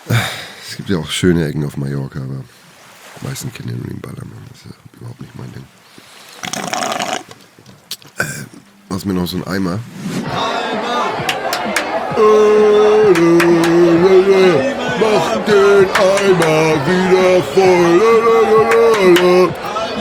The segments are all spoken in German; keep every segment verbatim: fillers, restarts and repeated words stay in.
Es gibt ja auch schöne Ecken auf Mallorca, aber die meisten kennen ja nur den Ballermann. Das ist ja überhaupt nicht mein Ding. Äh, machst mir noch so einen Eimer? Eimer! Mach den Eimer wieder voll!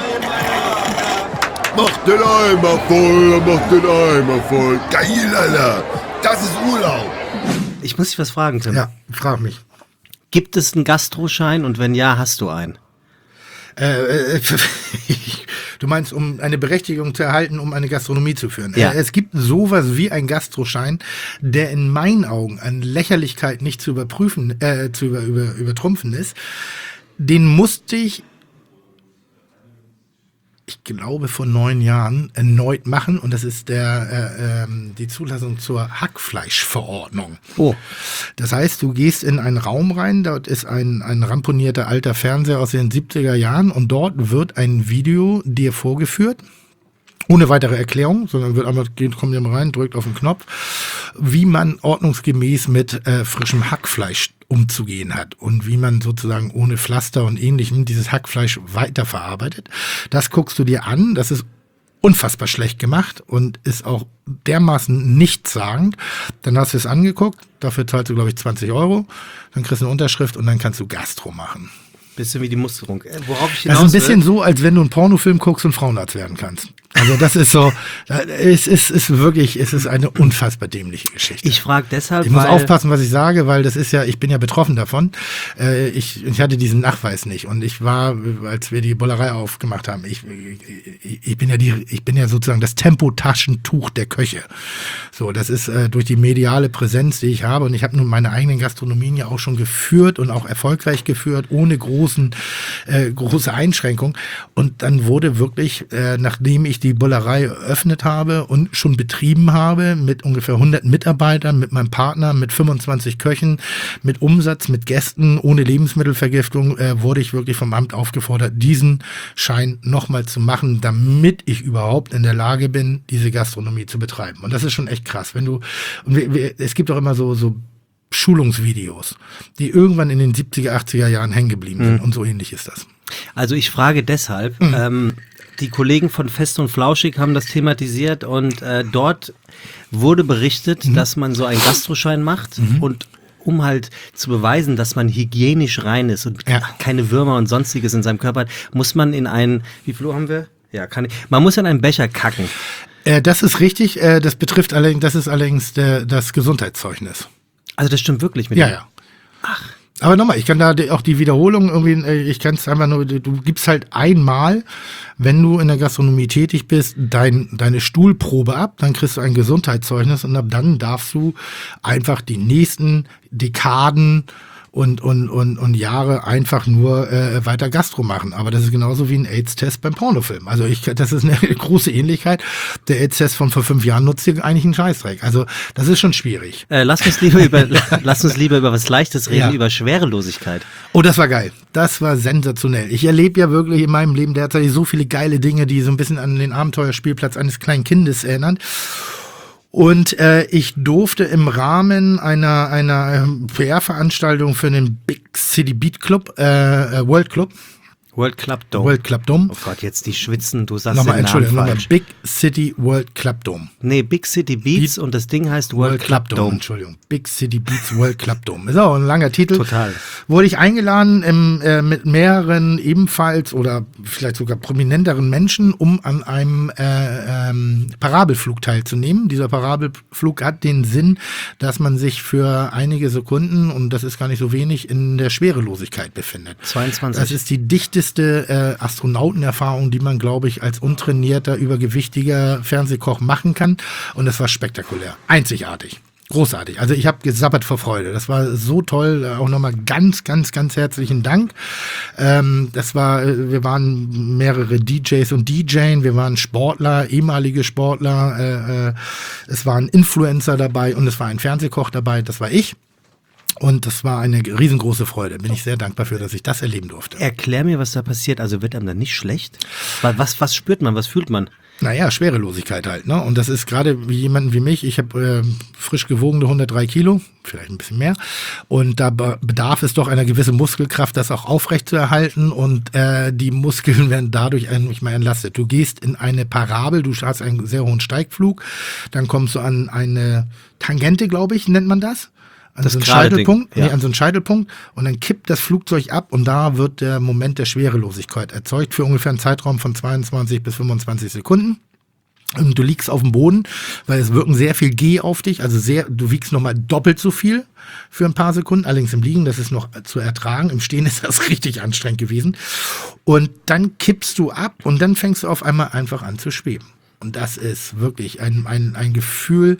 Mach den Eimer voll, mach den Eimer voll. Geil, Alter! Das ist Urlaub! Ich muss dich was fragen, Tim. Ja, frag mich. Gibt es einen Gastroschein und wenn ja, hast du einen? Äh, äh, du meinst, um eine Berechtigung zu erhalten, um eine Gastronomie zu führen? Ja. Äh, es gibt sowas wie einen Gastroschein, der in meinen Augen an Lächerlichkeit nicht zu überprüfen, äh, zu über, über, übertrumpfen ist. Den musste ich, ich glaube, vor neun Jahren erneut machen und das ist der äh, ähm, die Zulassung zur Hackfleischverordnung. Oh. Das heißt, du gehst in einen Raum rein, dort ist ein, ein ramponierter alter Fernseher aus den siebziger Jahren und dort wird ein Video dir vorgeführt, ohne weitere Erklärung, sondern wird einmal, geht, kommt jemand rein, drückt auf den Knopf, wie man ordnungsgemäß mit äh, frischem Hackfleisch umzugehen hat und wie man sozusagen ohne Pflaster und Ähnlichem dieses Hackfleisch weiterverarbeitet. Das guckst du dir an, das ist unfassbar schlecht gemacht und ist auch dermaßen nichtssagend. Dann hast du es angeguckt, dafür zahlst du, glaube ich, zwanzig Euro, dann kriegst du eine Unterschrift und dann kannst du Gastro machen. Bisschen wie die Musterung. Worauf ich Das hinaus ist ein bisschen will, so, als wenn du einen Pornofilm guckst und Frauenarzt werden kannst. Also das ist so, es ist, ist wirklich, es ist eine unfassbar dämliche Geschichte. ich frage deshalb, Ich muss weil aufpassen, was ich sage, weil das ist ja, ich bin ja betroffen davon. Äh, ich, ich hatte diesen Nachweis nicht und ich war, als wir die Bullerei aufgemacht haben, ich, ich, ich bin ja die, ich bin ja sozusagen das Tempotaschentuch der Köche. So, das ist äh, durch die mediale Präsenz, die ich habe und ich habe nun meine eigenen Gastronomien ja auch schon geführt und auch erfolgreich geführt, ohne großen, äh, große Einschränkungen. Und dann wurde wirklich, äh, nachdem ich die Bullerei eröffnet habe und schon betrieben habe mit ungefähr hundert Mitarbeitern, mit meinem Partner, mit fünfundzwanzig Köchen, mit Umsatz, mit Gästen, ohne Lebensmittelvergiftung, äh, wurde ich wirklich vom Amt aufgefordert, diesen Schein nochmal zu machen, damit ich überhaupt in der Lage bin, diese Gastronomie zu betreiben. Und das ist schon echt krass. Wenn du, und wir, wir, es gibt auch immer so, so Schulungsvideos, die irgendwann in den siebziger, achtziger Jahren hängen geblieben sind. Mhm. Und so ähnlich ist das. Also ich frage deshalb, mhm. ähm, die Kollegen von Fest und Flauschig haben das thematisiert und äh, dort wurde berichtet, mhm. dass man so einen Gastroschein macht mhm. und um halt zu beweisen, dass man hygienisch rein ist und ja. keine Würmer und sonstiges in seinem Körper hat, muss man in einen, wie viel Uhr haben wir? Ja, kann ich, man muss in einen Becher kacken. Äh, das ist richtig, äh, das betrifft allerdings, das ist allerdings der, das Gesundheitszeugnis. Also das stimmt wirklich mit Ja, dem? ja. Ach. Aber nochmal, ich kann da auch die Wiederholung irgendwie, ich kann es einfach nur, du gibst halt einmal, wenn du in der Gastronomie tätig bist, dein, deine Stuhlprobe ab, dann kriegst du ein Gesundheitszeugnis und ab dann darfst du einfach die nächsten Dekaden und, und, und, und Jahre einfach nur äh, weiter Gastro machen. Aber das ist genauso wie ein AIDS-Test beim Pornofilm. Also ich, das ist eine große Ähnlichkeit. Der AIDS-Test von vor fünf Jahren nutzt hier eigentlich einen Scheißdreck. Also das ist schon schwierig. Äh, lass uns lieber über lass uns lieber über was Leichtes reden, Ja. über Schwerelosigkeit. Oh, das war geil. Das war sensationell. Ich erlebe ja wirklich in meinem Leben derzeit so viele geile Dinge, die so ein bisschen an den Abenteuerspielplatz eines kleinen Kindes erinnern. Und äh, ich durfte im Rahmen einer einer P R-Veranstaltung für den Big City Beat Club, äh, äh, World Club, World Club Dome. World Club Dome. Oh Gott, jetzt die schwitzen, du sagst Nochmal, den Namen Entschuldigung, nochmal falsch. Big City World Club Dome. Nee, Big City Beats Beat- und das Ding heißt World, Club Dome. Entschuldigung. Big City Beats World Club Dome. Ist auch ein langer Titel. Total. Wurde ich eingeladen im, äh, mit mehreren ebenfalls oder vielleicht sogar prominenteren Menschen, um an einem äh, ähm, Parabelflug teilzunehmen. Dieser Parabelflug hat den Sinn, dass man sich für einige Sekunden, und das ist gar nicht so wenig, in der Schwerelosigkeit befindet. zweiundzwanzig. Das ist die dichteste äh, Astronautenerfahrung, die man, glaube ich, als untrainierter, übergewichtiger Fernsehkoch machen kann. Und das war spektakulär. Einzigartig. Großartig. Also ich habe gesabbert vor Freude. Das war so toll. Auch nochmal ganz, ganz, ganz herzlichen Dank. Ähm, das war, wir waren mehrere D Js und D Js. Wir waren Sportler, ehemalige Sportler. Äh, äh, es waren Influencer dabei und es war ein Fernsehkoch dabei. Das war ich. Und das war eine riesengroße Freude. Bin ich sehr dankbar für, dass ich das erleben durfte. Erklär mir, was da passiert. Also wird einem dann nicht schlecht? Weil Was, was spürt man? Was fühlt man? Naja, Schwerelosigkeit halt, ne? Und das ist gerade wie jemanden wie mich, ich habe äh, frisch gewogene hundertdrei Kilo, vielleicht ein bisschen mehr. Und da be- bedarf es doch einer gewissen Muskelkraft, das auch aufrecht zu erhalten. Und äh, die Muskeln werden dadurch nicht mehr entlastet. Du gehst in eine Parabel, du hast einen sehr hohen Steigflug, dann kommst du an eine Tangente, glaube ich, nennt man das. An Das so einen gerade Scheitelpunkt, Ding, ja. nee, an so einen Scheitelpunkt und dann kippt das Flugzeug ab und da wird der Moment der Schwerelosigkeit erzeugt für ungefähr einen Zeitraum von zweiundzwanzig bis fünfundzwanzig Sekunden. Und du liegst auf dem Boden, weil es wirken sehr viel G auf dich, also sehr, du wiegst nochmal doppelt so viel für ein paar Sekunden, allerdings im Liegen, das ist noch zu ertragen, im Stehen ist das richtig anstrengend gewesen. Und dann kippst du ab und dann fängst du auf einmal einfach an zu schweben. Und das ist wirklich ein, ein, ein Gefühl,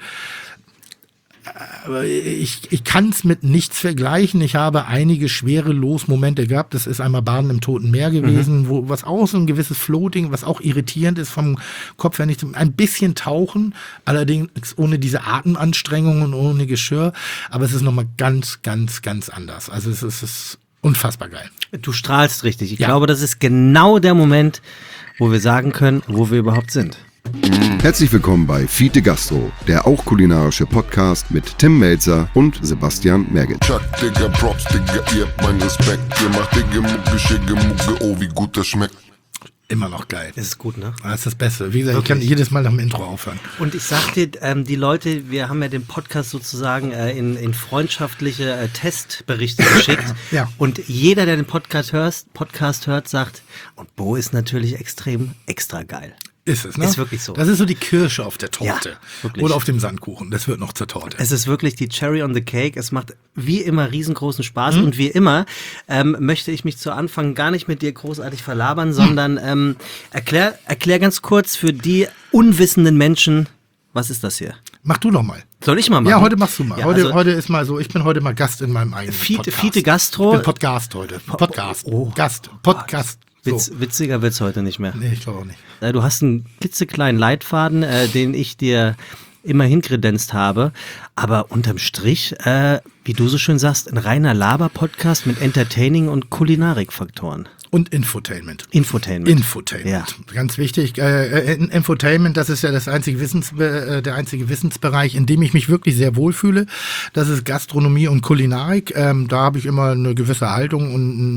aber ich, ich kann es mit nichts vergleichen. Ich habe einige schwerelos Momente gehabt. Das ist einmal Baden im Toten Meer gewesen, mhm. wo was auch so ein gewisses Floating, was auch irritierend ist vom Kopf her nicht. Ein bisschen tauchen, allerdings ohne diese Atemanstrengung und ohne Geschirr. Aber es ist nochmal ganz, ganz, ganz anders. Also es ist, es ist unfassbar geil. Du strahlst richtig. Ich Ja. glaube, das ist genau der Moment, wo wir sagen können, wo wir überhaupt sind. Herzlich willkommen bei Fiete Gastro, der auch kulinarische Podcast mit Tim Melzer und Sebastian Merget. Chuck, Digga, Props, Digga, ihr habt meinen Respekt. Ihr macht Digga, Mucke, Schicke, Mucke, oh, wie gut das schmeckt. Immer noch geil. Das ist gut, ne? Das ist das Beste. Wie gesagt, ich kann jedes Mal nach dem Intro aufhören. Und ich sag dir, ähm, die Leute, wir haben ja den Podcast sozusagen äh, in, in freundschaftliche äh, Testberichte geschickt. Ja. Und jeder, der den Podcast hört, Podcast hört, sagt, und Bo ist natürlich extrem extra geil. Ist es, ne? Ist wirklich so. Das ist so die Kirsche auf der Torte. Ja, wirklich. Oder auf dem Sandkuchen. Das wird noch zur Torte. Es ist wirklich die Cherry on the Cake. Es macht wie immer riesengroßen Spaß. Mhm. Und wie immer ähm, möchte ich mich zu Anfang gar nicht mit dir großartig verlabern, sondern ähm, erklär, erklär ganz kurz für die unwissenden Menschen, was ist das hier? Mach du doch mal. Soll ich mal machen? Ja, heute machst du mal. Ja, heute, also, heute ist mal so, ich bin heute mal Gast in meinem eigenen Fiete, Podcast. Fiete Gastro. Ich bin Podcast heute. Podcast. Oh. Gast. Podcast. So. Witz, witziger wird's heute nicht mehr. Nee, ich glaube auch nicht. Äh, Du hast einen klitzekleinen Leitfaden, äh, den ich dir immer hinkredenzt habe. Aber unterm Strich, äh, wie du so schön sagst, ein reiner Laber-Podcast mit Entertaining und Kulinarik-Faktoren. Und Infotainment. Infotainment. Infotainment. Ja. Ganz wichtig. Äh, Infotainment, das ist ja das einzige Wissens, äh, der einzige Wissensbereich, in dem ich mich wirklich sehr wohlfühle. Das ist Gastronomie und Kulinarik. Ähm, da habe ich immer eine gewisse Haltung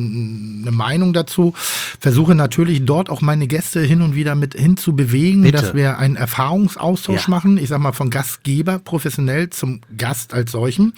und eine Meinung dazu. Versuche natürlich dort auch meine Gäste hin und wieder mit hinzubewegen, Bitte. dass wir einen Erfahrungsaustausch Ja. machen. Ich sag mal von Gastgeber professionell zum Gast als solchen,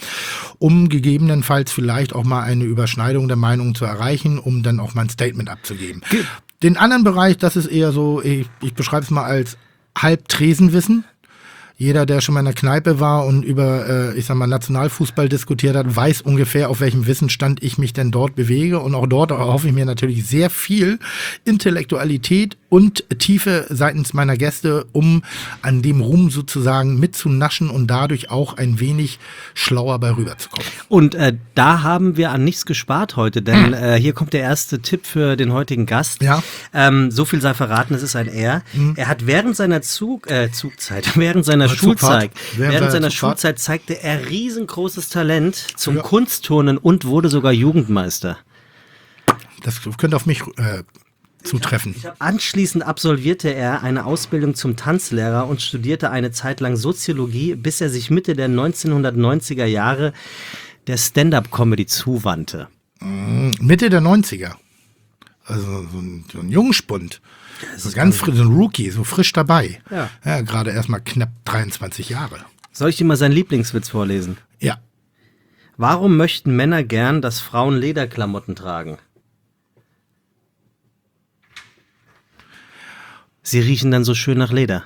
um gegebenenfalls vielleicht auch mal eine Überschneidung der Meinung zu erreichen, um dann auch mal ein Statement abzugeben. Ge- Den anderen Bereich, das ist eher so, ich, ich beschreibe es mal als Halbtresenwissen. Jeder, der schon mal in der Kneipe war und über, äh, ich sag mal, Nationalfußball diskutiert hat, weiß ungefähr, auf welchem Wissensstand ich mich denn dort bewege. Und auch dort erhoffe ich mir natürlich sehr viel Intellektualität und Tiefe seitens meiner Gäste, um an dem Ruhm sozusagen mitzunaschen und dadurch auch ein wenig schlauer bei rüberzukommen. Und äh, da haben wir an nichts gespart heute, denn äh, hier kommt der erste Tipp für den heutigen Gast. Ja. Ähm, so viel sei verraten, es ist ein Er. Er hat während seiner Zug, äh, Zugzeit, während seiner Oder Schulzeit, Zugfahrt. Während während seiner seiner Zugfahrt. Schulzeit zeigte er riesengroßes Talent zum Ja. Kunstturnen und wurde sogar Jugendmeister. Das könnte auf mich äh, zutreffen. Anschließend absolvierte er eine Ausbildung zum Tanzlehrer und studierte eine Zeit lang Soziologie, bis er sich Mitte der neunzehnhundertneunziger Jahre der Stand-up-Comedy zuwandte. Mitte der neunziger. Also so ein, so ein Jungspund. So ganz frisch, so ein Rookie, so frisch dabei. Ja. Ja, gerade erst mal knapp dreiundzwanzig Jahre. Soll ich dir mal seinen Lieblingswitz vorlesen? Ja. Warum möchten Männer gern, dass Frauen Lederklamotten tragen? Sie riechen dann so schön nach Leder.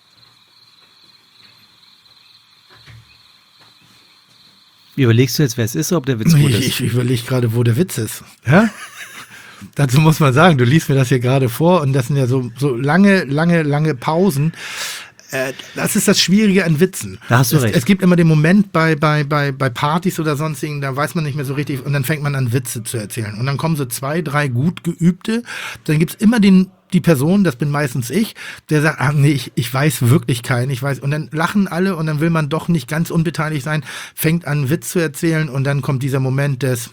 Wie überlegst du jetzt, wer es ist, ob der Witz gut Ich, ist? ich überlege gerade, wo der Witz ist. Ja? Dazu muss man sagen, du liest mir das hier gerade vor und das sind ja so, so lange, lange, lange Pausen. Äh, das ist das Schwierige an Witzen. Da hast du es, recht. Es gibt immer den Moment bei, bei, bei, bei Partys oder sonstigen, da weiß man nicht mehr so richtig und dann fängt man an, Witze zu erzählen. Und dann kommen so zwei, drei gut geübte. Dann gibt's immer den, die Person, das bin meistens ich, der sagt, ach nee, ich, ich weiß wirklich keinen, ich weiß. Und dann lachen alle und dann will man doch nicht ganz unbeteiligt sein, fängt an, einen Witz zu erzählen und dann kommt dieser Moment des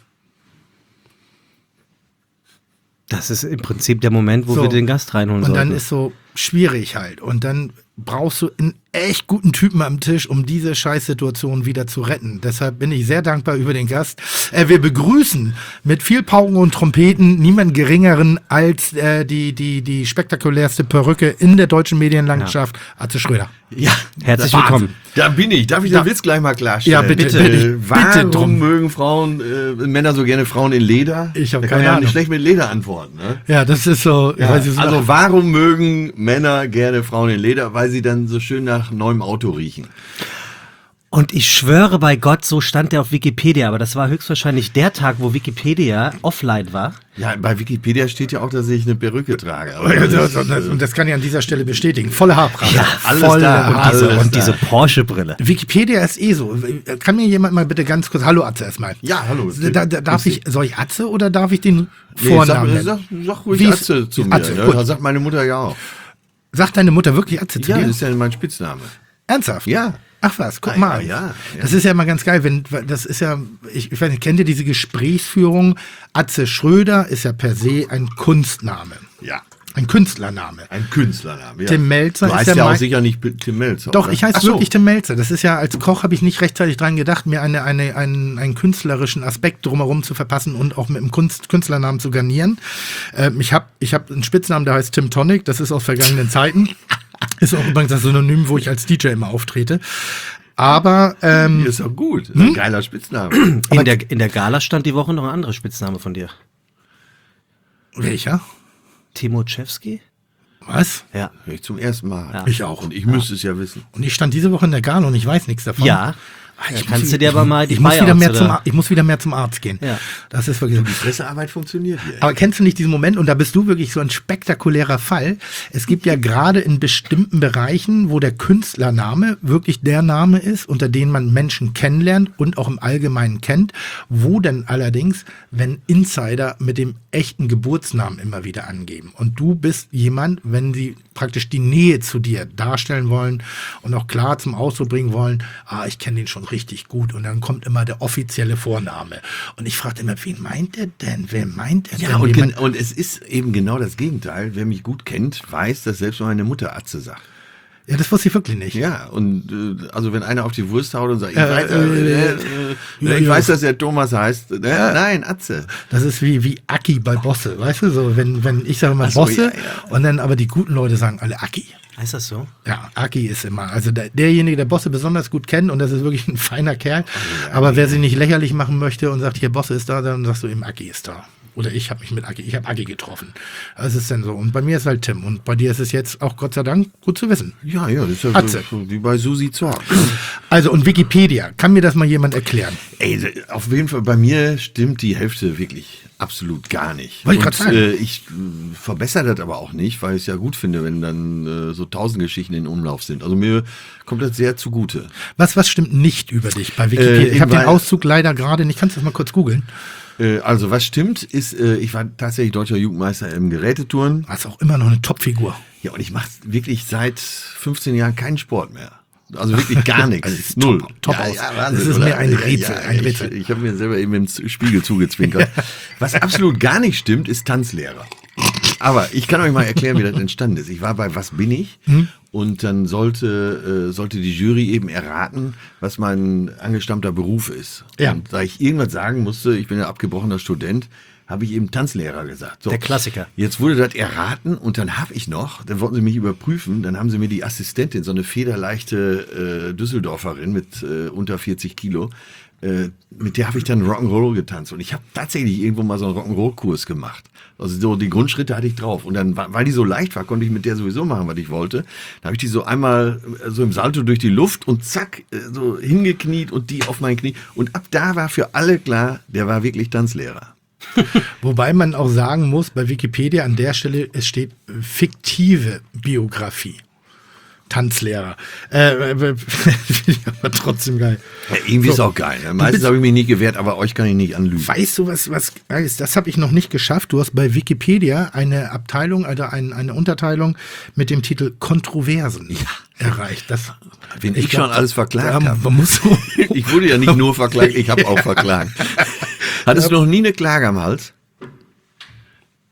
Das ist im Prinzip der Moment, wo So. wir den Gast reinholen Und dann sollten. ist so, schwierig halt. Und dann brauchst du einen echt guten Typen am Tisch, um diese Scheißsituation wieder zu retten. Deshalb bin ich sehr dankbar über den Gast. Äh, wir begrüßen mit viel Pauken und Trompeten niemand Geringeren als äh, die, die, die spektakulärste Perücke in der deutschen Medienlandschaft, ja. Atze Schröder. Ja, herzlich Wahnsinn. willkommen. Da bin ich. Darf ich Da- den Witz gleich mal klarstellen? Ja, bitte, bitte. bitte, Äh, Warum bitte drum. mögen Frauen, äh, Männer so gerne Frauen in Leder? Ich hab da kann keine man ja Ahnung. nicht schlecht mit Leder antworten. Ne? Ja, das ist so. Ja, weil sie so also warum mögen Männer gerne Frauen in Leder? Weil sie dann so schön nach neuem Auto riechen. Und ich schwöre bei Gott, so stand der auf Wikipedia, aber das war höchstwahrscheinlich der Tag, wo Wikipedia offline war. Ja, bei Wikipedia steht ja auch, dass ich eine Perücke trage. Aber Ja, das das, und, das, und das kann ich an dieser Stelle bestätigen. Volle Haarpracht. Ja, alles Volle da. Und Haarpracht. diese, alles und da. diese Porsche-Brille. Wikipedia ist eh so. Kann mir jemand mal bitte ganz kurz, hallo Atze erstmal. Ja, hallo. Da, da, darf ich, soll ich Atze oder darf ich den Nee, Vornamen sag, nennen? sag, sag ruhig Wie- Atze zu mir. Atze, ne? gut. Das sagt meine Mutter ja auch. Sagt deine Mutter wirklich Atze zu Ja, dir? das ist ja mein Spitzname. Ernsthaft? Ja. Ach was, guck Ah, mal. ja, ja, ja. Das ist ja immer ganz geil, wenn das ist ja, ich, ich weiß nicht, kennt ihr diese Gesprächsführung? Atze Schröder ist ja per se ein Kunstname. Ja. Ein Künstlername. Ein Künstlername. Ja. Tim Melzer du ist heißt ja ja auch mein- sicher nicht Tim Melzer. Doch, oder? ich heiße Ach so. wirklich Tim Melzer. Das ist ja, als Koch habe ich nicht rechtzeitig dran gedacht, mir eine, eine, einen, einen künstlerischen Aspekt drumherum zu verpassen und auch mit einem Kunst, Künstlernamen zu garnieren. Ähm, ich habe ich hab einen Spitznamen, der heißt Tim Tonic. Das ist aus vergangenen Zeiten. Ist auch übrigens das Synonym, wo ich als D J immer auftrete. Aber ähm, Ist doch gut. Hm? Ein geiler Spitzname. In der, in der Gala stand die Woche noch ein anderer Spitzname von dir. welcher? Timoschewski? Was? Ja. Hör ich zum ersten Mal. Ja. Ich auch. Und ich müsste es ja wissen. Und ich stand diese Woche in der Gala und ich weiß nichts davon. Ja. Ah, Ja, ich kannst muss- du dir aber mal die ich muss, wieder Buyouts mehr oder- zum, Ar- ich muss wieder mehr zum Arzt gehen. Ja. Das ist wirklich so. Die Pressearbeit funktioniert hier. Aber kennst du nicht diesen Moment, und da bist du wirklich so ein spektakulärer Fall. Es gibt ja gerade in bestimmten Bereichen, wo der Künstlername wirklich der Name ist, unter den man Menschen kennenlernt und auch im Allgemeinen kennt, wo denn allerdings, wenn Insider mit dem echten Geburtsnamen immer wieder angeben. Und du bist jemand, wenn sie praktisch die Nähe zu dir darstellen wollen und auch klar zum Ausdruck bringen wollen, ah, ich kenne den schon richtig gut. Und dann kommt immer der offizielle Vorname. Und ich fragte immer, wen meint er denn? Wer meint er Ja, denn? und, Jemand- gen- und es ist eben genau das Gegenteil. Wer mich gut kennt, weiß, dass selbst meine Mutter Atze sagt. Ja, das wusste ich wirklich nicht. Ja, und äh, also wenn einer auf die Wurst haut und sagt, ich, Äh, weiß, äh, äh, äh, äh, äh, ich ja. weiß, dass der Thomas heißt. Ne? Nein, Atze. Das ist wie, wie Aki bei Bosse. Weißt du, so, wenn, wenn ich sage immer Ach so, Bosse ja, ja. und dann aber die guten Leute sagen alle Aki. Heißt das so? Ja, Aki ist immer, also der, derjenige, der Bosse besonders gut kennt und das ist wirklich ein feiner Kerl. Aber wer sie nicht lächerlich machen möchte und sagt, hier Bosse ist da, dann sagst du eben Aki ist da. Oder ich habe mich mit Aki, ich habe Aki getroffen. Das ist dann so. Und bei mir ist halt Tim. Und bei dir ist es jetzt auch Gott sei Dank gut zu wissen. Ja, ja, das ist ja Atze. so, so wie bei Susi Zorg. Also und Wikipedia, kann mir das mal jemand erklären? Ey, auf jeden Fall, bei mir stimmt die Hälfte wirklich absolut gar nicht. Wollte ich Und, grad sagen. Äh, ich äh, verbessere das aber auch nicht, weil ich es ja gut finde, wenn dann äh, so tausend Geschichten in Umlauf sind. Also mir kommt das sehr zugute. Was, was stimmt nicht über dich bei Wikipedia? Äh, ich habe den weil- Auszug leider gerade nicht. Kannst du das mal kurz googeln? Äh, also was stimmt, ist, äh, ich war tatsächlich deutscher Jugendmeister im Gerätetouren. Das ist auch immer noch eine Topfigur. Ja, und ich mache wirklich seit fünfzehn Jahren keinen Sport mehr. Also wirklich gar nichts. Also es ist Null. top- top aus. Wahnsinn, Das ist oder? mir ein Rätsel, ein Rätsel. Ich, ich habe mir selber eben im Spiegel zugezwinkert. Was absolut gar nicht stimmt, ist Tanzlehrer. Aber ich kann euch mal erklären, wie das entstanden ist. Ich war bei Was bin ich? Hm? Und dann sollte, äh, sollte die Jury eben erraten, was mein angestammter Beruf ist. Ja. Und da ich irgendwas sagen musste, ich bin ja abgebrochener Student, habe ich eben Tanzlehrer gesagt. So. Der Klassiker. Jetzt wurde das erraten und dann habe ich noch, dann wollten sie mich überprüfen, dann haben sie mir die Assistentin, so eine federleichte äh, Düsseldorferin mit äh, unter vierzig Kilo, äh, mit der habe ich dann Rock'n'Roll getanzt und ich habe tatsächlich irgendwo mal so einen Rock'n'Roll-Kurs gemacht. Also so die Grundschritte hatte ich drauf und dann, weil die so leicht war, konnte ich mit der sowieso machen, was ich wollte. Da habe ich die so einmal äh, so im Salto durch die Luft und zack, äh, so hingekniet und die auf mein Knie und ab da war für alle klar, der war wirklich Tanzlehrer. Wobei man auch sagen muss, bei Wikipedia an der Stelle, es steht äh, fiktive Biografie. Tanzlehrer. Äh, äh, Finde ich aber trotzdem geil. Ja, irgendwie ist So. auch geil. Ne? Meistens bist- habe ich mich nicht gewehrt, aber euch kann ich nicht anlügen. Weißt du, was, was geil ist? Das habe ich noch nicht geschafft. Du hast bei Wikipedia eine Abteilung, also ein, eine Unterteilung mit dem Titel Kontroversen erreicht. Das, Wenn ich, glaub, schon alles verklagt da- habe. Man muss so, Ich wurde ja nicht nur verklagt, ich habe auch verklagt. Hattest du noch nie eine Klage am Hals?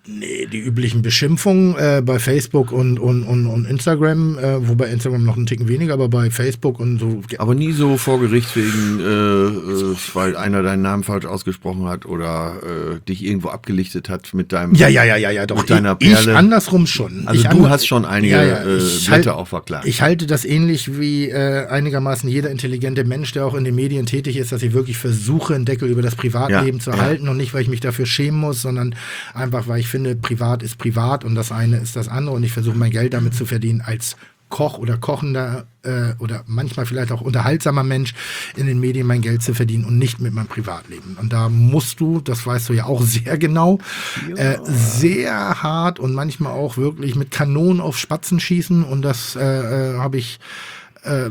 Nee, die üblichen Beschimpfungen äh, bei Facebook und, und, und, und Instagram, äh, wobei Instagram noch einen Ticken weniger, aber bei Facebook und so. Aber nie so vor Gericht wegen, äh, äh, weil einer deinen Namen falsch ausgesprochen hat oder äh, dich irgendwo abgelichtet hat mit deinem Ja, ja, ja, ja, ja, doch. mit deiner ich, Perle. Ich andersrum schon. Also ich du ander- hast schon einige Ja, ja, äh, ich Blätter halt- auch verklagt. Ich halte das ähnlich wie äh, einigermaßen jeder intelligente Mensch, der auch in den Medien tätig ist, dass ich wirklich versuche, einen Deckel über das Privatleben Ja, zu ja. halten und nicht, weil ich mich dafür schämen muss, sondern einfach, weil ich finde, privat ist privat und das eine ist das andere und ich versuche mein Geld damit zu verdienen als Koch oder kochender äh, oder manchmal vielleicht auch unterhaltsamer Mensch in den Medien mein Geld zu verdienen und nicht mit meinem Privatleben. Und da musst du, das weißt du ja auch sehr genau, äh, sehr hart und manchmal auch wirklich mit Kanonen auf Spatzen schießen und das äh, äh, habe ich äh,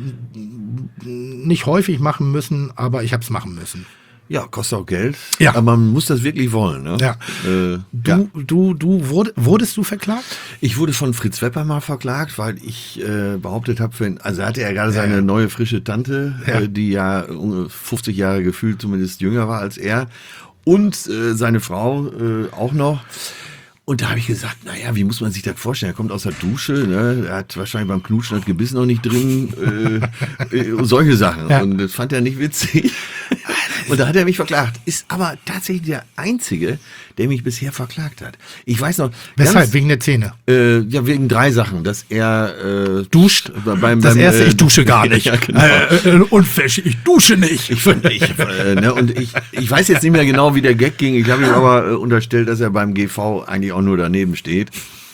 nicht häufig machen müssen, aber ich habe es machen müssen. Ja, kostet auch Geld. Ja. Aber man muss das wirklich wollen. Ne? Ja. Äh, Du, ja. du, du wurde, wurdest du verklagt? Ich wurde von Fritz Wepper mal verklagt, weil ich äh, behauptet habe, für, also er hatte ja gerade seine Ja. neue frische Tante, Ja. Äh, die ja äh, fünfzig Jahre gefühlt zumindest jünger war als er und äh, seine Frau äh, auch noch. Und da habe ich gesagt, naja, wie muss man sich das vorstellen? Er kommt aus der Dusche, ne? Er hat wahrscheinlich beim Knutschen das Gebiss noch nicht drin, äh, äh, solche Sachen. Ja. Und das fand er nicht witzig. Und da hat er mich verklagt. Ist aber tatsächlich der Einzige, der mich bisher verklagt hat. Ich weiß noch. Weshalb? ganz- Wegen der Zähne. Äh, ja, wegen drei Sachen. Dass er äh, Duscht? Beim, Das beim, erste, äh, ich dusche gar nicht. Ja, genau. äh, äh, unfähig, ich dusche nicht. Ich fand, ich, äh, ne, und ich, ich weiß jetzt nicht mehr genau, wie der Gag ging. Ich habe ihm aber äh, unterstellt, dass er beim G V eigentlich auch nur daneben steht.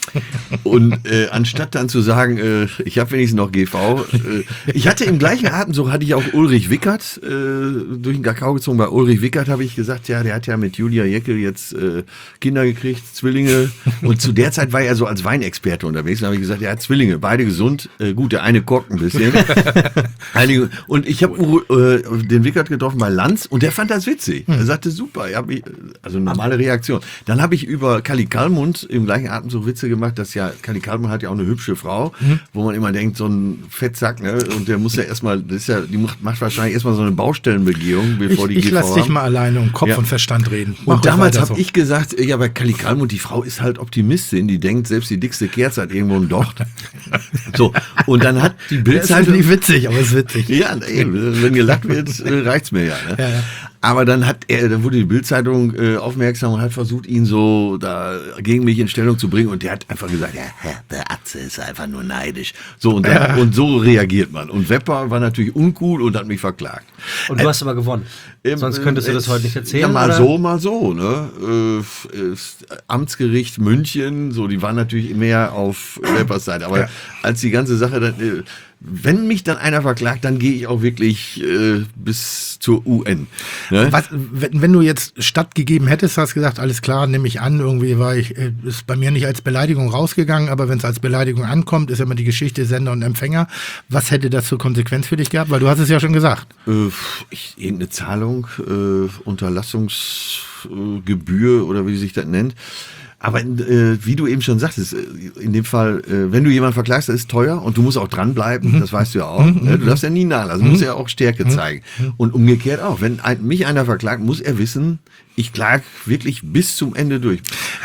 Und äh, anstatt dann zu sagen, äh, ich habe wenigstens noch G V, äh, ich hatte im gleichen Atemzug, hatte ich auch Ulrich Wickert äh, durch den Kakao gezogen. Bei Ulrich Wickert habe ich gesagt, ja, der hat ja mit Julia Jeckel jetzt äh, Kinder gekriegt, Zwillinge. Und zu der Zeit war er so als Weinexperte unterwegs. Da habe ich gesagt, er hat Zwillinge, beide gesund. Äh, gut, der eine kocht ein bisschen. Einige, und ich habe äh, den Wickert getroffen bei Lanz und der fand das witzig. Er sagte, super, ja, wie- also normale Reaktion. Dann habe ich über Kalli Kalmund im gleichen Atemzug Witze gemacht, dass ja, Kalli Kalmund hat ja auch eine hübsche Frau, wo man immer denkt, so ein Fettsack, ne? Und der muss ja erstmal, das ist ja, die macht, macht wahrscheinlich erstmal so eine Baustellenbegehung, bevor Ich, die ich G V lass dich haben. mal alleine um Kopf Ja. und Verstand reden. Mach Und damals weiter habe so. ich gesagt, ja, bei Kalli Kalmund, die Frau ist halt Optimistin, die denkt, selbst die dickste Kerze hat irgendwo einen Docht. So, und dann hat die Das ist Bildzeitung... nicht witzig, aber es ist witzig. Ja, eben, wenn gelacht wird, äh, reicht's mir ja, ne? Ja, ja. Aber dann hat er, dann wurde die Bildzeitung äh, aufmerksam und hat versucht, ihn so da gegen mich in Stellung zu bringen. Und der hat einfach gesagt, ja, der Atze ist einfach nur neidisch. So und, dann, und so reagiert man. Und Wepper war natürlich uncool und hat mich verklagt. Und du hast aber gewonnen. Ähm, Sonst könntest du das äh, heute nicht erzählen. Ja, mal oder? so, mal so. Ne? Äh, f- äh, Amtsgericht München, so, die waren natürlich mehr auf Weppers Seite. Aber Ja. als die ganze Sache dann, äh, wenn mich dann einer verklagt, dann gehe ich auch wirklich äh, bis zur U N. Ne? Was, wenn, wenn du jetzt stattgegeben hättest, hast gesagt, alles klar, nehme ich an, irgendwie war ich, äh, ist bei mir nicht als Beleidigung rausgegangen, aber wenn es als Beleidigung ankommt, ist ja immer die Geschichte Sender und Empfänger. Was hätte das zur Konsequenz für dich gehabt? Weil du hast es ja schon gesagt. Äh, ich, irgendeine Zahlung, äh, Unterlassungsgebühr äh, oder wie sich das nennt. Aber äh, wie du eben schon sagtest, äh, in dem Fall, äh, wenn du jemanden verklagst, das ist teuer und du musst auch dranbleiben, das weißt du ja auch. Ne? Du darfst ja nie nachlassen, du musst ja auch Stärke zeigen. Und umgekehrt auch, wenn ein, mich einer verklagt, muss er wissen, ich klag wirklich bis zum Ende durch.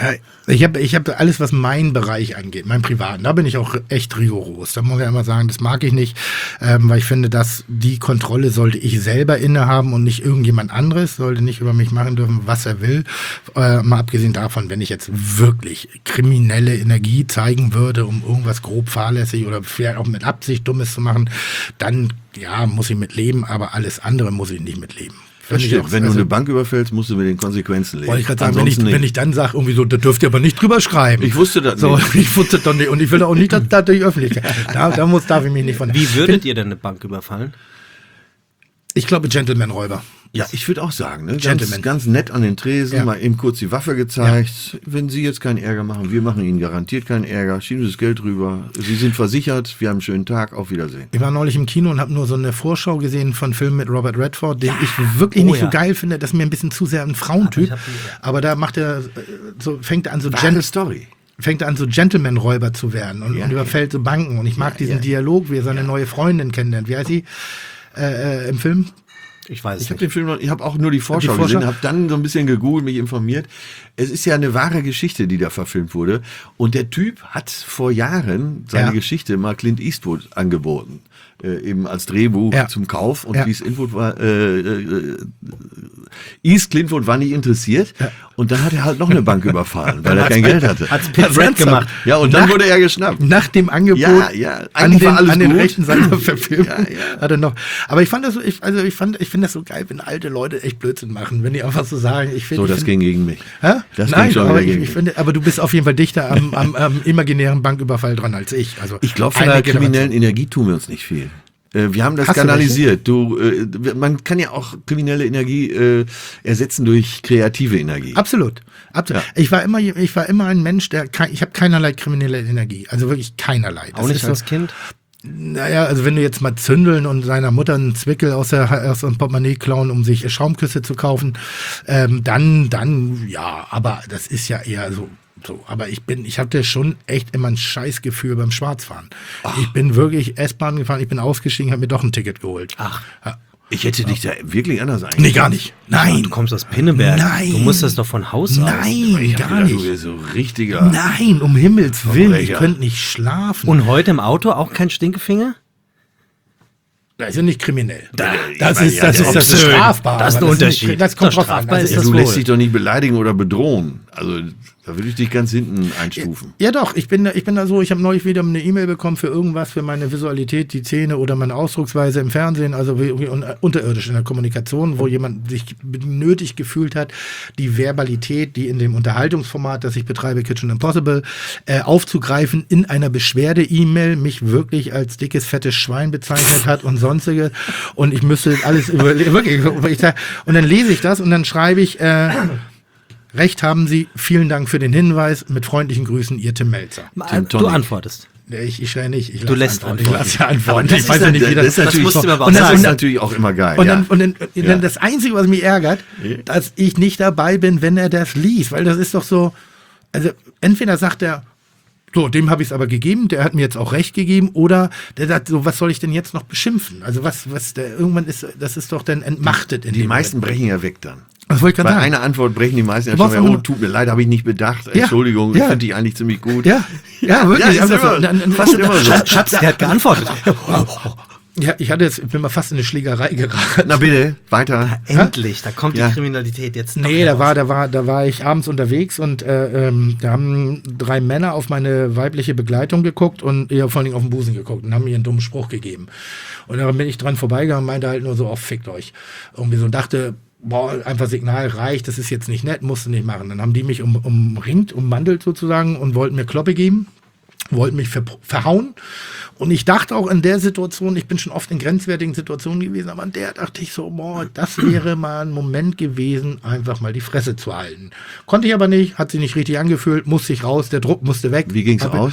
Ich habe ich hab alles, was meinen Bereich angeht, meinen privaten, da bin ich auch echt rigoros. Da muss ich immer sagen, das mag ich nicht, ähm, weil ich finde, dass die Kontrolle sollte ich selber innehaben und nicht irgendjemand anderes, sollte nicht über mich machen dürfen, was er will. Äh, mal abgesehen davon, wenn ich jetzt wirklich kriminelle Energie zeigen würde, um irgendwas grob fahrlässig oder vielleicht auch mit Absicht Dummes zu machen, dann ja, muss ich mit leben, aber alles andere muss ich nicht mitleben. Das Finde ich stimmt. auch- Wenn also- du eine Bank überfällst, musst du mit den Konsequenzen leben. wollte ich gerade sagen, wenn ich, Ansonsten wenn nicht. ich dann sage, irgendwie so, da dürft ihr aber nicht drüber schreiben. Ich wusste das so, nicht. Ich wusste doch nicht. Und ich will auch nicht, dass das durch die Öffentlichkeit. Da, da muss, darf ich mich nicht von. Wie würdet ihr denn eine Bank überfallen? Ich glaube, Gentleman-Räuber. Ja, ich würde auch sagen, ne? Ganz, Gentleman. ganz nett an den Tresen, Ja. mal eben kurz die Waffe gezeigt. Wenn Sie jetzt keinen Ärger machen, wir machen Ihnen garantiert keinen Ärger. Schieben Sie das Geld rüber. Sie sind versichert. Wir haben einen schönen Tag. Auf Wiedersehen. Ich war neulich im Kino und habe nur so eine Vorschau gesehen von Filmen mit Robert Redford, den ich wirklich Oh nicht ja. so geil finde. Das ist mir ein bisschen zu sehr ein Frauentyp. Aber ich hab- Aber da macht er, äh, so fängt er an, so Wahre Gent Story. fängt er an, so Gentleman-Räuber zu werden und, Ja, und überfällt so Banken. Und ich mag Ja, diesen ja. Dialog, wie er seine neue Freundin kennenlernt. Wie heißt sie äh, äh, im Film? Ich weiß es Ich habe nicht. den Film noch, ich habe auch nur die Vorschau, Die Vorschau? gesehen, habe dann so ein bisschen gegoogelt, mich informiert. Es ist ja eine wahre Geschichte, die da verfilmt wurde. Und der Typ hat vor Jahren seine Ja. Geschichte mal Clint Eastwood angeboten. Äh, eben als Drehbuch Ja. zum Kauf. Und Ja. Clint Eastwood war, äh, äh, East Clintwood war nicht interessiert. Ja. Und dann hat er halt noch eine Bank überfallen, weil er kein Geld hatte. Hat's Pit Red gemacht. Ja, und dann Nach- wurde er geschnappt. Nach dem Angebot Ja, ja, an eigentlich den, war alles an den gut. rechten Seite verfilmt Ja, ja. hat er noch. Aber ich fand das so, ich, also ich fand, ich finde das so geil, wenn alte Leute echt Blödsinn machen, wenn die einfach so sagen, ich finde. So, das ich ging gegen mich. Hä? Das Nein, ging schon aber wieder ich, gegen ich mich. finde, aber du bist auf jeden Fall dichter am, am, am imaginären Banküberfall dran als ich. Also Ich glaube, von eine der Generation. kriminellen Energie tun wir uns nicht viel. Äh, Wir haben das Hast du kanalisiert. Du, äh, man kann ja auch kriminelle Energie äh, ersetzen durch kreative Energie. Absolut. Absolut. Ja. Ich war immer, ich war immer ein Mensch, der, kein, ich habe keinerlei kriminelle Energie. Also wirklich keinerlei. Das Auch nicht ist als so, Kind? Naja, also wenn du jetzt mal zündeln und seiner Mutter einen Zwickel aus, der, aus dem Portemonnaie klauen, um sich Schaumküsse zu kaufen, ähm, dann, dann, ja, aber das ist ja eher so. So, aber ich bin, ich hatte schon echt immer ein Scheißgefühl beim Schwarzfahren. Ich bin wirklich S-Bahn gefahren, ich bin ausgestiegen, habe mir doch ein Ticket geholt. Ach. Ja. Ich hätte dich da wirklich anders eingeschätzt. Nee, gar nicht. Nein. Du kommst aus Pinneberg. Nein. Du musst das doch von Haus aus. Nein, Ich hab gar gedacht, du nicht. wärst so richtiger. Nein, um Himmels Willen, ich Verbrecher. könnte nicht schlafen. Und heute im Auto auch kein Stinkefinger? Das ist ja nicht kriminell. Da- das ich meine, ist, ja, das das ist, das ist obszön. strafbar. Das ist aber ein nicht- Unterschied. Das kommt Das drauf an. strafbar Also, ist Ja, das du wohl. lässt dich doch nicht beleidigen oder bedrohen. Also da würde ich dich ganz hinten einstufen. Ja doch, ich bin da, ich bin da so, ich habe neulich wieder eine E-Mail bekommen für irgendwas, für meine Visualität, die Zähne oder meine Ausdrucksweise im Fernsehen, also wie, wie un, unterirdisch in der Kommunikation, wo jemand sich nötig gefühlt hat, die Verbalität, die in dem Unterhaltungsformat, das ich betreibe, Kitchen Impossible, äh, aufzugreifen, in einer Beschwerde-E-Mail mich wirklich als dickes, fettes Schwein bezeichnet hat und sonstige. Und ich müsste alles überlegen, wirklich, ich sag, und dann lese ich das und dann schreibe ich, äh, Recht haben Sie. Vielen Dank für den Hinweis. Mit freundlichen Grüßen, Ihr Tim Melzer. Tim, du Tonic. antwortest. Nee, Ich, ich schreie nicht. Ich Du lass lässt antworten. antworten. Ich lasse antworten. Aber das Ich ist weiß ja dann- nicht, wie das, das ist natürlich musst du so- aber auch und das, Das sagen. ist und, natürlich auch immer geil. und, ja. dann, und, dann, und Ja. dann das Einzige, was mich ärgert, dass ich nicht dabei bin, wenn er das liest. Weil das ist doch so, also entweder sagt er, so, dem habe ich es aber gegeben, der hat mir jetzt auch recht gegeben, oder der sagt so, was soll ich denn jetzt noch beschimpfen? Also was, was, der, irgendwann ist, das ist doch dann entmachtet in Die dem meisten Moment. brechen ja weg dann. Das wollte ich Bei gerade sagen. einer Antwort brechen die meisten ja Du schon brauchst wieder, oh, immer- tut mir leid, habe ich nicht bedacht. Ja, Entschuldigung, ja. ich finde dich eigentlich ziemlich gut. Ja, ja, wirklich. Ja, ist Aber das- immer- dann- dann- fast immer so. Schatz, Schatz, der hat geantwortet. Ja, ich hatte jetzt, ich bin mal fast in eine Schlägerei geraten. Na bitte, weiter. Endlich, da kommt Ja. die Kriminalität jetzt doch Nee, da heraus. war, da war, da war ich abends unterwegs und äh, ähm, da haben drei Männer auf meine weibliche Begleitung geguckt und ja, vor allen Dingen auf den Busen geguckt und haben mir einen dummen Spruch gegeben. Und dann bin ich dran vorbeigegangen und meinte halt nur so, oh, fickt euch. Irgendwie so und dachte, boah, einfach Signal reicht, das ist jetzt nicht nett, musst du nicht machen. Dann haben die mich um, umringt, ummandelt sozusagen und wollten mir Kloppe geben, wollten mich ver verhauen. Und ich dachte auch in der Situation, ich bin schon oft in grenzwertigen Situationen gewesen, aber in der dachte ich so, boah, das wäre mal ein Moment gewesen, einfach mal die Fresse zu halten. Konnte ich aber nicht, hat sich nicht richtig angefühlt, musste ich raus, der Druck musste weg. Wie ging's Aber aus?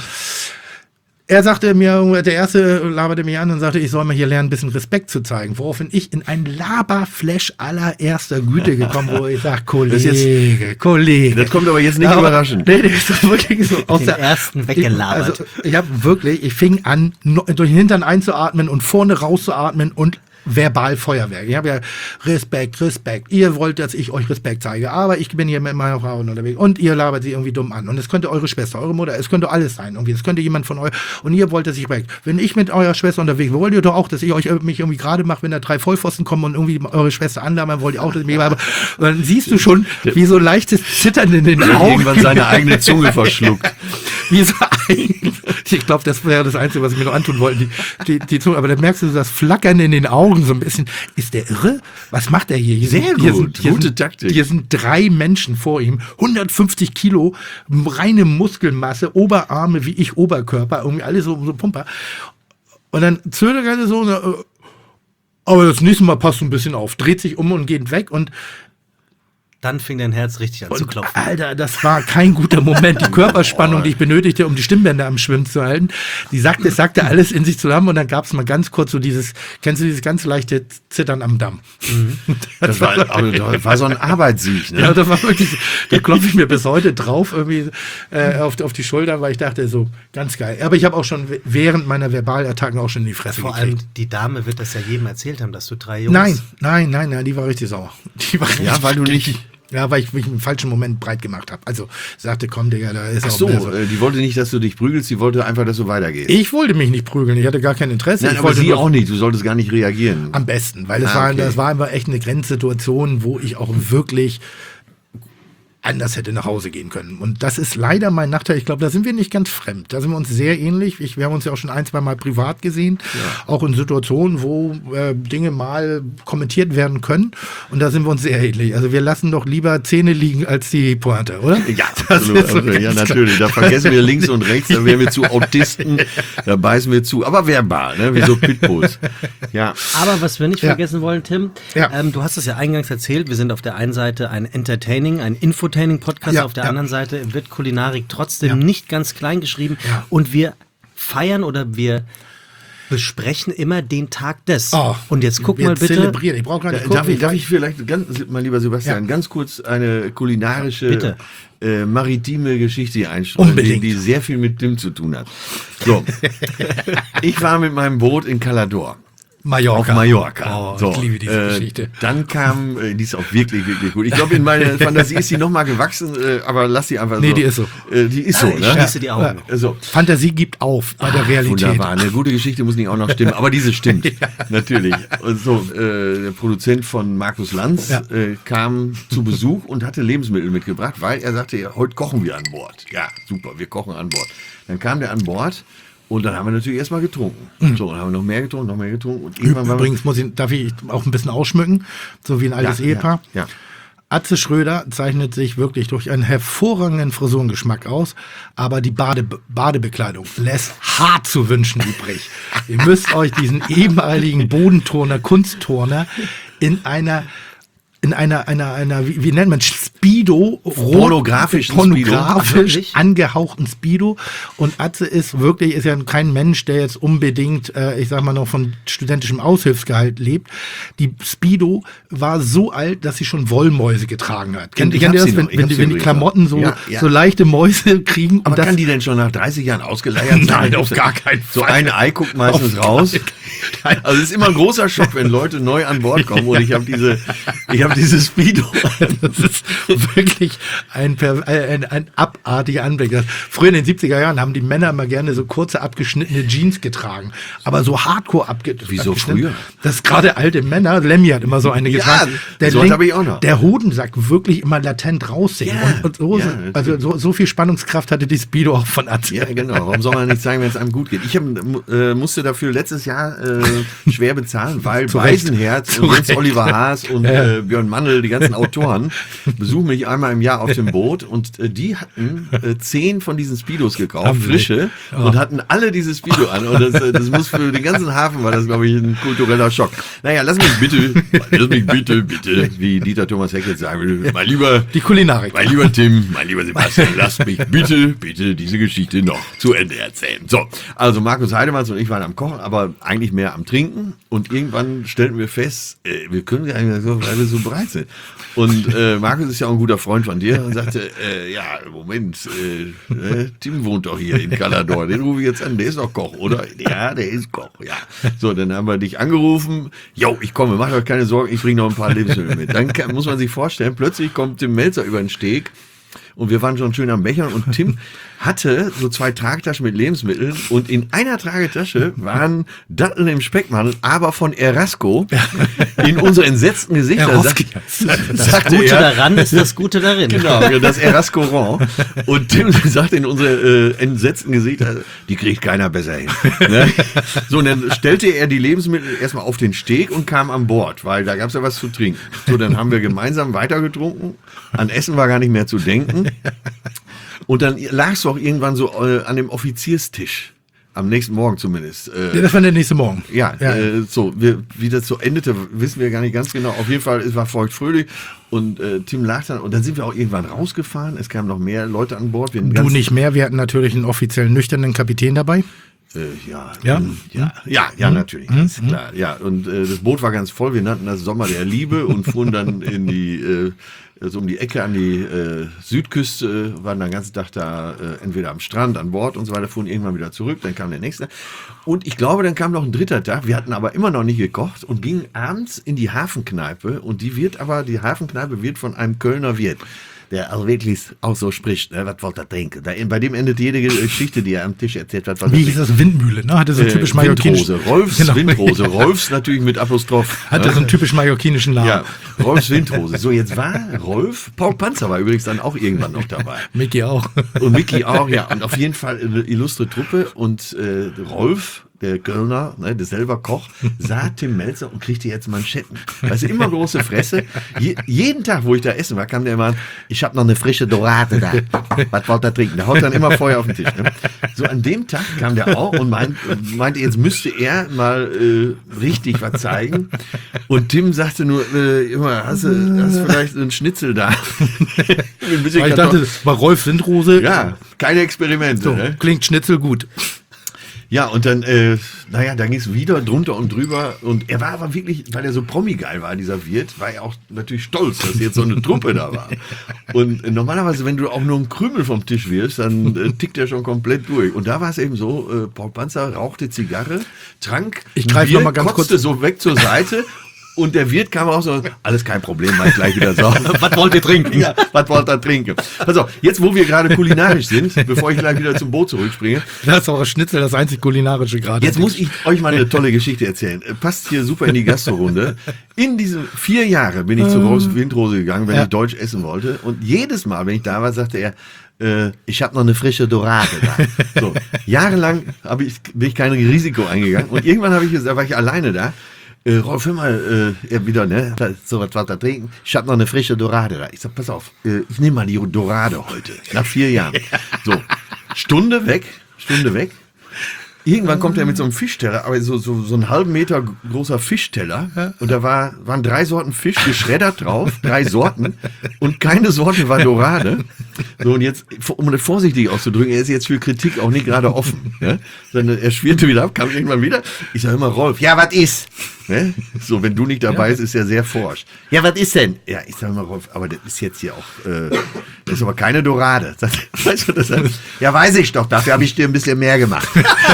Er sagte mir, der Erste laberte mich an und sagte, ich soll mal hier lernen, ein bisschen Respekt zu zeigen. Woraufhin ich in ein Laberflash allererster Güte gekommen, wo ich sage, Kollege, jetzt- Kollege. Das kommt aber jetzt nicht Aber- überraschend. Nee, nee, ist doch wirklich so. Aus Den der, ersten weggelabert. Also, ich habe wirklich, ich fing an, no, durch den Hintern einzuatmen und vorne rauszuatmen und verbal Feuerwerk. Ich habe ja Respekt, Respekt. Ihr wollt, dass ich euch Respekt zeige, aber ich bin hier mit meiner Frau unterwegs und ihr labert sie irgendwie dumm an. Und es könnte eure Schwester, eure Mutter, es könnte alles sein. Irgendwie. Es könnte jemand von euch und ihr wollt, dass ich weg. Wenn ich mit eurer Schwester unterwegs bin, wollt ihr doch auch, dass ich euch mich irgendwie gerade mache, wenn da drei Vollpfosten kommen und irgendwie eure Schwester anlabern, wollt ihr auch, dass ich mich aber und dann siehst du schon, wie so leichtes Zittern in den Er hat Augen. irgendwann seine eigene Zunge verschluckt. Wie so ein, ich glaube, das wäre das Einzige, was ich mir noch antun wollte, die, die, die Zunge. Aber da merkst du das Flackern in den Augen so ein bisschen. Ist der irre? Was macht der hier? hier Sehr sind, hier gut, sind, hier gute sind, Taktik. Hier sind drei Menschen vor ihm, hundertfünfzig Kilo, reine Muskelmasse, Oberarme wie ich, Oberkörper, irgendwie alle so, so Pumper. Und dann zögert er so, äh, aber das nächste Mal passt du ein bisschen auf, dreht sich um und geht weg und Dann fing dein Herz richtig an zu Und, klopfen. Alter, das war kein guter Moment. Die Körperspannung, die ich benötigte, um die Stimmbänder am Schwimmen zu halten, die sagte, es sagte alles in sich zusammen und dann gab es mal ganz kurz so dieses, kennst du dieses ganz leichte Zittern am Damm? Mhm. Das, Das war, war, aber das war so ein Arbeitssieg, ne? ja, das war wirklich, da klopfe ich mir bis heute drauf irgendwie äh, auf, auf die Schulter, weil ich dachte, so ganz geil. Aber ich habe auch schon während meiner Verbalattacken auch schon in die Fresse Vor gekriegt. allem die Dame wird das ja jedem erzählt haben, dass du drei Jungs... Nein, nein, nein, nein, die war richtig sauer. Die war Ja, richtig- weil du nicht... Ja, weil ich mich im falschen Moment breit gemacht habe. Also sagte, komm, Digga, da ist Ach auch so, mehr so. äh, die wollte nicht, dass du dich prügelst, die wollte einfach, dass du weitergehst. Ich wollte mich nicht prügeln, ich hatte gar kein Interesse. Nein, ich aber wollte sie nur- auch nicht, du solltest gar nicht reagieren. Am besten, weil es Ah, war, okay. das war einfach echt eine Grenzsituation, wo ich auch wirklich anders hätte nach Hause gehen können. Und das ist leider mein Nachteil. Ich glaube, da sind wir nicht ganz fremd. Da sind wir uns sehr ähnlich. Ich, wir haben uns ja auch schon ein, zwei Mal privat gesehen, auch in Situationen, wo äh, Dinge mal kommentiert werden können. Und da sind wir uns sehr ähnlich. Also wir lassen doch lieber Zähne liegen als die Pointe, oder? Ja, Das absolut. ist so absolut. Ja, ganz natürlich. Da vergessen wir links und rechts, da wären wir zu Autisten, da beißen wir zu. Aber verbal, ne? Wie so Pitbulls. Ja. Aber was wir nicht Ja. vergessen wollen, Tim, Ja. ähm, du hast es ja eingangs erzählt, wir sind auf der einen Seite ein Entertaining, ein Infotaining-Podcast, Ja, auf der ja. anderen Seite wird Kulinarik trotzdem Ja. nicht ganz klein geschrieben Ja. und wir feiern oder wir besprechen immer den Tag des. Oh, und jetzt guck wir mal bitte. zelebrieren. Ich brauche gar nicht Darf gucken. ich, darf ich vielleicht, ganz, mein lieber Sebastian, Ja. ganz kurz eine kulinarische, Bitte. äh, maritime Geschichte hier einstreuen, die, Unbedingt. die sehr viel mit Tim zu tun hat. So, ich war mit meinem Boot in Calador. Mallorca. Auf Mallorca. Oh, so, ich liebe diese äh, Geschichte. Dann kam, äh, die ist auch wirklich, wirklich gut. Ich glaube, in meiner Fantasie ist die nochmal gewachsen, äh, aber lass sie einfach Nee, so. die ist so. Äh, die ist so, Ich ne? schließe die Augen. Äh, So. Fantasie gibt auf bei der Realität. Wunderbar, eine gute Geschichte muss nicht auch noch stimmen, aber diese stimmt, natürlich. Und so, äh, der Produzent von Markus Lanz Ja. äh, kam zu Besuch und hatte Lebensmittel mitgebracht, weil er sagte, ja, heute kochen wir an Bord. Ja, super, wir kochen an Bord. Dann kam der an Bord und dann haben wir natürlich erstmal getrunken. So, dann haben wir noch mehr getrunken, noch mehr getrunken. Und irgendwann waren wir- Übrigens muss ich, darf ich auch ein bisschen ausschmücken, so wie ein altes Ja, Ehepaar. ja, ja. Atze Schröder zeichnet sich wirklich durch einen hervorragenden Frisurengeschmack aus, aber die Bade, Badebekleidung lässt hart zu wünschen übrig. Ihr müsst euch diesen ehemaligen Bodenturner, Kunstturner in einer in einer, einer, einer, wie, wie nennt man, Speedo, rot- Pornografischen pornografisch Speedo. Ach, wirklich? angehauchten Speedo. Und Atze ist wirklich, ist ja kein Mensch, der jetzt unbedingt, äh, ich sag mal noch von studentischem Aushilfsgehalt lebt. Die Speedo war so alt, dass sie schon Wollmäuse getragen hat. Kennt, Ich kennt ihr hab das, sie wenn, noch, ich wenn, hab die, sie wenn die übrigens Klamotten noch. so, Ja, ja. so leichte Mäuse kriegen? Aber und das, kann die denn schon nach dreißig Jahren ausgeleiert sein? Nein, auf gar keinen So Fall. ein Ei guckt meistens Auf raus. gar keinen- Also es ist immer ein großer Schock, wenn Leute neu an Bord kommen und ich habe diese, ich habe diese Speedo. Das ist wirklich ein, per- ein, ein abartiger Anblick. Das, früher in den siebziger Jahren haben die Männer immer gerne so kurze abgeschnittene Jeans getragen, aber so hardcore abge Wieso abgeschnitten. früher? Das gerade alte Männer, Lemmy hat immer so eine Ja, getragen. der so Link- habe ich auch noch. Der Hodensack wirklich immer latent raussehen. Ja, und, und so, ja, so- also so, so viel Spannungskraft hatte die Speedo auch von Atze. Ja, genau. Warum soll man nicht sagen, wenn es einem gut geht? Ich hab, äh, musste dafür letztes Jahr äh, schwer bezahlen, weil Zu Recht. Beisenherz Zu und Jens Recht. Oliver Haas und Ja. äh, Björn Mandl, die ganzen Autoren, besuchen mich einmal im Jahr auf dem Boot und äh, die hatten äh, zehn von diesen Speedos gekauft, Haben sie? frische, Oh. und hatten alle diese Speedo an. Und das, äh, das muss für den ganzen Hafen, war das, glaube ich, ein kultureller Schock. Naja, lass mich bitte, lass mich bitte, bitte, wie Dieter Thomas Heck jetzt sagen würde, mein lieber Die Kulinarik. mein lieber Tim, mein lieber Sebastian, lasst mich bitte, bitte diese Geschichte noch zu Ende erzählen. So, also Markus Heidemanns und ich waren am Kochen, aber eigentlich mehr am Trinken. Und irgendwann stellten wir fest, äh, wir können gar nicht mehr so, weil wir so breit sind. Und äh, Markus ist ja auch ein guter Freund von dir und sagte, äh, ja, Moment, äh, äh, Tim wohnt doch hier in Calador, den rufe ich jetzt an, der ist doch Koch, oder? Ja, der ist Koch, ja. So, dann haben wir dich angerufen, jo, ich komme, mach euch keine Sorgen, ich bringe noch ein paar Lebensmittel mit. Dann kann, muss man sich vorstellen, plötzlich kommt Tim Melzer über den Steg und wir waren schon schön am Bechern und Tim hatte so zwei Tragetaschen mit Lebensmitteln und in einer Tragetasche waren Datteln im Speckmantel, aber von Erasco. In unsere entsetzten Gesichter Erowski. sagt, Das sagte Gute er, daran ist das Gute darin. genau, das Erasco. Und Tim sagt in unsere äh, entsetzten Gesichter, die kriegt keiner besser hin. Ne? So, und dann stellte er die Lebensmittel erstmal auf den Steg und kam an Bord, weil da gab es ja was zu trinken. So, dann haben wir gemeinsam weitergetrunken. An Essen war gar nicht mehr zu denken. Und dann lagst du auch irgendwann so äh, an dem Offizierstisch. am nächsten Morgen zumindest. Äh, Ja, das war der nächste Morgen. Ja, Ja. Äh, so, wir, wie das so endete, wissen wir gar nicht ganz genau. Auf jeden Fall, es war feuchtfröhlich und äh, Tim lag dann und dann sind wir auch irgendwann rausgefahren. Es kamen noch mehr Leute an Bord. Wir hatten Du ganz- nicht mehr, wir hatten natürlich einen offiziell nüchternen Kapitän dabei. Äh, ja, Ja? ähm, ja, ja, ja, natürlich, ganz klar. Ja, und äh, das Boot war ganz voll. Wir nannten das Sommer der Liebe und fuhren dann in die, äh, so um die Ecke an die äh, Südküste, waren den ganzen Tag da äh, entweder am Strand, an Bord und so weiter, fuhren irgendwann wieder zurück. Dann kam der nächste. Und ich glaube, dann kam noch ein dritter Tag. Wir hatten aber immer noch nicht gekocht und gingen abends in die Hafenkneipe. Und die wird aber, die Hafenkneipe wird von einem Kölner Wirt, der also wirklich auch so spricht, ne, was wollt ihr trinken? Da, bei dem endet jede Geschichte, die er am Tisch erzählt, was wollt ihr Wie hieß das? Windmühle, ne? Hatte so Äh, typisch mallorquinisch. Windrose, Rolfs Genau. Windrose, Rolfs natürlich mit Apostroph. Hatte so einen typisch mallorquinischen Namen. Ja, Rolfs Windrose. So, jetzt war Rolf, Paul Panzer war übrigens dann auch irgendwann noch dabei. Micky auch. Und Micky auch, ja. Und auf jeden Fall eine illustre Truppe. Und äh, Rolf, der Kölner, ne, der selber Koch, sah Tim Melzer und kriegte jetzt Manschetten. Weißt du, immer große Fresse. Je, jeden Tag, wo ich da essen war, kam der immer an, ich habe noch eine frische Dorade da. Was wollt ihr trinken? Der haut dann immer Feuer auf den Tisch. Ne? So an dem Tag kam der auch und meint, meinte, jetzt müsste er mal äh, richtig was zeigen. Und Tim sagte nur, äh, immer, hast du hast du vielleicht einen Schnitzel da? Ein bisschen Weil ich Kartoffel- dachte, das war Rolf Windrose. ja, keine Experimente. So, Ne? klingt Schnitzel gut. Ja, und dann, äh, naja, dann ging es wieder drunter und drüber. Und er war aber wirklich, weil er so promi-geil war, dieser Wirt, war er auch natürlich stolz, dass jetzt so eine Truppe da war. Und äh, normalerweise, wenn du auch nur einen Krümel vom Tisch wirst, dann äh, tickt er schon komplett durch. Und da war es eben so, äh, Paul Panzer rauchte Zigarre, trank, Ich greife Bier, noch mal ganz kotzte kurz- so weg zur Seite. Und der Wirt kam auch so, alles kein Problem, mach ich gleich wieder so. Was wollt ihr trinken? Ja, was wollt ihr trinken? Also, jetzt wo wir gerade kulinarisch sind, bevor ich gleich wieder zum Boot zurückspringe, Das ist auch Schnitzel, das einzig kulinarische gerade. jetzt muss ich euch mal eine tolle Geschichte erzählen. Äh, Passt hier super in die Gastrorunde. In diesen vier Jahre bin ich zu Rolfs Windrose gegangen, wenn Ja. ich Deutsch essen wollte. Und jedes Mal, wenn ich da war, sagte er, äh, ich habe noch eine frische Dorade da. So, jahrelang hab ich, bin ich kein Risiko eingegangen. Und irgendwann habe ich gesagt, war ich alleine da. Äh, Rolf, hör mal, äh, er wieder, ne? Da- So was, was da trinken. Ich habe noch eine frische Dorade da. Ich sag, pass auf, äh, ich nehme mal die Dorade heute. Nach vier Jahren. So, Stunde weg, Stunde weg. Irgendwann kommt er mit so einem Fischteller, aber so, so, so einen halben Meter großer Fischteller. Und da war, waren drei Sorten Fisch geschreddert drauf, drei Sorten. Und keine Sorte war Dorade. So, und jetzt, um das vorsichtig auszudrücken, er ist jetzt für Kritik auch nicht gerade offen. Ja? Sondern er schwirrte wieder ab, kam irgendwann wieder. Ich sage immer, Rolf, ja, was ist? Ne? So, wenn du nicht dabei bist, ist er sehr forsch. Ja, was ist denn? Ja, ich sage immer, Rolf, aber das ist jetzt hier auch, äh, das ist aber keine Dorade. Sagt, weißt du, das heißt, ja, weiß ich doch, dafür habe ich dir ein bisschen mehr gemacht.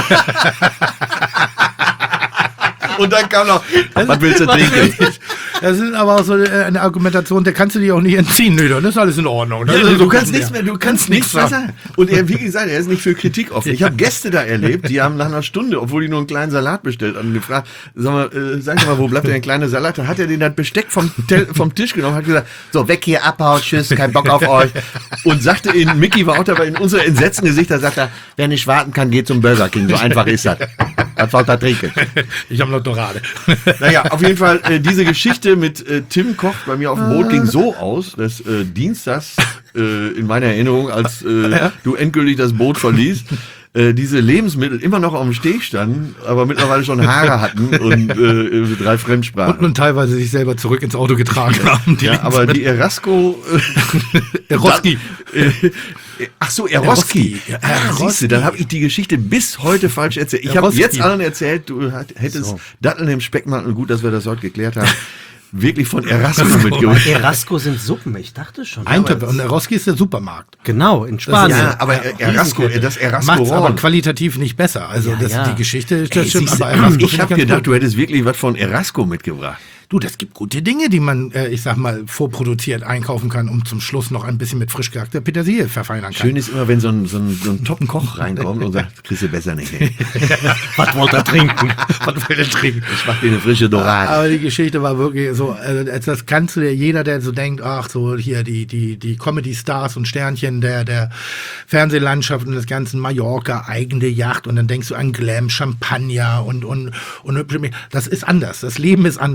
Und dann kam noch, was willst du trinken? Das ist aber auch so eine Argumentation, der kannst du dir auch nicht entziehen. Nö, das ist alles in Ordnung. Das Ja, ist du so kannst gut, nichts ja. mehr, du kannst nichts mehr sagen. Und er, wie gesagt, er ist nicht für Kritik offen. Ich habe Gäste da erlebt, die haben nach einer Stunde, obwohl die nur einen kleinen Salat bestellt haben, gefragt, sag mal, äh, sag doch mal, wo bleibt denn der kleine Salat? Da hat er den das Besteck vom, Tel vom Tisch genommen, hat gesagt, so, weg hier, abhauen, tschüss, kein Bock auf euch. Und sagte in, Micky war auch dabei, in unser entsetzten Gesicht, da sagt er, wer nicht warten kann, geht zum Burger King. So einfach ist das. Was wollt ihr trinken? Ich habe noch Dorade. Naja, auf jeden Fall, äh, diese Geschichte mit äh, Tim kocht bei mir auf dem Boot ging so aus, dass äh, dienstags äh, in meiner Erinnerung, als äh, du endgültig das Boot verließt, äh, diese Lebensmittel immer noch auf dem Steg standen, aber mittlerweile schon Haare hatten und äh, drei Fremdsprachen. Und nun teilweise sich selber zurück ins Auto getragen haben. Die ja, aber die Erasco... Äh, Eroski. Äh, ach so, Eroski. Eroski. Ja, Ah, siehst du, Eroski. dann habe ich die Geschichte bis heute falsch erzählt. Ich habe Eroski. jetzt allen erzählt, du hat- hättest So. Datteln im Speckmantel, gut, dass wir das heute geklärt haben, wirklich von Erasco mitgebracht. Erasco sind Suppen, ich dachte schon. Eintöpfe. Aber- Und Eroski ist der Supermarkt. Genau, in Spanien. Ja, aber Erasco, das Macht's aber Erasco. qualitativ nicht besser. Also Ja, das, ja. die Geschichte ist Ey, das stimmt, siehst du, aber Erasco ich finde habe ganz gedacht, gut. du hättest wirklich was von Erasco mitgebracht. Du, das gibt gute Dinge, die man, äh, ich sag mal, vorproduziert einkaufen kann, um zum Schluss noch ein bisschen mit frisch gehackter Petersilie verfeinern kann. Schön ist immer, wenn so ein, so ein, so ein Top-Koch reinkommt und sagt, kriegst du besser nicht hin. Was wollt ihr trinken? Was will der trinken? Ich mach dir eine frische Dorade. Aber die Geschichte war wirklich so, also das kannst du dir, jeder, der so denkt, ach so, hier die, die, die Comedy-Stars und Sternchen der, der Fernsehlandschaft und des ganzen Mallorca, eigene Yacht und dann denkst du an Glam, Champagner und, und, und, das ist anders. Das Leben ist anders. Das Leben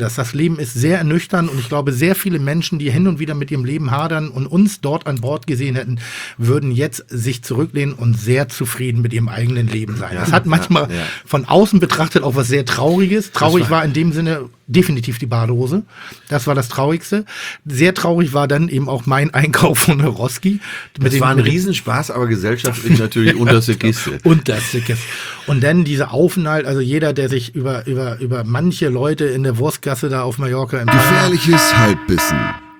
Leben ist sehr ernüchternd und ich glaube, sehr viele Menschen, die hin und wieder mit ihrem Leben hadern und uns dort an Bord gesehen hätten, würden jetzt sich zurücklehnen und sehr zufrieden mit ihrem eigenen Leben sein. Ja, das hat manchmal ja, ja. von außen betrachtet auch was sehr Trauriges. Traurig war- war in dem Sinne definitiv die Badehose. Das war das Traurigste. Sehr traurig war dann eben auch mein Einkauf von Roski. Das war ein Riesenspaß, aber gesellschaftlich natürlich unterste Kiste. Und das Dickes. Und dann dieser Aufenthalt, also jeder, der sich über, über, über manche Leute in der Wurstgasse da auf Mallorca im Gefährliches Halbwissen.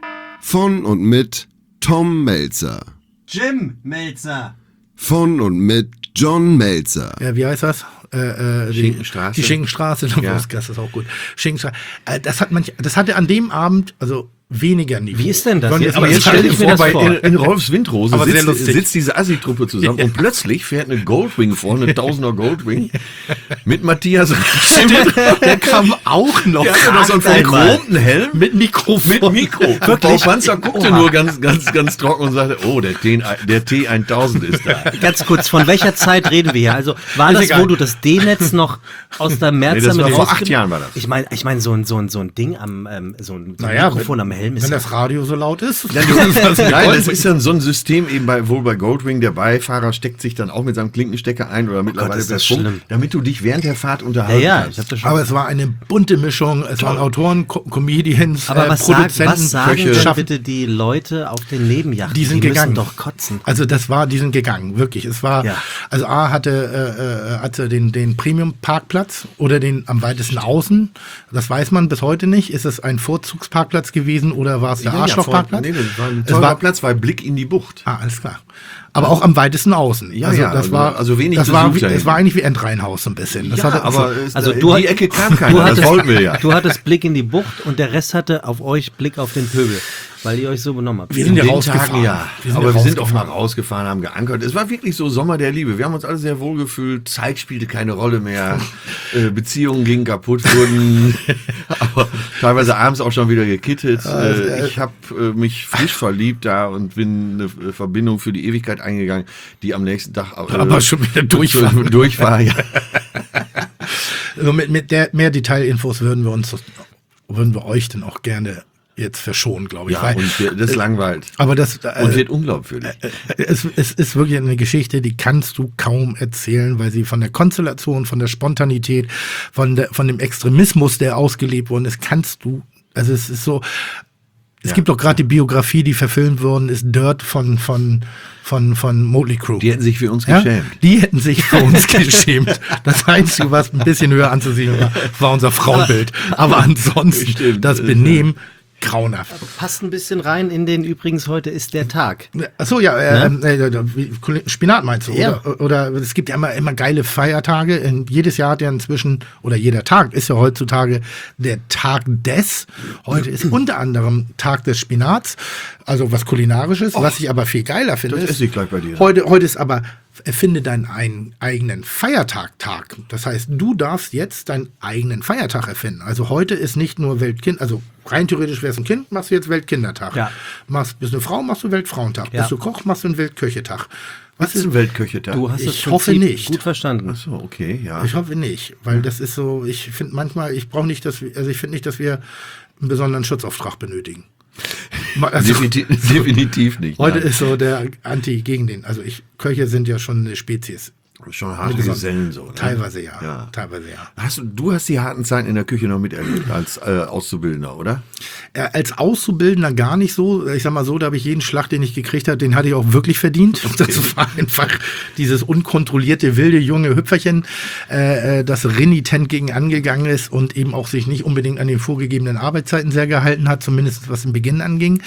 Von und mit Tom Melzer. Jim Melzer. Von und mit John Melzer. Ja, wie heißt das? Äh, äh, die, Schinkenstraße. Die Schinkenstraße, die Ja. Wurstgasse ist auch gut. Schinkenstraße. Äh, das hat manch, das hatte an dem Abend, also weniger Niveau. Wie ist denn das? Sollen Jetzt- wir- aber das jetzt hatte- stell ich mir das bei, vor. in, in Rolfs Windrose Aber sehr sitzt, lustig. sitzt diese Assi-Truppe zusammen und plötzlich fährt eine Goldwing vor, eine Tausender Goldwing mit Matthias Stimmt, der kam auch noch. der hatte noch so einen verchromten Helm mit Mikrofon. mit Mikro. Und Paul Panzer guckte nur ganz, ganz, ganz trocken und sagte, oh, der T, der T tausend ist da. Ganz kurz, von welcher Zeit reden wir hier? Also war Ist das, egal. wo du das D-Netz noch aus der Merzer Nee, das mit war vor rausge- acht Jahren war das. Ich meine, ich mein, so ein, so ein, so ein Ding am, ähm, so ein, so ein Naja, Mikrofon wenn, am Helm ist wenn ja- das Radio so laut ist. Nein, das ist dann so ein System eben bei, wohl bei Goldwing, der Beifahrer steckt sich dann auch mit seinem Klinkenstecker ein oder mittlerweile ist das per Funk, schlimm. damit du dich während der Fahrt Ja, unterhalten ja, kannst. ich hab das schon. Aber es war eine bunte Mischung. Es waren Autoren, Co Comedians, Aber äh, was, sag, Produzenten, was sagen Köche. denn Schaffen- bitte die Leute auf den Nebenjachten? Die sind die gegangen. müssen doch kotzen. Also das war, die sind gegangen, wirklich. Es war, Ja. also A hatte, äh, äh, hatte den, den Premium-Parkplatz oder den am weitesten außen. Das weiß man bis heute nicht. Ist es ein Vorzugsparkplatz gewesen oder war es der Ja, ja, Arschlochparkplatz? voll- Nee, das war ein Es toller war- Platz, weil Blick in die Bucht. Ah, alles klar. Aber auch am weitesten außen. Ja, also ja, das also- war, also wenig das war, Besuch wie, dahin. es war eigentlich wie Endrheinhaus so ein bisschen. Das ja, hatte, aber so, es- Also äh, du die hat- Ecke kam Du keiner, das hattest, wollten wir ja. du hattest Blick in die Bucht und der Rest hatte auf euch Blick auf den Pöbel, weil ihr euch so benommen habt. Wir sind ja Den rausgefahren. Tagen, ja. Wir sind aber ja wir sind auch mal rausgefahren. rausgefahren, haben geankert. Es war wirklich so Sommer der Liebe. Wir haben uns alle sehr wohl gefühlt. Zeit spielte keine Rolle mehr. äh, Beziehungen gingen kaputt, wurden aber teilweise abends auch schon wieder gekittet. Äh, ich habe äh, mich frisch verliebt da und bin eine äh, Verbindung für die Ewigkeit eingegangen, die am nächsten Tag äh, Aber schon wieder durch war. durch war. Ja. Also mit, mit der, mehr Detailinfos würden wir uns, würden wir euch dann auch gerne jetzt verschonen, glaube ich. Ja, weil, und wir- das langweilt. aber das, äh, Und wird unglaubwürdig. es, es ist wirklich eine Geschichte, die kannst du kaum erzählen, weil sie von der Konstellation, von der Spontanität, von, der, von dem Extremismus, der ausgelebt worden ist, kannst du, also es ist so, es Ja. gibt doch gerade die Biografie, die verfilmt worden ist, Dirt von, von, von, von Motley Crue. Die hätten sich für uns Ja? geschämt. Die hätten sich für uns geschämt. Das Einzige, was ein bisschen höher anzusiedeln war, war unser Frauenbild. Aber ansonsten, Stimmt. das Benehmen, grauenhaft. Passt ein bisschen rein in den übrigens heute ist der Tag. Achso, ja, äh, äh, wie- Spinat meinst du? Ja. Oder, oder es gibt ja immer, immer geile Feiertage. In, jedes Jahr hat ja inzwischen, oder jeder Tag ist ja heutzutage der Tag des. Heute ist unter anderem Tag des Spinats, also was Kulinarisches. Was ich aber viel geiler finde, Das ist, esse ich gleich bei dir. Heute, heute ist aber, erfinde deinen einen eigenen Feiertag-Tag. Das heißt, du darfst jetzt deinen eigenen Feiertag erfinden. Also heute ist nicht nur Weltkind, also rein theoretisch wärst du ein Kind, machst du jetzt Weltkindertag. Ja. Machst, bist du eine Frau, machst du Weltfrauentag. Ja. Bist du Koch, machst du einen Weltköchetag. Was ist ein Weltköchetag? Du hast Ich das hoffe Prinzip nicht. gut verstanden. So, okay, ja. Ich hoffe nicht, weil das ist so, ich finde manchmal, ich brauche nicht, dass wir, also ich finde nicht, dass wir einen besonderen Schutzauftrag benötigen. Mal- Also, Definitiv, definitiv nicht. heute nein. ist so der Anti gegen den, also ich, Köche sind ja schon eine Spezies. schon harte Besonders- Gesellen so. Ne? Teilweise ja, Ja. teilweise ja. Hast du, du hast die harten Zeiten in der Küche noch miterlebt als äh, Auszubildender, oder? Äh, als Auszubildender gar nicht so. Ich sag mal so, da habe ich jeden Schlag, den ich gekriegt habe, den hatte ich auch wirklich verdient. Das war einfach dieses unkontrollierte, wilde, junge Hüpferchen, äh, äh, das renitent gegen angegangen ist und eben auch sich nicht unbedingt an den vorgegebenen Arbeitszeiten sehr gehalten hat, zumindest was den Beginn anging.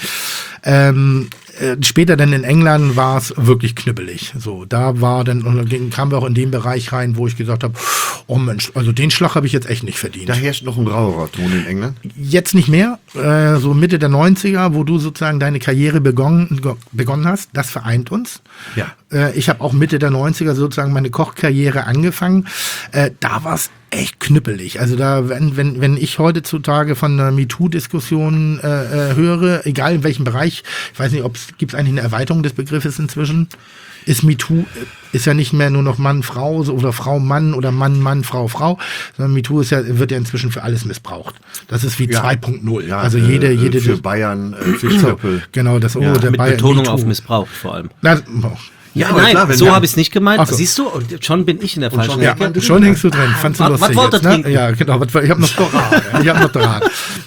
Ähm, äh, später dann in England war es wirklich knüppelig. So, da war dann, und dann ging- kamen wir auch in den Bereich rein, wo ich gesagt habe, oh Mensch, also den Schlag habe ich jetzt echt nicht verdient. Da herrscht noch ein rauerer Ton in England. Jetzt nicht mehr, äh, so Mitte der neunziger, wo du sozusagen deine Karriere begonnen, go- begonnen hast, das vereint uns. Ja. Äh, ich habe auch Mitte der neunziger sozusagen meine Kochkarriere angefangen. Äh, da war es echt knüppelig. Also da, wenn, wenn, wenn ich heutzutage von einer MeToo-Diskussion äh, äh, höre, egal in welchem Bereich, ich weiß nicht, ob es gibt eigentlich eine Erweiterung des Begriffes inzwischen. Ist MeToo, ist ja nicht mehr nur noch Mann, Frau oder Frau, Mann oder Mann, Mann, Frau, Frau, sondern MeToo ist ja, wird ja inzwischen für alles missbraucht. Das ist wie Ja. zwei Punkt null. Ja, also äh, jede, jede. für Bayern, äh, Fischköppel. Genau, das, oh, Ja, der Mit Bayer- Betonung MeToo. auf Missbrauch vor allem. Na, oh. Ja, Nein, klar, wenn so wir- habe ich es nicht gemeint. Ach so. Siehst du, und schon bin ich in der falschen schon- Ja, Ecke. schon hängst du drin. Fandst du Was- lustig was wollt ihr jetzt, ne? trinken? Ja, genau. was- Ich habe noch Draht. Ich habe noch Draht.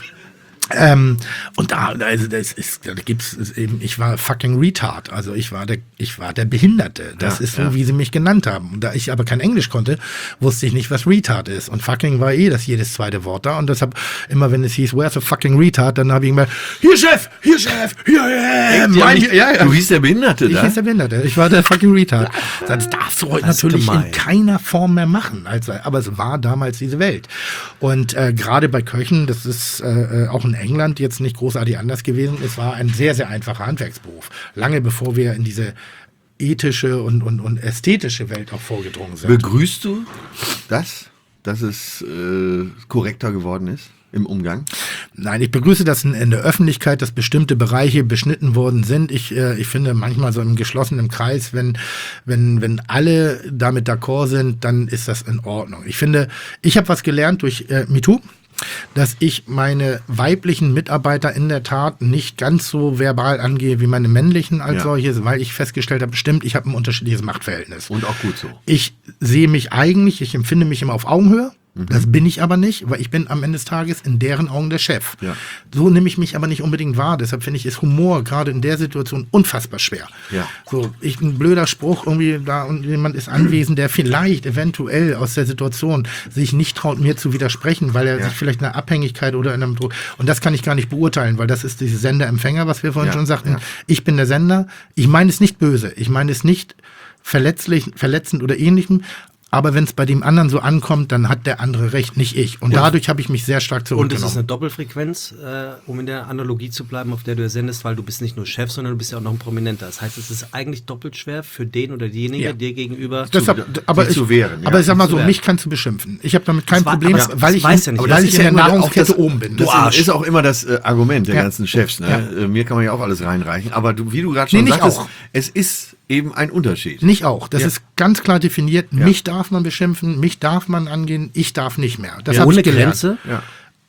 Ähm, und da, also das ist, da gibt's ist eben, ich war fucking retard, also ich war der, ich war der Behinderte. Das Ja, ist so, ja. wie sie mich genannt haben. Und da ich aber kein Englisch konnte, wusste ich nicht, was retard ist. Und fucking war eh das jedes zweite Wort da. Und deshalb immer, wenn es hieß, where's a fucking retard, dann habe ich immer, hier Chef, hier Chef, hier, äh, Ja, mein, nicht- ja, ja. Du hieß der Behinderte Ich da? hieß der Behinderte. Ich war der fucking retard. Das darfst du heute Das ist natürlich gemein. in keiner Form mehr machen. Also, aber es war damals diese Welt. Und äh, gerade bei Köchen, das ist äh, äh, auch in England jetzt nicht großartig anders gewesen. Es war ein sehr, sehr einfacher Handwerksberuf. Lange bevor wir in diese ethische und, und, und ästhetische Welt auch vorgedrungen sind. Begrüßt du das, dass es äh, korrekter geworden ist im Umgang? Nein, ich begrüße das in, in der Öffentlichkeit, dass bestimmte Bereiche beschnitten worden sind. Ich, äh, ich finde manchmal so im geschlossenen Kreis, wenn, wenn, wenn alle damit d'accord sind, dann ist das in Ordnung. Ich finde, ich habe was gelernt durch äh, MeToo, dass ich meine weiblichen Mitarbeiter in der Tat nicht ganz so verbal angehe wie meine männlichen als Ja. solches, weil ich festgestellt habe, stimmt, ich habe ein unterschiedliches Machtverhältnis. Und auch gut so. Ich sehe mich eigentlich, ich empfinde mich immer auf Augenhöhe. Das bin ich aber nicht, weil ich bin am Ende des Tages in deren Augen der Chef. Ja. So nehme ich mich aber nicht unbedingt wahr. Deshalb finde ich, ist Humor gerade in der Situation unfassbar schwer. Ja. So, ich ein blöder Spruch irgendwie da und jemand ist anwesend, der vielleicht eventuell aus der Situation sich nicht traut, mir zu widersprechen, weil er Ja. sich vielleicht in einer Abhängigkeit oder in einem Druck. Und das kann ich gar nicht beurteilen, weil das ist dieses Sender-Empfänger, was wir vorhin Ja, schon sagten. ja. Ich bin der Sender. Ich meine es nicht böse. Ich meine es nicht verletzlich, verletzend oder ähnlichem. Aber wenn es bei dem anderen so ankommt, dann hat der andere recht, nicht ich. Und dadurch habe ich mich sehr stark Und es zurückgenommen. ist eine Doppelfrequenz, äh, um in der Analogie zu bleiben, auf der du ja sendest, weil du bist nicht nur Chef, sondern du bist ja auch noch ein Prominenter. Das heißt, es ist eigentlich doppelt schwer für den oder diejenige, Ja. dir gegenüber. Deshalb, Sich aber ich, zu wehren, ja. aber ich sag mal Sich zu so, wehren. mich kannst du beschimpfen. Ich habe damit kein Das war- Problem, aber das weil ich, weiß ja nicht. weil Das ich ist in ja der immer auch Nahrungskette das- oben bin. Das Das ist auch immer das äh, Argument der Ja. ganzen Chefs. Ne? Ja. Äh, mir kann man ja auch alles reinreichen. Aber du, wie du gerade Nee, schon nicht sagtest, auch. es ist eben ein Unterschied. Nicht auch. Das Ja. ist ganz klar definiert. Ja. Mich darf man beschimpfen, mich darf man angehen, ich darf nicht mehr. Das Ja, hab ohne ich gelernt. Grenze. Ja.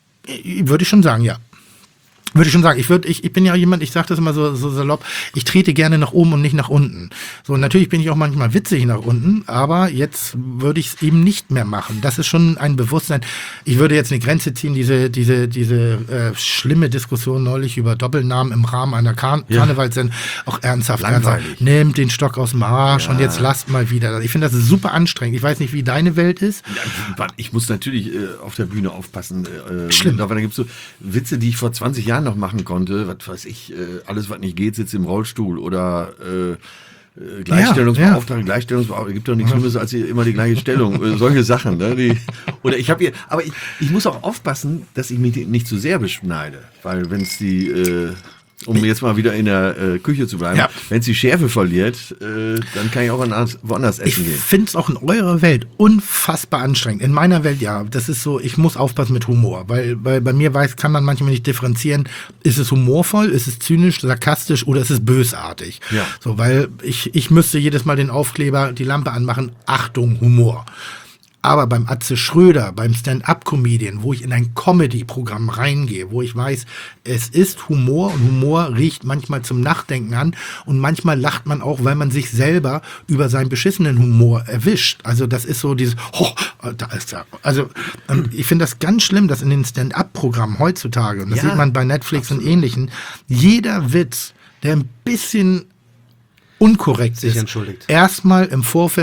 Ich- Würde ich schon sagen, ja. Würde ich schon sagen. Ich, würd, ich, ich bin ja jemand, ich sage das immer so, so salopp, ich trete gerne nach oben und nicht nach unten. So, natürlich bin ich auch manchmal witzig nach unten, aber jetzt würde ich es eben nicht mehr machen. Das ist schon ein Bewusstsein. Ich würde jetzt eine Grenze ziehen, diese, diese, diese äh, schlimme Diskussion neulich über Doppelnamen im Rahmen einer Kar Ja. Karnevalssendung auch ernsthaft. Langweilig. ernsthaft. Nehmt den Stock aus dem Arsch Ja. und jetzt lasst mal wieder. Ich finde das super anstrengend. Ich weiß nicht, wie deine Welt ist. Ja, ich muss natürlich äh, auf der Bühne aufpassen. Äh, Schlimm. Da gibt es so Witze, die ich vor zwanzig Jahren noch machen konnte. Was weiß ich, äh, alles, was nicht geht, sitzt im Rollstuhl. Oder äh, äh, Gleichstellungsbeauftragte, Gleichstellungsbeauftragte, gibt doch nichts Schlimmes als hier immer die gleiche Stellung. Äh, solche Sachen. Ne? Die, oder ich habe hier, aber ich, ich muss auch aufpassen, dass ich mich nicht zu sehr beschneide. Weil wenn es die... Äh, um jetzt mal wieder in der äh, Küche zu bleiben, Ja. wenn es die Schärfe verliert, äh, dann kann ich auch woanders, woanders Ich essen gehen. finde es auch in eurer Welt unfassbar anstrengend. In meiner Welt, ja, das ist so, ich muss aufpassen mit Humor, weil, weil bei mir weiß, kann man manchmal nicht differenzieren, ist es humorvoll, ist es zynisch, sarkastisch oder ist es bösartig. Ja. So, weil ich, ich müsste jedes Mal den Aufkleber, die Lampe anmachen, Achtung, Humor. Aber beim Atze Schröder, beim Stand-up-Comedian, wo ich in ein Comedy-Programm reingehe, wo ich weiß, es ist Humor und Humor riecht manchmal zum Nachdenken an und manchmal lacht man auch, weil man sich selber über seinen beschissenen Humor erwischt. Also das ist so dieses, oh, da ist er. Also ähm, ich finde das ganz schlimm, dass in den Stand-up-Programmen heutzutage, und das Ja, sieht man bei Netflix und Ähnlichen, jeder Witz, der ein bisschen unkorrekt Sich ist, entschuldigt. erstmal im Vorfeld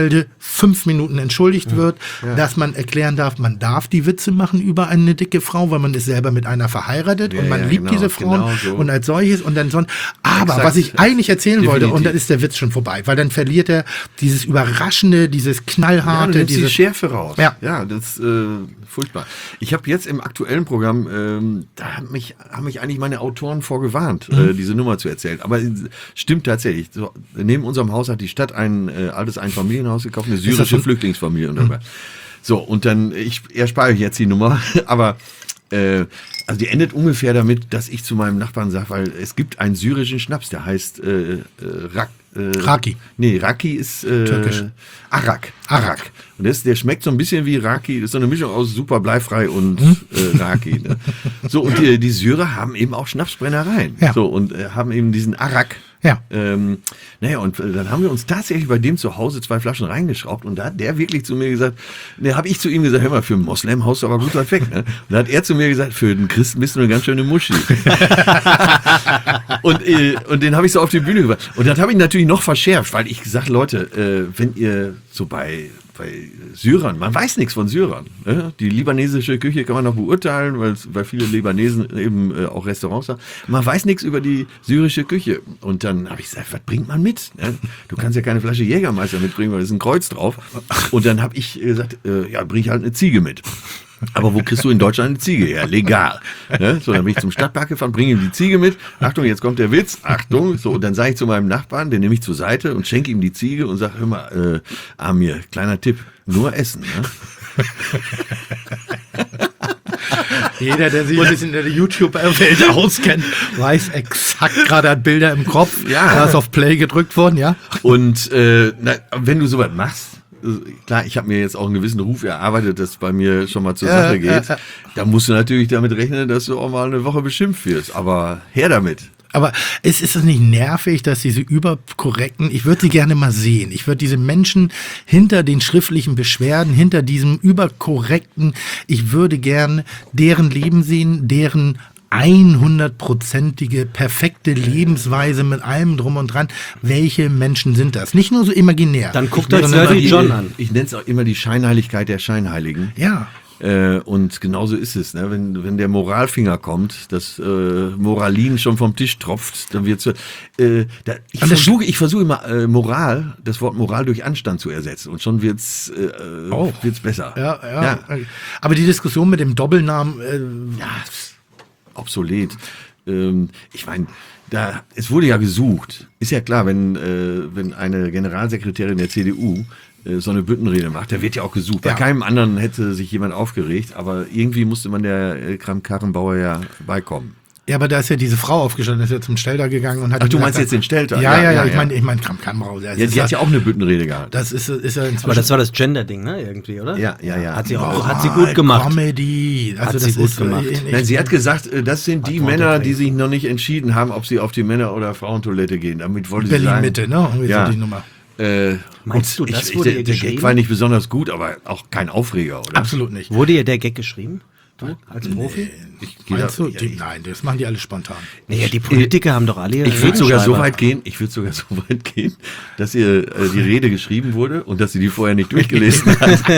fünf Minuten entschuldigt ja. wird, ja. dass man erklären darf, man darf die Witze machen über eine dicke Frau, weil man ist selber mit einer verheiratet ja, und man ja, liebt genau, diese Frauen genau so. und als solches und dann so. Aber Exakt. was ich eigentlich erzählen Definitiv. wollte, und dann ist der Witz schon vorbei, weil dann verliert er dieses Überraschende, dieses Ja, du knallharte, nimmst die dieses Schärfe raus. Ja. ja das ist äh, furchtbar. Ich habe jetzt im aktuellen Programm, ähm, da haben mich, haben mich eigentlich meine Autoren vorgewarnt, mhm. äh, diese Nummer zu erzählen. Aber äh, stimmt tatsächlich. So, neben unserem Haus hat die Stadt ein äh, altes Einfamilienhaus gekauft, eine syrische Flüchtlingsfamilie. Und dabei. So, und dann, ich erspare euch jetzt die Nummer, aber äh, also die endet ungefähr damit, dass ich zu meinem Nachbarn sage, weil es gibt einen syrischen Schnaps, der heißt äh, äh, Rak. Äh, Raki. Nee, Raki ist äh, Türkisch. Arak. Arak. Und das, der schmeckt so ein bisschen wie Raki. Das ist so eine Mischung aus super bleifrei und äh, Raki. Ne? So, und die, die Syrer haben eben auch Schnapsbrennereien. Ja. So, und äh, haben eben diesen Arak. Ja. Ähm, naja, und äh, dann haben wir uns tatsächlich bei dem zu Hause zwei Flaschen reingeschraubt und da hat der wirklich zu mir gesagt, ne, habe ich zu ihm gesagt, hör mal, für einen Moslem haust du aber gut weit weg. Ne? Und da hat er zu mir gesagt, für den Christen bist du eine ganz schöne Muschi. und, äh, und den habe ich so auf die Bühne gebracht. Und das habe ich natürlich noch verschärft, weil ich gesagt, Leute, äh, wenn ihr so bei bei Syrern, man weiß nichts von Syrern. Ne? Die libanesische Küche kann man noch beurteilen, weil, weil viele Libanesen eben äh, auch Restaurants haben. Man weiß nichts über die syrische Küche. Und dann habe ich gesagt, was bringt man mit? Ne? Du kannst ja keine Flasche Jägermeister mitbringen, weil da ist ein Kreuz drauf. Und dann habe ich gesagt, äh, ja, bring ich halt eine Ziege mit. Aber wo kriegst du in Deutschland eine Ziege her? Legal. Ne? So, dann bin ich zum Stadtpark gefahren, bringe ihm die Ziege mit. Achtung, jetzt kommt der Witz. Achtung. So, und dann sage ich zu meinem Nachbarn, den nehme ich zur Seite und schenke ihm die Ziege und sage, hör mal, äh, Amir, kleiner Tipp, nur essen. Ne? Jeder, der sich ein bisschen in der YouTube-Welt auskennt, weiß exakt gerade, hat Bilder im Kopf. Ja. Da ist auf Play gedrückt worden, ja. Und äh, na, wenn du sowas machst, klar, ich habe mir jetzt auch einen gewissen Ruf erarbeitet, dass bei mir schon mal zur Ja, Sache geht. ja, ja. Da musst du natürlich damit rechnen, dass du auch mal eine Woche beschimpft wirst. Aber her damit. Aber ist, ist es nicht nervig, dass diese überkorrekten, ich würde sie gerne mal sehen, ich würde diese Menschen hinter den schriftlichen Beschwerden, hinter diesem überkorrekten, ich würde gerne deren Leben sehen, deren hundertprozentige, perfekte Lebensweise mit allem drum und dran. Welche Menschen sind das? Nicht nur so imaginär. Dann guckt Ich euch nenn's immer Dirty die- John an. Ich nenne es auch immer die Scheinheiligkeit der Scheinheiligen. Ja. Äh, und genauso ist es, ne? wenn, wenn der Moralfinger kommt, dass äh, Moralin schon vom Tisch tropft, dann wird's äh, da, ich Und das- versuche ich versuche immer äh, Moral, das Wort Moral durch Anstand zu ersetzen und schon wird's äh, Oh. wird's besser. Ja, ja, Aber die Diskussion mit dem Doppelnamen, äh, Ja, obsolet. Ähm, ich meine, da es wurde ja gesucht. Ist ja klar, wenn äh, wenn eine Generalsekretärin der C D U äh, so eine Büttenrede macht, da wird ja auch gesucht. Bei Ja. keinem anderen hätte sich jemand aufgeregt, aber irgendwie musste man der äh, Kramp-Karrenbauer ja beikommen. ja, aber da ist ja diese Frau aufgestanden, ist ja zum Stelter gegangen und hat. Ach, du gesagt, meinst jetzt den Stelter? Ja, ja, ja, Ja, ja, ich ja. meine, ich meine, Kram, Kram raus. Ja, Ja, die hat ja auch eine Büttenrede gehabt. Das ist, ist ja inzwischen. Aber das war das Gender-Ding, ne? Irgendwie, oder? Ja, ja, ja. Hat sie auch, Oh, hat sie gut gemacht. Comedy. Also Hat das sie gut ist, gemacht. äh, Nein, sie hat gesagt, äh, das sind die Hat Worte Männer, die drin. sich noch nicht entschieden haben, ob sie auf die Männer- oder Frauentoilette gehen. Damit wollte sie sagen. Berlin-Mitte, ne? Irgendwie Ja. so die Nummer. Äh, Meinst und du, das ich, wurde der, ihr der Gag geschrieben? war nicht besonders gut, aber auch kein Aufreger, oder? Absolut nicht. Wurde ihr der Gag geschrieben? Du, als Profi? Ich, geh Meinst da- du? ja, Die, ich, nein, das machen die alle spontan. Naja, die Politiker haben doch alle ihre ich würde sogar so Redenschreiber. weit gehen, ich würde sogar so weit gehen, dass ihr äh, die Rede geschrieben wurde und dass sie die vorher nicht durchgelesen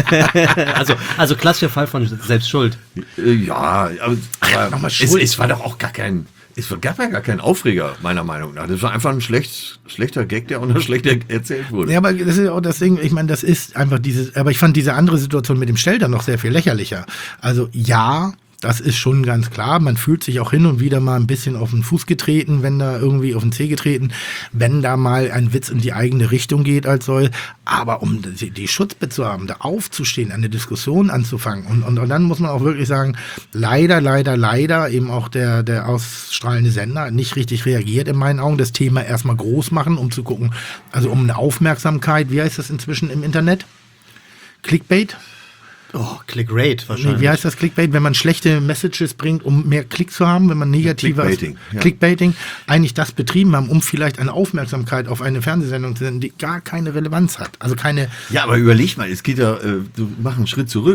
hat. Also, also klassischer Fall von Selbstschuld. äh, ja, aber, aber nochmal es, Schuld. es war doch auch gar kein, es gab ja gar keinen Aufreger, meiner Meinung nach. Das war einfach ein schlecht, schlechter Gag, der auch noch schlechter erzählt wurde. Ja, aber das ist auch das Ding, ich meine, das ist einfach dieses, aber ich fand diese andere Situation mit dem Stelter noch sehr viel lächerlicher. Also ja, das ist schon ganz klar. Man fühlt sich auch hin und wieder mal ein bisschen auf den Fuß getreten, wenn da irgendwie auf den Zeh getreten, wenn da mal ein Witz in die eigene Richtung geht als soll. Aber um die, die Schutzbe zu haben, da aufzustehen, eine Diskussion anzufangen. Und, und, und dann muss man auch wirklich sagen, leider, leider, leider eben auch der, der ausstrahlende Sender nicht richtig reagiert in meinen Augen. Das Thema erstmal groß machen, um zu gucken, also um eine Aufmerksamkeit, wie heißt das inzwischen im Internet? Clickbait? Oh, Click-Rate Nee, wahrscheinlich. wie heißt das Clickbait, wenn man schlechte Messages bringt, um mehr Klicks zu haben, wenn man negative Clickbaiting, ja. Clickbaiting eigentlich das betrieben haben, um vielleicht eine Aufmerksamkeit auf eine Fernsehsendung zu senden, die gar keine Relevanz hat. Also keine. Ja, aber überleg mal, es geht ja, äh, du mach einen Schritt zurück.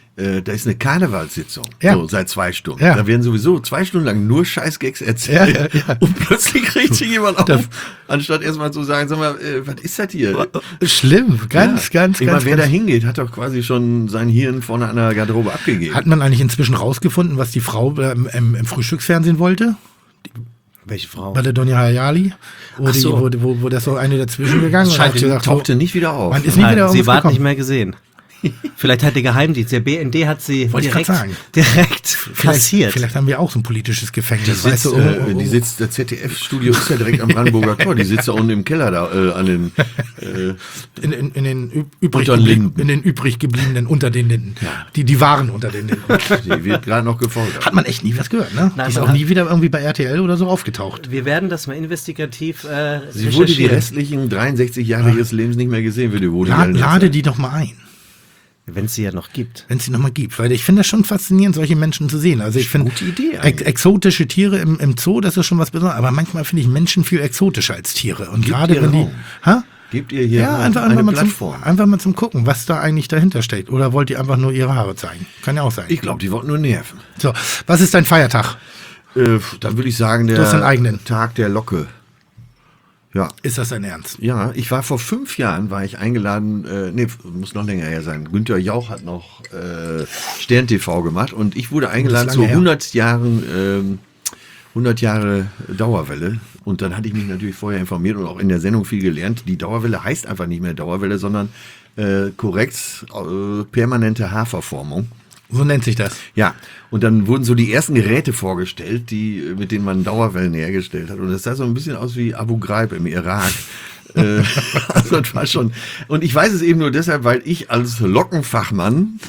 äh, da ist eine Karnevalssitzung, Ja. so seit zwei Stunden. Ja. Da werden sowieso zwei Stunden lang nur Scheißgags erzählt. Ja, ja, ja. Und plötzlich regt sich jemand auf, anstatt erstmal zu sagen, sag mal, äh, was ist das hier? Schlimm, ganz, Ja. ganz, ich ganz. meine, wer da ganz hingeht, hat doch quasi schon sein Hirn vorne an der Garderobe abgegeben. Hat man eigentlich inzwischen rausgefunden, was die Frau ähm, im, im Frühstücksfernsehen wollte? Welche Frau? Bei der Donja Hayali? Wo, Ach die, so. wo, wo, wo das so eine dazwischen gegangen Scheint und Die hat gesagt, tauchte so, nicht wieder auf. man ist nie Nein, wieder sie irgendwas war gekommen. nicht mehr gesehen. Vielleicht hat der Geheimdienst, der B N D hat sie Wollte ich direkt, grad sagen. direkt Vielleicht, kassiert. vielleicht haben wir auch so ein politisches Gefängnis. Die sitzt, weißt du, äh, oh, oh, die oh. sitzt, der Z D F-Studio ist ja direkt am Brandenburger Tor. Die sitzt da unten im Keller da äh, an den. Äh, in, in, in, den üb- übrig Unter den geblieben, Linden. in den übrig gebliebenen unter den Linden. Ja. Die, die waren unter den Linden. die wird gerade noch gefolgt. Hat man echt nie was gehört, ne? Nein, die ist man auch hat- nie wieder irgendwie bei R T L oder so aufgetaucht. Wir werden das mal investigativ äh, Sie wurde die recherchieren. restlichen dreiundsechzig Jahre ihres Lebens nicht mehr gesehen, wie die Woody La, Allen jetzt lade sagt. die doch mal ein, Wenn es sie ja noch gibt. wenn es sie noch mal gibt. Weil ich finde das schon faszinierend, solche Menschen zu sehen. Also ich finde Gute Idee ex eigentlich. exotische Tiere im, im Zoo, das ist schon was Besonderes. Aber manchmal finde ich Menschen viel exotischer als Tiere. Und Gebt gerade ihr wenn die... Raum. Ha? Gebt ihr hier Ja, mal einfach, eine einfach, mal zum, Plattform? einfach mal zum Gucken, was da eigentlich dahinter steckt. Oder wollt ihr einfach nur ihre Haare zeigen? Kann ja auch sein. Ich glaube, die wollten nur nerven. So, was ist dein Feiertag? Äh, dann würde ich sagen, der Du hast einen eigenen. Tag der Locke. Ja. Ist das dein Ernst? Ja, ich war vor fünf Jahren, war ich eingeladen, äh, nee, muss noch länger her sein. Günther Jauch hat noch äh, Stern T V gemacht und ich wurde eingeladen lange zu her. hundert Jahren, ähm, hundert Jahre Dauerwelle. Und dann hatte ich mich natürlich vorher informiert und auch in der Sendung viel gelernt. Die Dauerwelle heißt einfach nicht mehr Dauerwelle, sondern äh, korrekt äh, permanente Haarverformung. So nennt sich das. Ja, und dann wurden so die ersten Geräte vorgestellt, die, mit denen man Dauerwellen hergestellt hat. Und das sah so ein bisschen aus wie Abu Ghraib im Irak. äh, also das war schon. Und ich weiß es eben nur deshalb, weil ich als Lockenfachmann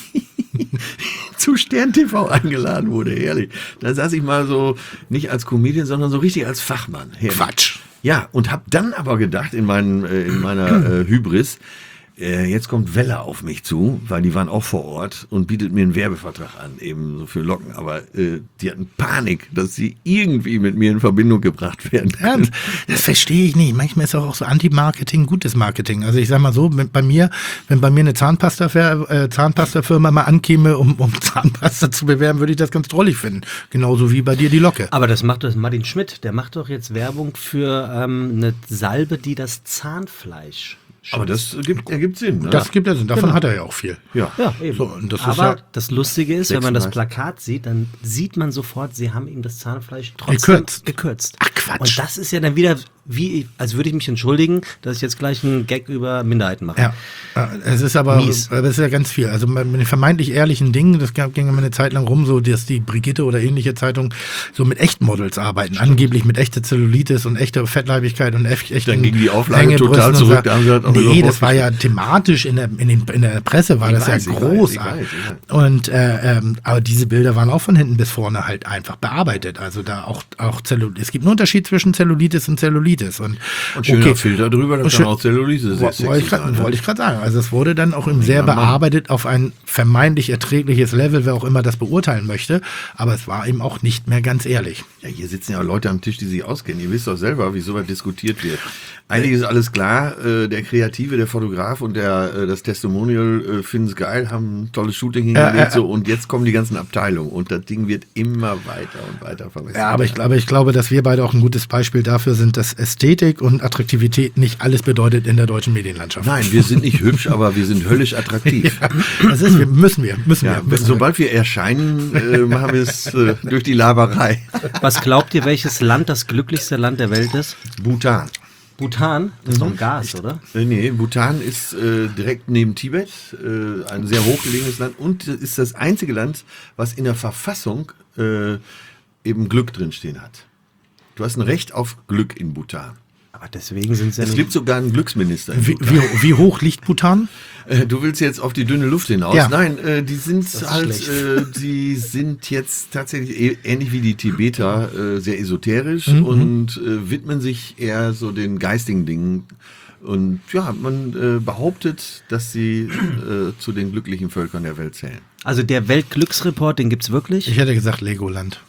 zu Stern T V eingeladen wurde, ehrlich. Da saß ich mal so, nicht als Comedian, sondern so richtig als Fachmann. Herrlich. Quatsch. Ja, und hab dann aber gedacht, in, meinen, äh, in meiner äh, Hybris, äh, jetzt kommt Welle auf mich zu, weil die waren auch vor Ort und bietet mir einen Werbevertrag an, eben so für Locken. Aber äh, die hatten Panik, dass sie irgendwie mit mir in Verbindung gebracht werden. Ernst? Das verstehe ich nicht. Manchmal ist auch so Anti-Marketing gutes Marketing. Also ich sag mal so, wenn bei mir, wenn bei mir eine Zahnpasta äh, Zahnpasta-Firma mal ankäme, um, um Zahnpasta zu bewerben, würde ich das ganz drollig finden. Genauso wie bei dir die Locke. Aber das macht doch Martin Schmidt, der macht doch jetzt Werbung für ähm, eine Salbe, die das Zahnfleisch schützt. Aber das gibt, ergibt Sinn. Ne? Das gibt es, und davon hat er ja auch viel. ja. Ja, eben. So, und das ist Aber ja das Lustige ist, wenn man das sechsunddreißig. Plakat sieht, dann sieht man sofort, sie haben ihm das Zahnfleisch trotzdem Gekürzt. gekürzt. Ach, Quatsch. Und das ist ja dann wieder, wie, als würde ich mich entschuldigen, dass ich jetzt gleich einen Gag über Minderheiten mache. Ja, äh, es ist aber, Mies. aber es ist ja ganz viel. Also mit den vermeintlich ehrlichen Dingen, das gab- ging immer eine Zeit lang rum, so dass die Brigitte oder ähnliche Zeitung so mit Echtmodels arbeiten, angeblich mit echter Zellulitis und echter Fettleibigkeit und echt, echten Dann ging die Auflage Hängebrüsten total und zurück, so. da haben sie halt auch Nee, überhaupt das war ja thematisch in der, in, den, in der Presse war Ich das weiß, ja ich groß. weiß, ich weiß, ich weiß. Und äh, ähm, aber diese Bilder waren auch von hinten bis vorne halt einfach bearbeitet. Also da auch auch Zellulitis. Es gibt einen Unterschied zwischen Zellulitis und Zellulitis und, Und schöner Filter drüber, Und das schön- kann auch Zellulite sehr Wo- sexy Wollte ich sein, grad- ne? wollte ich gerade sagen. Also es wurde dann auch im sehr Mann. bearbeitet auf ein vermeintlich erträgliches Level, wer auch immer das beurteilen möchte. Aber es war eben auch nicht mehr ganz ehrlich. Ja, hier sitzen ja Leute am Tisch, die sich auskennen. Ihr wisst doch selber, wie sowas diskutiert wird. Eigentlich ist alles klar. Äh, der Kreative, der Fotograf und der äh, das Testimonial äh, finden es geil, haben ein tolles Shooting hingelegt. Äh, äh, so, und jetzt kommen die ganzen Abteilungen. Und das Ding wird immer weiter und weiter verbessert. Ja, aber ich glaube, ich glaube, dass wir beide auch ein gutes Beispiel dafür sind, dass Ästhetik und Attraktivität nicht alles bedeutet in der deutschen Medienlandschaft. Nein, wir sind nicht hübsch, aber wir sind höllisch attraktiv. Das ist, wir müssen wir, müssen Ja, wir. wenn, Müssen wir. sobald wir erscheinen, äh, machen wir es äh, durch die Laberei. Was glaubt ihr, welches Land das glücklichste Land der Welt ist? Bhutan. Bhutan? Das ist doch ein Gas, oder? Äh, Nee, Bhutan ist äh, direkt neben Tibet, äh, ein sehr hochgelegenes Land und ist das einzige Land, was in der Verfassung äh, eben Glück drinstehen hat. Du hast ein Recht auf Glück in Bhutan. Aber deswegen sind sie ja Es nicht... gibt sogar einen Glücksminister in Wie, Bhutan. wie, wie hoch liegt Bhutan? Äh, du willst jetzt auf die dünne Luft hinaus? Ja. Nein, äh, die sind ist halt, schlecht. äh, die sind jetzt tatsächlich äh, ähnlich wie die Tibeter äh, sehr esoterisch Mhm. und äh, widmen sich eher so den geistigen Dingen. Und ja, man äh, behauptet, dass sie äh, zu den glücklichen Völkern der Welt zählen. Also der Weltglücksreport, den gibt's wirklich? Ich hätte gesagt Legoland.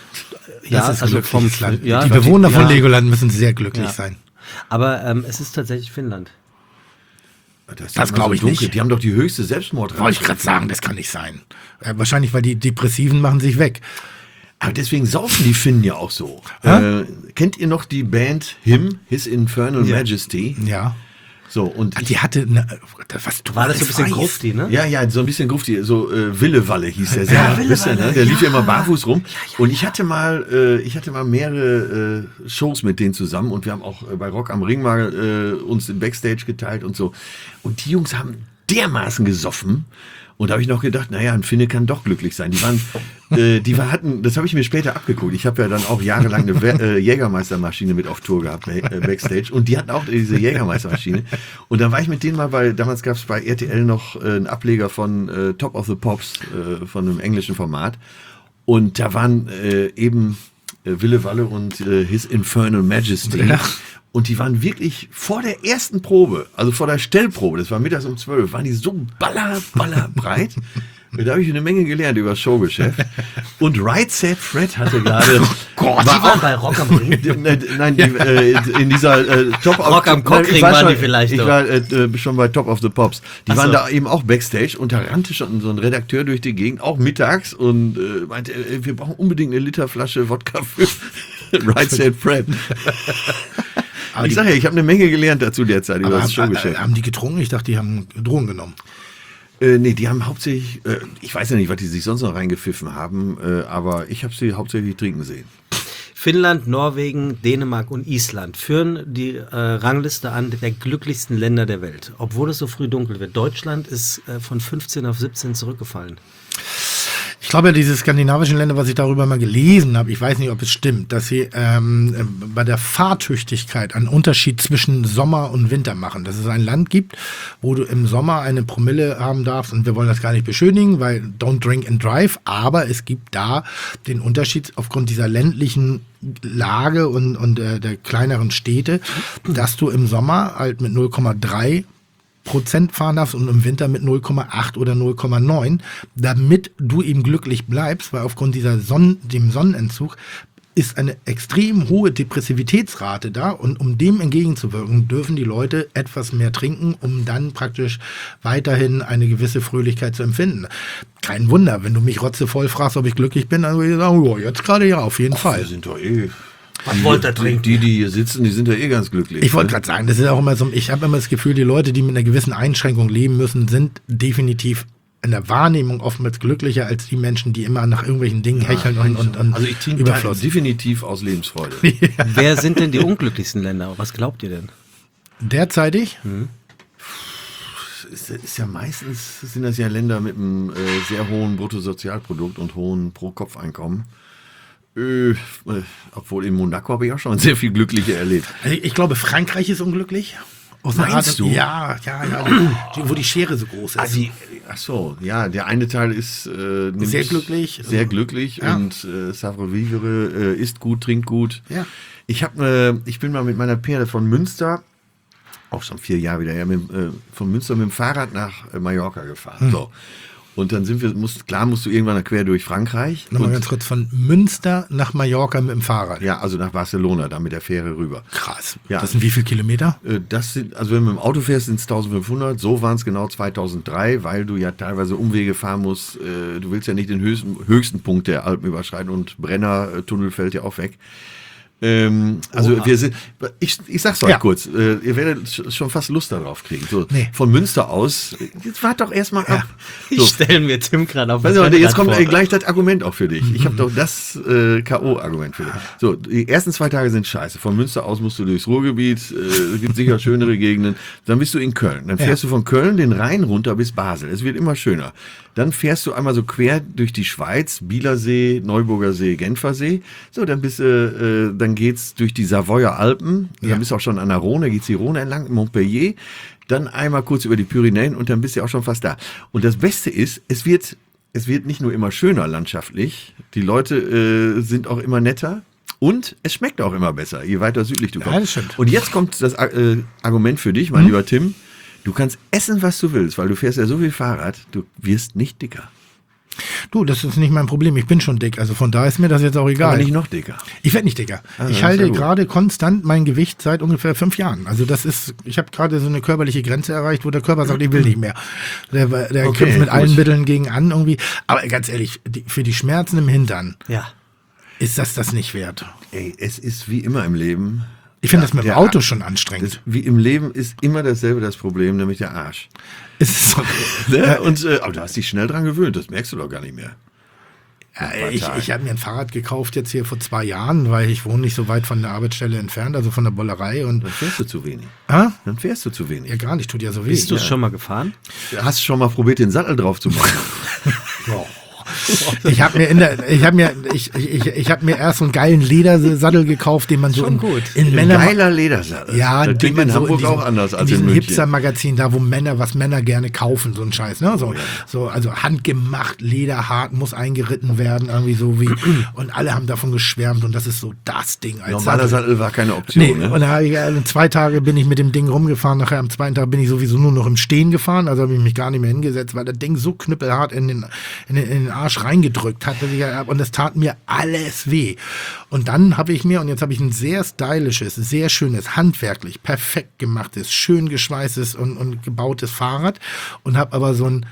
ja, Das ist ein also vom glückliches Land. ja, Die Bewohner von ja. Legoland müssen sehr glücklich Ja. sein. Aber ähm, es ist tatsächlich Finnland. Das, Das glaube ich nicht. Die haben doch die höchste Selbstmordrate. Wollte ich gerade sagen, das kann nicht sein. Äh, wahrscheinlich, weil die Depressiven machen sich weg. Aber deswegen saufen die Finnen ja auch so. Hä? Äh, kennt ihr noch die Band Him, His Infernal Majesty? Ja. So, und Ach, ich, die hatte, eine, was du War das so ein bisschen weißt. grufti, ne? ja, ja, so ein bisschen grufti, so äh, Willewalle hieß der Sänger. Ja, Wisst ihr, ne? Der lief ja immer barfuß rum. Ja, ja, und ich hatte mal, äh, ich hatte mal mehrere äh, Shows mit denen zusammen und wir haben auch äh, bei Rock am Ring mal äh, uns im Backstage geteilt und so. Und die Jungs haben dermaßen gesoffen. Und da habe ich noch gedacht, naja, ein Finne kann doch glücklich sein. Die waren, äh, die war, hatten, das habe ich mir später abgeguckt. Ich habe ja dann auch jahrelang eine We äh, Jägermeistermaschine mit auf Tour gehabt, äh, Backstage. Und die hatten auch diese Jägermeistermaschine. Und dann war ich mit denen mal bei, damals gab es bei R T L noch äh, einen Ableger von äh, Top of the Pops, äh, von einem englischen Format. Und da waren äh, eben äh, Wille Walle und äh, His Infernal Majesty. Ja. Und die waren wirklich vor der ersten Probe, also vor der Stellprobe, das war mittags um zwölf, waren die so baller, baller breit. Da habe ich eine Menge gelernt über das Showgeschäft. Und Right Said Fred hatte gerade... Oh Gott, die waren bei Rock am Ring. Nein, nein die, äh, in dieser äh, Top of... Rock am Cockring war waren schon, die vielleicht Ich doch. war äh, schon bei Top of the Pops. Die Ach waren so. da eben auch Backstage und da rannte schon so ein Redakteur durch die Gegend, auch mittags, und äh, meinte, äh, wir brauchen unbedingt eine Literflasche Wodka für Right Said Fred. Aber Ich die- sage ja, ich habe eine Menge gelernt dazu derzeit über Aber das haben, Showgeschäft. haben die getrunken? Ich dachte, die haben Drogen genommen. Äh, nee, die haben hauptsächlich, äh, ich weiß ja nicht, was die sich sonst noch reingepfiffen haben, äh, aber ich habe sie hauptsächlich trinken sehen. Finnland, Norwegen, Dänemark und Island führen die äh, Rangliste an der glücklichsten Länder der Welt. Obwohl es so früh dunkel wird. Deutschland ist äh, von fünfzehn auf siebzehn zurückgefallen. Ich glaube ja, diese skandinavischen Länder, was ich darüber mal gelesen habe, ich weiß nicht, ob es stimmt, dass sie ähm, äh, bei der Fahrtüchtigkeit einen Unterschied zwischen Sommer und Winter machen. Dass es ein Land gibt, wo du im Sommer eine Promille haben darfst, und wir wollen das gar nicht beschönigen, weil don't drink and drive, aber es gibt da den Unterschied aufgrund dieser ländlichen Lage und, und äh, der kleineren Städte, dass du im Sommer halt mit null Komma drei Prozent fahren darfst und im Winter mit null Komma acht oder null Komma neun, damit du eben glücklich bleibst, weil aufgrund dieser Sonnen, dem Sonnenentzug ist eine extrem hohe Depressivitätsrate da, und um dem entgegenzuwirken, dürfen die Leute etwas mehr trinken, um dann praktisch weiterhin eine gewisse Fröhlichkeit zu empfinden. Kein Wunder, wenn du mich rotzevoll fragst, ob ich glücklich bin, dann würde ich sagen, oh, jetzt gerade ja, auf jeden Fall. Wir sind doch eh... Was wollt ihr trinken? Die, die hier sitzen, die sind ja eh ganz glücklich. Ich wollte ne? gerade sagen, das ist auch immer so, ich habe immer das Gefühl, die Leute, die mit einer gewissen Einschränkung leben müssen, sind definitiv in der Wahrnehmung oftmals glücklicher als die Menschen, die immer nach irgendwelchen Dingen hecheln und, und, und Also ich trinke Überfluss. definitiv aus Lebensfreude. Wer sind denn die unglücklichsten Länder? Was glaubt ihr denn? Derzeitig? Es ist ja meistens, sind das ja Länder mit einem äh, sehr hohen Bruttosozialprodukt und hohen Pro-Kopf-Einkommen. Äh, äh, obwohl in Monaco habe ich auch schon sehr viel Glückliche erlebt. Also ich glaube, Frankreich ist unglücklich. Aus einer Meinst Art- du? Ja, ja, ja. Die, wo die Schere so groß ist. Ah, die, ach so, ja, der eine Teil ist äh, nimmt- Sehr glücklich. sehr glücklich Ja. und äh, Savre Vivere äh, isst gut, trinkt gut. Ja. Ich habe, äh, ich bin mal mit meiner Pferde von Münster, auch schon vier Jahre wieder, ja, mit, äh, von Münster mit dem Fahrrad nach äh, Mallorca gefahren. Hm. So. Und dann sind wir, musst, klar musst du irgendwann quer durch Frankreich. Nochmal Und- ganz kurz, von Münster nach Mallorca mit dem Fahrrad. Ja, also nach Barcelona, da mit der Fähre rüber. Krass. Ja. Das sind wie viele Kilometer? Äh, Das sind, also wenn du mit dem Auto fährst, sind es eintausendfünfhundert, so waren es genau zweitausenddrei, weil du ja teilweise Umwege fahren musst. Äh, Du willst ja nicht den höchsten, höchsten Punkt der Alpen überschreiten, und Brenner-Tunnel fällt ja auch weg. Ähm, also Oha. wir sind, ich, ich sag's euch Ja. kurz, äh, ihr werdet sch- schon fast Lust darauf kriegen. So, Nee. Von Münster aus, jetzt wart doch erstmal ab. Ich So. stelle mir Tim gerade auf Weißt dem du, jetzt Rennrad kommt vor. äh, gleich das Argument auch für dich. Ich habe doch das äh, K O-Argument für dich. So, die ersten zwei Tage sind scheiße. Von Münster aus musst du durchs Ruhrgebiet, äh, es gibt sicher schönere Gegenden. Dann bist du in Köln. Dann fährst du von Köln den Rhein runter bis Basel. Es wird immer schöner. Dann fährst du einmal so quer durch die Schweiz, Bielersee, Neuburger See, Genfersee. So, dann bist du, äh, dann geht's durch die Savoyer Alpen. Ja. Dann bist du auch schon an der Rhone, geht's die Rhone entlang, Montpellier. Dann einmal kurz über die Pyrenäen und dann bist du auch schon fast da. Und das Beste ist, es wird, es wird nicht nur immer schöner landschaftlich, die Leute äh, sind auch immer netter und es schmeckt auch immer besser, je weiter südlich du kommst. das stimmt. Und jetzt kommt das äh, Argument für dich, mein lieber Tim. Du kannst essen, was du willst, weil du fährst ja so viel Fahrrad, du wirst nicht dicker. Du, das ist nicht mein Problem. Ich bin schon dick. Also von daher ist mir das jetzt auch egal. Aber nicht noch dicker. Ich werde nicht dicker. Ah, ich das halte ist ja gut. gerade konstant mein Gewicht seit ungefähr fünf Jahren. Also das ist, ich habe gerade so eine körperliche Grenze erreicht, wo der Körper sagt, ich will nicht mehr. Der, der Okay, kämpft mit gut. allen Mitteln gegen an irgendwie. Aber ganz ehrlich, die, für die Schmerzen im Hintern Ja. ist das das nicht wert. Ey, es ist wie immer im Leben. Ich finde das mit dem Der Auto Arsch. schon anstrengend. Das, wie im Leben ist immer dasselbe das Problem, nämlich der Arsch. Ist es so? Ne? Und, äh, aber du hast dich schnell dran gewöhnt, das merkst du doch gar nicht mehr. Ja, ich ich habe mir ein Fahrrad gekauft jetzt hier vor zwei Jahren, weil ich wohne nicht so weit von der Arbeitsstelle entfernt, also von der Bollerei. Und Dann fährst du zu wenig. ah? Dann fährst du zu wenig. Ja, gar nicht, tut ja so weh. Bist du es schon mal gefahren? Hast du schon mal probiert, den Sattel drauf zu machen? Ich habe mir in der, ich habe mir, ich, ich, ich habe mir erst so einen geilen Ledersattel gekauft, den man so in, gut. in Ein Männer, geiler Ledersattel. ja, das den klingt man in so Hamburg diesem, auch anders in als in diesem München. Hipster-Magazin, da wo Männer, was Männer gerne kaufen, so ein Scheiß, ne? So, so, also handgemacht, lederhart, muss eingeritten werden, irgendwie so wie, und alle haben davon geschwärmt und das ist so das Ding als Normaler Sattel. Sattel war keine Option. Nee, ne? und da habe ich, äh, zwei Tage bin ich mit dem Ding rumgefahren, nachher am zweiten Tag bin ich sowieso nur noch im Stehen gefahren, also habe ich mich gar nicht mehr hingesetzt, weil das Ding so knüppelhart in den, in den, in den Arsch reingedrückt hat, dass ich, und das tat mir alles weh. Und dann habe ich mir, und jetzt habe ich ein sehr stylisches, sehr schönes, handwerklich, perfekt gemachtes, schön geschweißtes und, und gebautes Fahrrad und habe aber so ein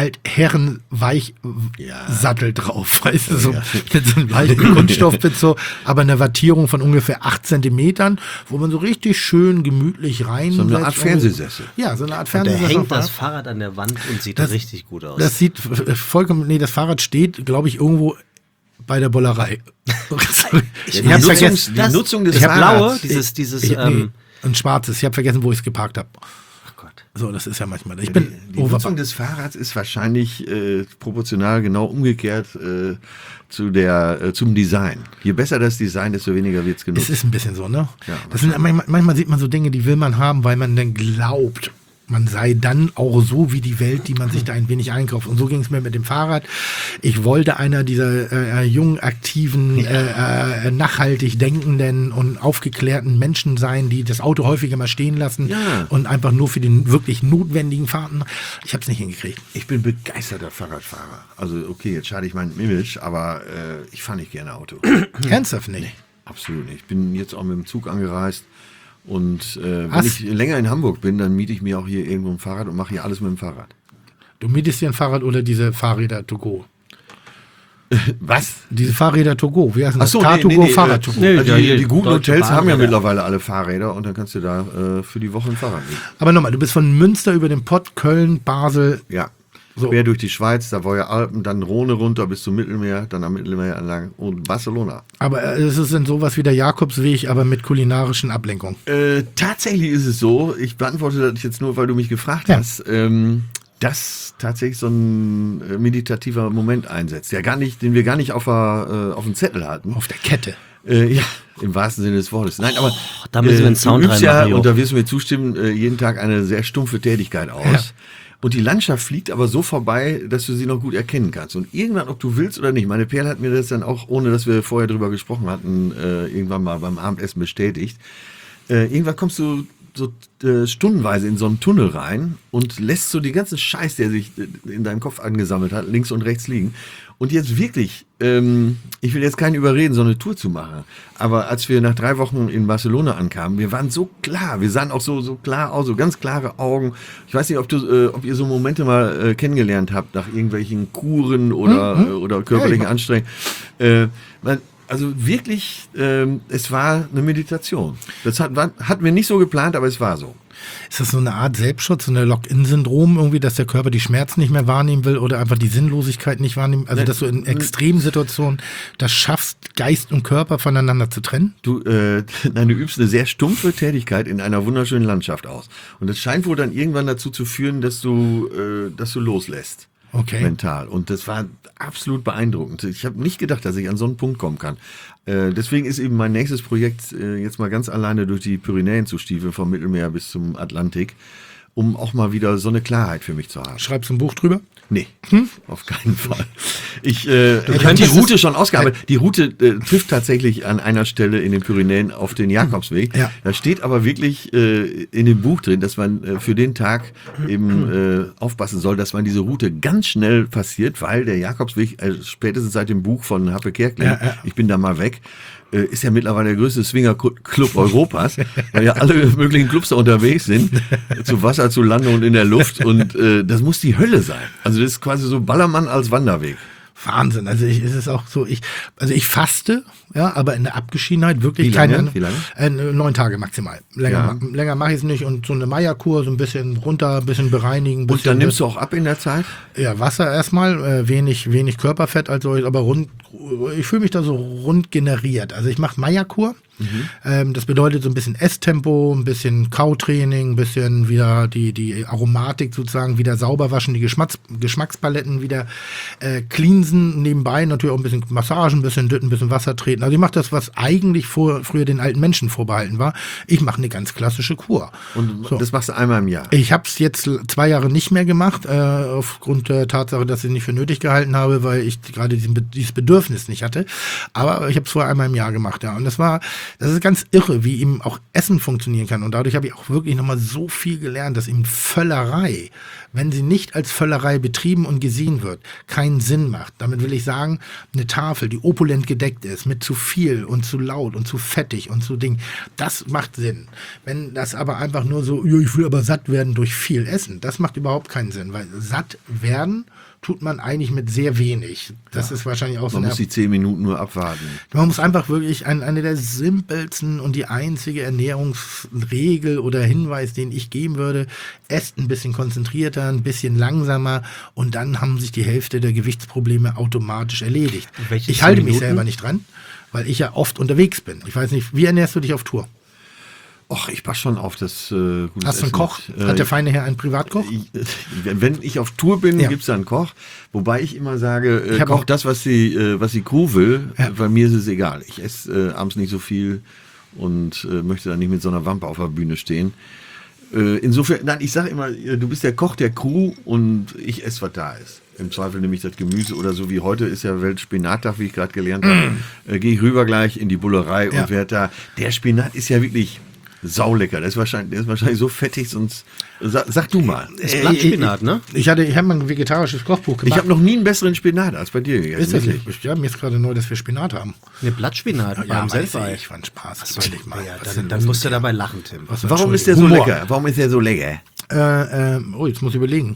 Altherren-Weich-Sattel drauf, weißt du, so, mit so einem leichten Kunststoffbezug, aber eine Wattierung von ungefähr acht Zentimetern, wo man so richtig schön gemütlich rein. So eine Art Fernsehsessel. Ja, so eine Art Da Fernsehsessel. hängt das Fahrrad an der Wand und sieht Das- richtig gut aus. Das sieht f- vollkommen, nee, das Fahrrad steht, glaube ich, irgendwo bei der Bollerei. ich die habe Nutzung- vergessen, die Nutzung des ich habe blaue, Fahrrads. dieses, dieses, ich, nee, ähm, ein schwarzes, ich habe vergessen, wo ich es geparkt habe. ach Gott. So, das ist ja manchmal. Ich bin Die, die Nutzung overpacked. des Fahrrads ist wahrscheinlich äh, proportional genau umgekehrt äh, zu der, äh, zum Design. Je besser das Design, desto weniger wird es Es genutzt. ist ein bisschen so, ne? Ja, das sind, manchmal, manchmal sieht man so Dinge, die will man haben, weil man dann glaubt, man sei dann auch so wie die Welt, die man sich da ein wenig einkauft. Und so ging es mir mit dem Fahrrad. Ich wollte einer dieser äh, jungen, aktiven, äh, äh, nachhaltig denkenden und aufgeklärten Menschen sein, die das Auto häufiger mal stehen lassen Ja. und einfach nur für den wirklich notwendigen Fahrten. Ich habe es nicht hingekriegt. Ich bin begeisterter Fahrradfahrer. Also okay, jetzt schade ich mein Image, aber äh, ich fahre nicht gerne Auto. Ernsthaft nicht. Absolut nicht. Ich bin jetzt auch mit dem Zug angereist. Und äh, wenn Was? ich länger in Hamburg bin, dann miete ich mir auch hier irgendwo ein Fahrrad und mache hier alles mit dem Fahrrad. Du mietest dir ein Fahrrad oder diese Fahrräder to go? Was? Diese Fahrräder to go. Wie heißt das? Ach so, Car nee, to nee, go, nee, Fahrrad äh, to go. Nee, Also ja, die, hier die guten Deutsche Hotels Bahn haben ja oder- mittlerweile alle Fahrräder und dann kannst du da äh, für die Woche ein Fahrrad mieten. Aber nochmal, du bist von Münster über den Pott, Köln, Basel. Ja. So. Quer durch die Schweiz, Savoyer Alpen, dann Rhone runter bis zum Mittelmeer, dann am Mittelmeer entlang und Barcelona. Aber äh, es ist dann sowas wie der Jakobsweg, aber mit kulinarischen Ablenkungen. Äh, tatsächlich ist es so, ich beantworte das jetzt nur, weil du mich gefragt Ja. hast, ähm, dass tatsächlich so ein äh, meditativer Moment einsetzt, der gar nicht, den wir gar nicht auf, der, äh, auf dem Zettel hatten. Auf der Kette. Äh, ja, im wahrsten Sinne des Wortes. Nein, aber da müssen wir einen Sound du übst ja, reinmachen, Jo. und da wirst du mir zustimmen, äh, jeden Tag eine sehr stumpfe Tätigkeit aus. Ja. Und die Landschaft fliegt aber so vorbei, dass du sie noch gut erkennen kannst. Und irgendwann, ob du willst oder nicht, meine Perle hat mir das dann auch, ohne dass wir vorher drüber gesprochen hatten, äh, irgendwann mal beim Abendessen bestätigt. Äh, irgendwann kommst du so äh, stundenweise in so einen Tunnel rein und lässt so die ganzen Scheiß, der sich äh, in deinem Kopf angesammelt hat, links und rechts liegen. Und jetzt wirklich, ähm, ich will jetzt keinen überreden, so eine Tour zu machen. Aber als wir nach drei Wochen in Barcelona ankamen, wir waren so klar, wir sahen auch so, so klar aus, so ganz klare Augen. Ich weiß nicht, ob, du, äh, ob ihr so Momente mal äh, kennengelernt habt, nach irgendwelchen Kuren oder, Mhm. äh, oder körperlichen Ja, ich- Anstrengungen. Äh, man, also wirklich, ähm, es war eine Meditation. Das hat, war, hatten wir nicht so geplant, aber es war so. Ist das so eine Art Selbstschutz, so eine Lock-in-Syndrom irgendwie, dass der Körper die Schmerzen nicht mehr wahrnehmen will oder einfach die Sinnlosigkeit nicht wahrnehmen? Also, dass du in Extremsituationen das schaffst, Geist und Körper voneinander zu trennen? Du, äh, nein, du übst eine sehr stumpfe Tätigkeit in einer wunderschönen Landschaft aus. Und das scheint wohl dann irgendwann dazu zu führen, dass du, äh, dass du loslässt. Okay. Mental. Und das war absolut beeindruckend. Ich habe nicht gedacht, dass ich an so einen Punkt kommen kann. Äh, deswegen ist eben mein nächstes Projekt, äh, jetzt mal ganz alleine durch die Pyrenäen zu stiefeln, vom Mittelmeer bis zum Atlantik. um auch mal wieder so eine Klarheit für mich zu haben. Schreibst du ein Buch drüber? Nee, hm? auf keinen Fall. Ich, äh, ich habe die könntest Route es- schon ausgearbeitet. Die Route äh, trifft tatsächlich an einer Stelle in den Pyrenäen auf den Jakobsweg. Ja. Da steht aber wirklich äh, in dem Buch drin, dass man äh, für den Tag eben äh, aufpassen soll, dass man diese Route ganz schnell passiert, weil der Jakobsweg, äh, spätestens seit dem Buch von Happe Kerkeling, Ja, ja. ich bin da mal weg, äh, ist ja mittlerweile der größte Swinger-Club Europas, weil ja alle möglichen Clubs da unterwegs sind, zu Wasser, zu Lande und in der Luft, und äh, das muss die Hölle sein. Also das ist quasi so Ballermann als Wanderweg. Wahnsinn. Also ich, es ist auch so, ich, also ich faste, ja, aber in der Abgeschiedenheit wirklich Wie lange? keine. Wie lange? Äh, neun Tage maximal. Länger, Ja. ma- länger mache ich es nicht, und so eine Meierkur, so ein bisschen runter, ein bisschen bereinigen. Ein bisschen Und dann nimmst du auch ab in der Zeit? ja, Wasser erstmal, äh, wenig, wenig Körperfett, also aber rund, ich fühle mich da so rund generiert. Also ich mache Meierkur. Ähm, das bedeutet so ein bisschen Esstempo, ein bisschen Kautraining, ein bisschen wieder die, die Aromatik sozusagen wieder sauber waschen, die Geschmacks, Geschmackspaletten wieder äh, cleansen, nebenbei natürlich auch ein bisschen Massagen, ein bisschen Dütten, ein bisschen Wasser treten. Also ich mache das, was eigentlich vor, früher den alten Menschen vorbehalten war. Ich mache eine ganz klassische Kur. Und So. das machst du einmal im Jahr? Ich habe es jetzt zwei Jahre nicht mehr gemacht, äh, aufgrund der Tatsache, dass ich es nicht für nötig gehalten habe, weil ich gerade diesen, Be- dieses Bedürfnis nicht hatte. Aber ich habe es vorher einmal im Jahr gemacht, ja. Und das war, das ist ganz irre, wie eben auch Essen funktionieren kann. Und dadurch habe ich auch wirklich nochmal so viel gelernt, dass eben Völlerei, wenn sie nicht als Völlerei betrieben und gesehen wird, keinen Sinn macht. Damit will ich sagen, eine Tafel, die opulent gedeckt ist, mit zu viel und zu laut und zu fettig und zu Ding, das macht Sinn. Wenn das aber einfach nur so, ja, ich will aber satt werden durch viel Essen, das macht überhaupt keinen Sinn, weil satt werden tut man eigentlich mit sehr wenig. Das ist wahrscheinlich auch so Man eine muss die zehn Minuten nur abwarten. Man muss einfach wirklich ein, eine der simpelsten und die einzige Ernährungsregel oder Hinweis, den ich geben würde, esst ein bisschen konzentrierter, ein bisschen langsamer, und dann haben sich die Hälfte der Gewichtsprobleme automatisch erledigt. Welche Ich halte zehn mich Minuten? selber nicht dran, weil ich ja oft unterwegs bin. Ich weiß nicht, wie ernährst du dich auf Tour? Och, ich passe schon auf das äh, gutes Hast du einen Essen. Koch? Äh, Hat der feine Herr einen Privatkoch? Ich, wenn wenn ich auf Tour bin, Ja. gibt's da einen Koch. Wobei ich immer sage, äh, Ich hab koch auch- das, was die, äh, was die Crew will. Ja. Bei mir ist es egal. Ich esse äh, abends nicht so viel und äh, möchte dann nicht mit so einer Wampe auf der Bühne stehen. Äh, insofern, nein, ich sage immer, äh, du bist der Koch der Crew und ich esse, was da ist. Im Zweifel nehme ich das Gemüse oder so wie heute ist ja Weltspinattag, wie ich gerade gelernt habe. Äh, Gehe ich rüber gleich in die Bullerei Ja. und werde da. Der Spinat ist ja wirklich saulecker. Der ist wahrscheinlich, der ist wahrscheinlich so fettig, sonst. Sag, sag du mal. Ist Blattspinat, ne? Ich hatte, ich habe mal ein vegetarisches Kochbuch Ich gemacht. habe noch nie einen besseren Spinat als bei dir gegessen. Ist das wirklich. nicht? Ja, mir ist gerade neu, dass wir Spinat haben. Ne, Blattspinat beim weiß Selfie. ich, war ein Spaß. Das soll ich mal. Ja, Was dann, denn dann los musst du mit dir? dabei lachen, Tim. Was, Warum ist der so Humor. lecker? Warum ist der so lecker? Äh, äh, oh, jetzt muss ich überlegen.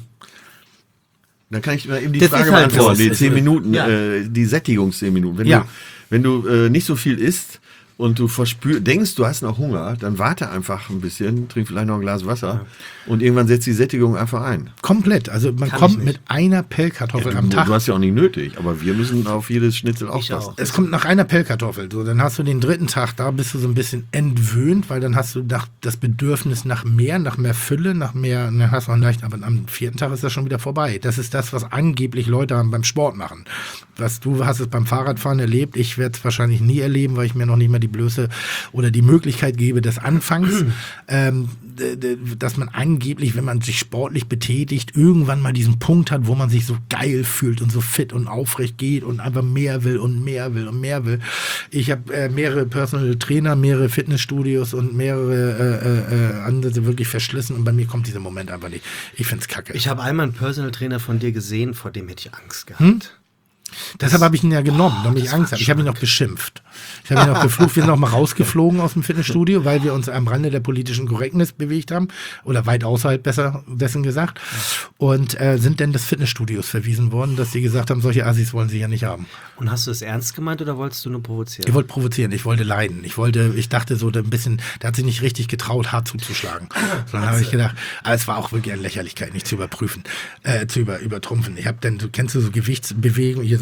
Dann kann ich mal eben die Das Frage ist halt beantworten. so. Die Das zehn ist- Minuten, ja. äh, die Sättigungs-zehn Minuten. Wenn Ja. du, wenn du äh, nicht so viel isst und du verspür, denkst, du hast noch Hunger, dann warte einfach ein bisschen, trink vielleicht noch ein Glas Wasser und irgendwann setzt die Sättigung einfach ein. Komplett. Also man Kann ich kommt nicht. mit einer Pellkartoffel du, am Tag. du hast ja auch nicht nötig, aber wir müssen auf jedes Schnitzel Ich aufpassen. auch. Es kommt nach einer Pellkartoffel. So, dann hast du den dritten Tag, da bist du so ein bisschen entwöhnt, weil dann hast du nach, das Bedürfnis nach mehr, nach mehr Fülle, nach mehr, dann hast du auch leicht, aber am vierten Tag ist das schon wieder vorbei. Das ist das, was angeblich Leute haben beim Sport machen. Was du hast es beim Fahrradfahren erlebt, ich werde es wahrscheinlich nie erleben, weil ich mir noch nicht mehr die Blöße oder die Möglichkeit gebe des Anfangs, ähm, d- d- dass man angeblich, wenn man sich sportlich betätigt, irgendwann mal diesen Punkt hat, wo man sich so geil fühlt und so fit und aufrecht geht und einfach mehr will und mehr will und mehr will. Ich habe äh, mehrere Personal Trainer, mehrere Fitnessstudios und mehrere äh, äh, Ansätze wirklich verschlissen, und bei mir kommt dieser Moment einfach nicht. Ich find's kacke. Ich habe einmal einen Personal Trainer von dir gesehen, vor dem hätte ich Angst gehabt. Deshalb habe ich ihn ja genommen, damit ich das Angst war habe. Ich habe ihn noch geschimpft. Ich habe ihn noch geflucht. Wir sind noch mal rausgeflogen aus dem Fitnessstudio, weil wir uns am Rande der politischen Korrektness bewegt haben. Oder weit außerhalb, besser dessen gesagt. Und äh, sind dann des Fitnessstudios verwiesen worden, dass sie gesagt haben, solche Assis wollen sie ja nicht haben. Und hast du es ernst gemeint oder wolltest du nur provozieren? Ich wollte provozieren, ich wollte leiden. Ich wollte, ich dachte so ein bisschen, der hat sich nicht richtig getraut, hart zuzuschlagen. Sondern habe ich gedacht, aber es war auch wirklich eine Lächerlichkeit, nicht zu überprüfen, äh, zu über, übertrumpfen. Ich habe dann, du kennst du so Gewichtsbewegungen, hier so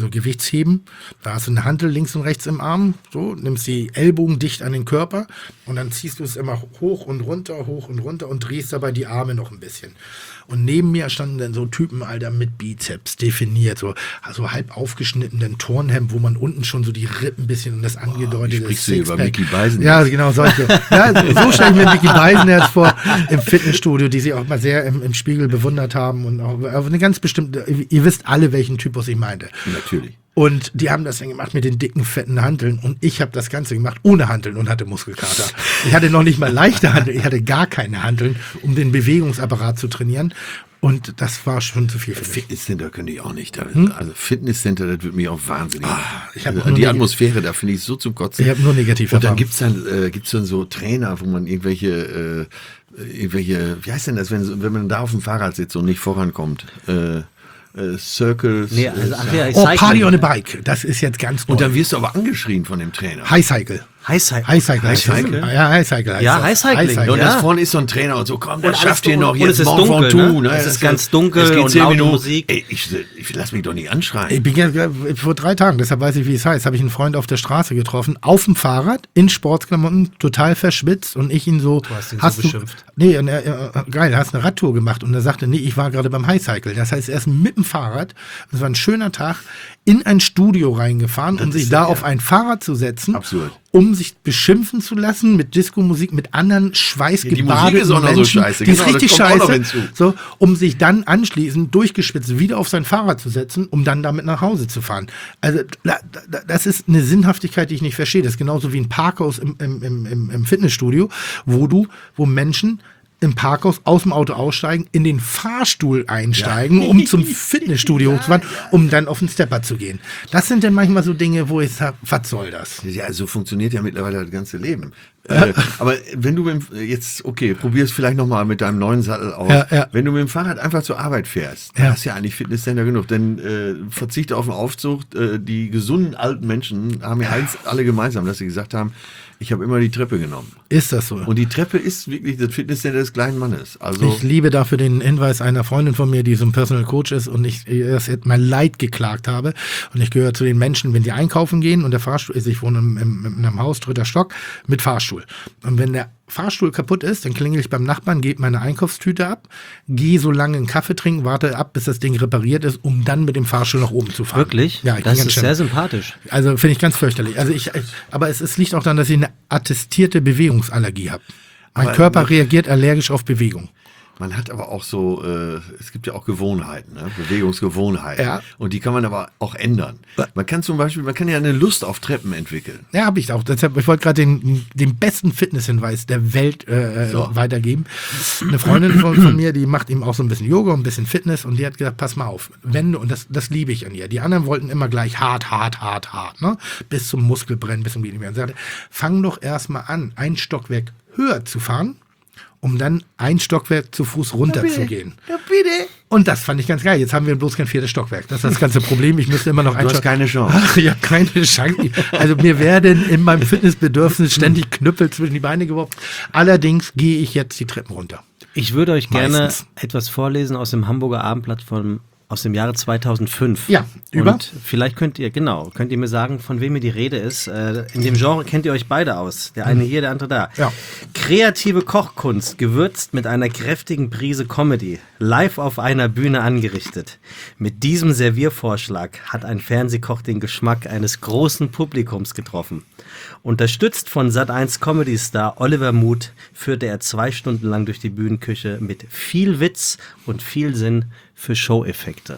also Gewichtsheben. Da hast du eine Hantel links und rechts im Arm, so, nimmst die Ellbogen dicht an den Körper und dann ziehst du es immer hoch und runter, hoch und runter und drehst dabei die Arme noch ein bisschen. Und neben mir standen dann so Typen, Alter, mit Bizeps definiert, so also halb aufgeschnittenen Turnhemd, wo man unten schon so die Rippen ein bisschen und das angedeutete Wie sprichst du über Mickey Beisenherz? Ja, genau, solche. Ja, so stelle ich mir Mickey Beisenherz vor im Fitnessstudio, die sie auch mal sehr im, im Spiegel bewundert haben und auch auf eine ganz bestimmte, ihr wisst alle, welchen Typus ich meinte. Natürlich. Und die haben das dann gemacht mit den dicken, fetten Hanteln und ich habe das Ganze gemacht ohne Hanteln und hatte Muskelkater. Ich hatte noch nicht mal leichte Hanteln, ich hatte gar keine Hanteln, um den Bewegungsapparat zu trainieren. Und das war schon zu viel für mich. Fitnesscenter könnte ich auch nicht. Hm? Also Fitnesscenter, das würde mich auch wahnsinnig machen. Ah, ich hab also nur die neg- Atmosphäre, da finde ich so zum Kotzen. Ich habe nur negativ Und dann erfahren. gibt's dann, äh, gibt's dann so Trainer, wo man irgendwelche, äh, irgendwelche, wie heißt denn das, wenn, wenn man da auf dem Fahrrad sitzt und nicht vorankommt? Äh, äh, Circles. Nee, also, ach ja, Oh, Cycling. Party on a Bike, das ist jetzt ganz neu. Und dann wirst du aber angeschrien von dem Trainer. High Cycle. High Cycle. High Cycle. High Cycle? Ja, High Cycle. heißt Ja, das. High Cycling. Und Ja. das vorne ist so ein Trainer und so, komm, das alles schafft ihr dunkel. noch, Und jetzt es ist Mont dunkel, Ventoux, ne? ne? Es ist Das ganz dunkel es geht und zehn laute Minuten. Musik. Ey, ich, ich lass mich doch nicht anschreien. Ich bin ja, vor drei Tagen, deshalb weiß ich, wie es heißt, habe ich einen Freund auf der Straße getroffen, auf dem Fahrrad, in Sportsklamotten, total verschwitzt und ich ihn so, Du hast ihn so hast du, beschimpft. nee, und er, äh, geil, hast eine Radtour gemacht und er sagte, nee, ich war gerade beim High Cycle. Das heißt, er ist mit dem Fahrrad, es war ein schöner Tag, in ein Studio reingefahren, um sich ist- da ja. auf ein Fahrrad zu setzen. Absurd. Um sich beschimpfen zu lassen mit Disco-Musik, mit anderen Ja, die schweißgebadeten Musik ist auch noch so Menschen. scheiße, Die ist genau, das richtig kommt auch noch scheiße. hinzu. So, um sich dann anschließend durchgespitzt wieder auf sein Fahrrad zu setzen, um dann damit nach Hause zu fahren. Also da, da, das ist eine Sinnhaftigkeit, die ich nicht verstehe. Das ist genauso wie ein Parkhaus im, im, im, im, im Fitnessstudio, wo du, wo Menschen im Parkhaus aus dem Auto aussteigen, in den Fahrstuhl einsteigen, um zum Fitnessstudio hochzufahren, um dann auf den Stepper zu gehen. Das sind dann manchmal so Dinge, wo ich sage, was soll das? Ja, so funktioniert ja mittlerweile das ganze Leben. äh, aber wenn du mit, dem- jetzt, okay, probier es vielleicht nochmal mit deinem neuen Sattel aus. Ja, ja. Wenn du mit dem Fahrrad einfach zur Arbeit fährst, Ja. dann hast du ja eigentlich Fitnesscenter genug. Denn äh, verzichte auf den Aufzug. Äh, die gesunden alten Menschen haben ja eins alle gemeinsam, dass sie gesagt haben, ich habe immer die Treppe genommen. Ist das so? Und die Treppe ist wirklich das Fitnesscenter des kleinen Mannes. Also Ich liebe dafür den Hinweis einer Freundin von mir, die so ein Personal Coach ist und ich ihr das jetzt mein Leid geklagt habe. Und ich gehöre zu den Menschen, wenn die einkaufen gehen und der Fahrstuhl ist, ich wohne im, im, in einem Haus, dritter Stock, mit Fahrstuhl. Und wenn der Fahrstuhl kaputt ist, dann klingel ich beim Nachbarn, gebe meine Einkaufstüte ab, gehe so lange einen Kaffee trinken, warte ab, bis das Ding repariert ist, um dann mit dem Fahrstuhl nach oben zu fahren. Wirklich? Ja, ich bin das ganz ist schön. sehr sympathisch. Also finde ich ganz fürchterlich. Also ich, ich aber es, es liegt auch daran, dass ich eine attestierte Bewegungsallergie habe. Mein Aber- Körper reagiert allergisch auf Bewegung. man hat aber auch so, äh, es gibt ja auch Gewohnheiten, ne? Bewegungsgewohnheiten. Ja. Und die kann man aber auch ändern. Man kann zum Beispiel, man kann ja eine Lust auf Treppen entwickeln. Ja, habe ich auch. Deshalb, ich wollte gerade den, den besten Fitnesshinweis der Welt äh, So. weitergeben. Eine Freundin von, von mir, die macht eben auch so ein bisschen Yoga und ein bisschen Fitness und die hat gesagt, pass mal auf, wenn du, und das, das liebe ich an ihr, die anderen wollten immer gleich hart, hart, hart, hart, ne? Bis zum Muskelbrennen, bis zum Geht nicht mehr. Und sie sagte, fang doch erstmal an, ein Stockwerk höher zu fahren, um dann ein Stockwerk zu Fuß runterzugehen. Ja, bitte. Und das fand ich ganz geil. Jetzt haben wir bloß kein viertes Stockwerk. Das ist das ganze Problem. Ich müsste immer noch ein Du hast Stock- keine Chance. Ach, ich habe keine Chance. Also mir werden in meinem Fitnessbedürfnis ständig Knüppel zwischen die Beine geworfen. Allerdings gehe ich jetzt die Treppen runter. Ich würde euch gerne Meistens. etwas vorlesen aus dem Hamburger Abendblatt von, aus dem Jahre zweitausendfünf. Ja, über? Und vielleicht könnt ihr, genau, könnt ihr mir sagen, von wem mir die Rede ist. Äh, in dem Genre kennt ihr euch beide aus. Der eine hier, der andere da. Ja. Kreative Kochkunst, gewürzt mit einer kräftigen Prise Comedy, live auf einer Bühne angerichtet. Mit diesem Serviervorschlag hat ein Fernsehkoch den Geschmack eines großen Publikums getroffen. Unterstützt von Sat eins Comedy-Star Oliver Muth führte er zwei Stunden lang durch die Bühnenküche mit viel Witz und viel Sinn für Show-Effekte.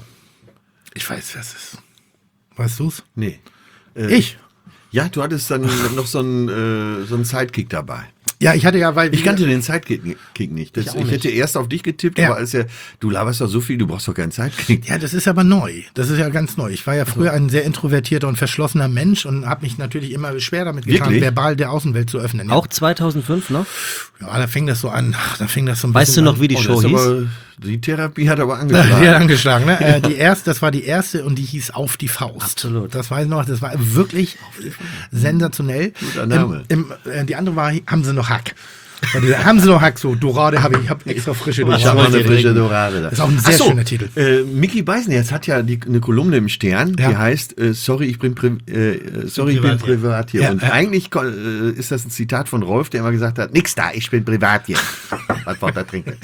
Ich weiß, wer es ist. Weißt du's? Nee. Äh, Ich. Ja, du hattest dann noch so einen, äh, so einen Sidekick dabei. Ja, ich hatte ja, weil Ich kannte den Sidekick nicht. Das, Ich ich auch nicht. hätte erst auf dich getippt, Ja. aber als ja, du laberst doch so viel, du brauchst doch keinen Sidekick. Ja, das ist aber neu. Das ist ja ganz neu. Ich war ja früher ein sehr introvertierter und verschlossener Mensch und habe mich natürlich immer schwer damit getan, Wirklich? verbal der Außenwelt zu öffnen. Ja. Auch zweitausendfünf noch? Ja, da fing das so an. Ach, da fing das so ein Weißt du bisschen noch, an. wie die Oh, Show das ist hieß? aber, die Therapie hat aber Ja, angeschlagen. angeschlagen, ne? äh, die erste, das war die erste und die hieß Auf die Faust. Absolut. Das weiß ich noch, das war wirklich sensationell. Guter Name. Im, im, äh, die andere war, haben sie noch Hack. Und da haben sie noch Hack so, Dorade habe ich, ich habe extra frische Dorade. Ich habe noch eine frische Dorade da. Das ist auch ein sehr Ach so, schöner Titel. Äh, Micky Beisenherz hat ja die, eine Kolumne im Stern, Ja. die heißt äh, Sorry, ich bin, pri äh, sorry, ich bin Privat hier. privat hier. Ja, Und ja. eigentlich äh, ist das ein Zitat von Rolf, der immer gesagt hat, nix da, ich bin privat hier. Was wollt ihr trinken?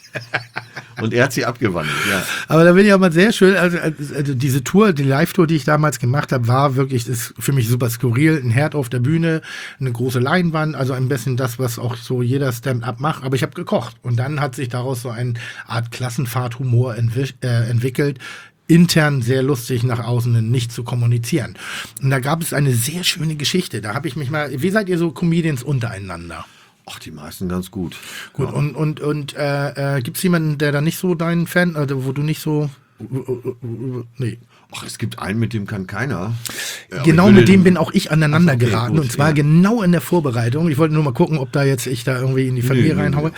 Und er hat sie abgewandelt, ja. Aber da bin ich auch mal sehr schön, also, also diese Tour, die Live-Tour, die ich damals gemacht habe, war wirklich, ist für mich super skurril. Ein Herd auf der Bühne, eine große Leinwand, also ein bisschen das, was auch so jeder Stand-up macht. Aber ich habe gekocht. Und dann hat sich daraus so eine Art Klassenfahrthumor entwi äh, entwickelt. Intern sehr lustig, nach außen nicht zu kommunizieren. Und da gab es eine sehr schöne Geschichte. Da habe ich mich mal, wie seid ihr so Comedians untereinander? Ach, die meisten ganz gut. Gut, Ja. und, und, und äh, äh, gibt es jemanden, der da nicht so dein Fan, also wo du nicht so, nee. Ach, es gibt einen, mit dem kann keiner. Ja, Genau aber ich will mit dem den- bin auch ich aneinander Ach, okay, geraten. gut, und zwar ja. genau in der Vorbereitung. Ich wollte nur mal gucken, ob da jetzt ich da irgendwie in die Familie nö, reinhaue.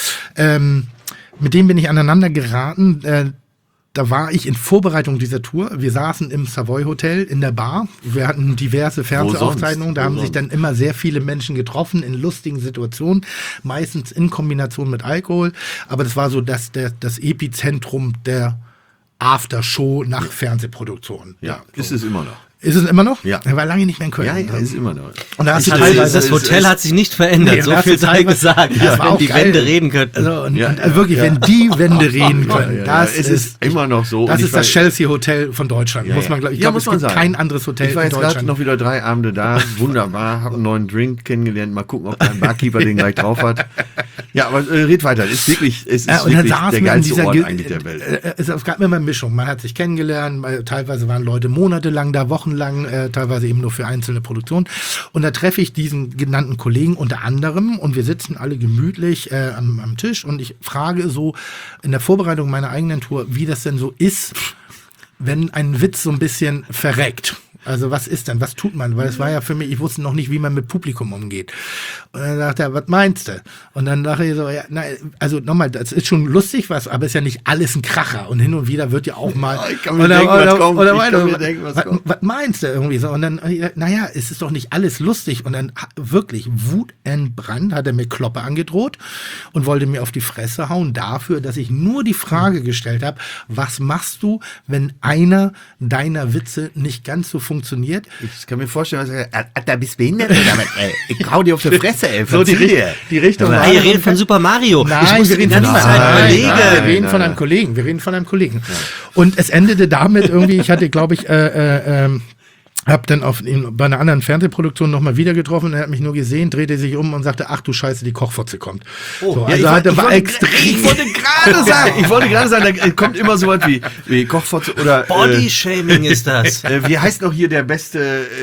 Ähm, mit dem bin ich aneinander geraten. Äh, da war ich in Vorbereitung dieser Tour. Wir saßen im Savoy Hotel in der Bar. Wir hatten diverse Fernsehaufzeichnungen. Da Wo haben sich sonst? dann immer sehr viele Menschen getroffen in lustigen Situationen. Meistens in Kombination mit Alkohol. Aber das war so das, der, das Epizentrum der Aftershow nach Fernsehproduktion. Ja, ist es immer noch. Ist es immer noch? Ja. Er war lange nicht mehr in Köln. Ja, ja, ist immer noch. Und da hast du Das, teilweise das Hotel hat sich nicht verändert, Nee, so da hast viel du sei teilweise- gesagt. Das war Wenn auch die geil. Wände reden könnten. Also, und, Ja, und ja, wirklich, ja. wenn die Wände reden können, Ja, ja, das es ist, ist immer noch so. das Und ich ist das war- Chelsea Hotel von Deutschland. Ja, muss ja. man, glaub, ich Ja, glaube, muss es man gibt sagen. kein anderes Hotel Ich war in jetzt gerade Deutschland. noch wieder drei Abende da. Wunderbar. Habe einen neuen Drink kennengelernt. Mal gucken, ob dein Barkeeper den gleich drauf hat. Ja, aber äh, red weiter. Ist wirklich, es ist Ja, und dann wirklich saß der man in geilste dieser Ort Ge- eigentlich der Welt. äh, äh, es es gab immer eine Mischung. Man hat sich kennengelernt, weil teilweise waren Leute monatelang da, wochenlang, äh, teilweise eben nur für einzelne Produktionen. Und da treffe ich diesen genannten Kollegen unter anderem und wir sitzen alle gemütlich äh, am, am Tisch und ich frage so in der Vorbereitung meiner eigenen Tour, wie das denn so ist, wenn ein Witz so ein bisschen verreckt. Also was ist denn, was tut man? Weil es war ja für mich, ich wusste noch nicht, wie man mit Publikum umgeht. Und dann dachte er, was meinst du? Und dann dachte ich so, ja, na, also nochmal, das ist schon lustig was, aber ist ja nicht alles ein Kracher. Und hin und wieder wird ja auch mal... Ja, ich kann mir denken, was kommt. Ich weiter, kann mir denken, was was, kommt. was meinst du irgendwie so? Und dann, naja, es ist doch nicht alles lustig. Und dann ha- wirklich wutentbrannt hat er mir Kloppe angedroht und wollte mir auf die Fresse hauen dafür, dass ich nur die Frage gestellt habe, was machst du, wenn einer deiner Witze nicht ganz so funktioniert? Ich kann mir vorstellen, was er sagt, da bist du behindert oder was, ey? Ich hau dir auf die Fresse, ey. So die, verzieh Richt- dir. die Richtung Ah, war- ihr redet von Super Mario. Nein, ich muss wir die reden ganze von Zeit nein, überlegen. nein, wir reden nein, von nein. einem Kollegen. Wir reden von einem Kollegen. Und es endete damit irgendwie, ich hatte, glaube ich, äh, äh, ähm, hab dann auf ihn bei einer anderen Fernsehproduktion nochmal wieder getroffen. Er hat mich nur gesehen, drehte sich um und sagte, ach du Scheiße, die Kochfotze kommt. Oh, so, ja, also ich, hat, wollte- war ich, wollte, extrem. ich wollte gerade sagen, ich wollte gerade sagen, da kommt immer so was wie, wie Kochfotze oder Body-Shaming ist das. äh, wie heißt noch hier der beste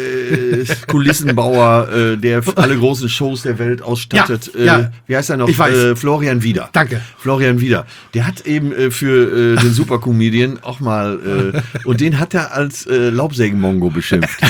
äh, Kulissenbauer, äh, der alle großen Shows der Welt ausstattet? Ja, ja. Äh, wie heißt er noch? Ich weiß. Äh, Florian Wieder. Danke. Florian Wieder. Der hat eben äh, für äh, den Supercomedian auch mal äh, und den hat er als äh, Laubsägenmongo beschimpft.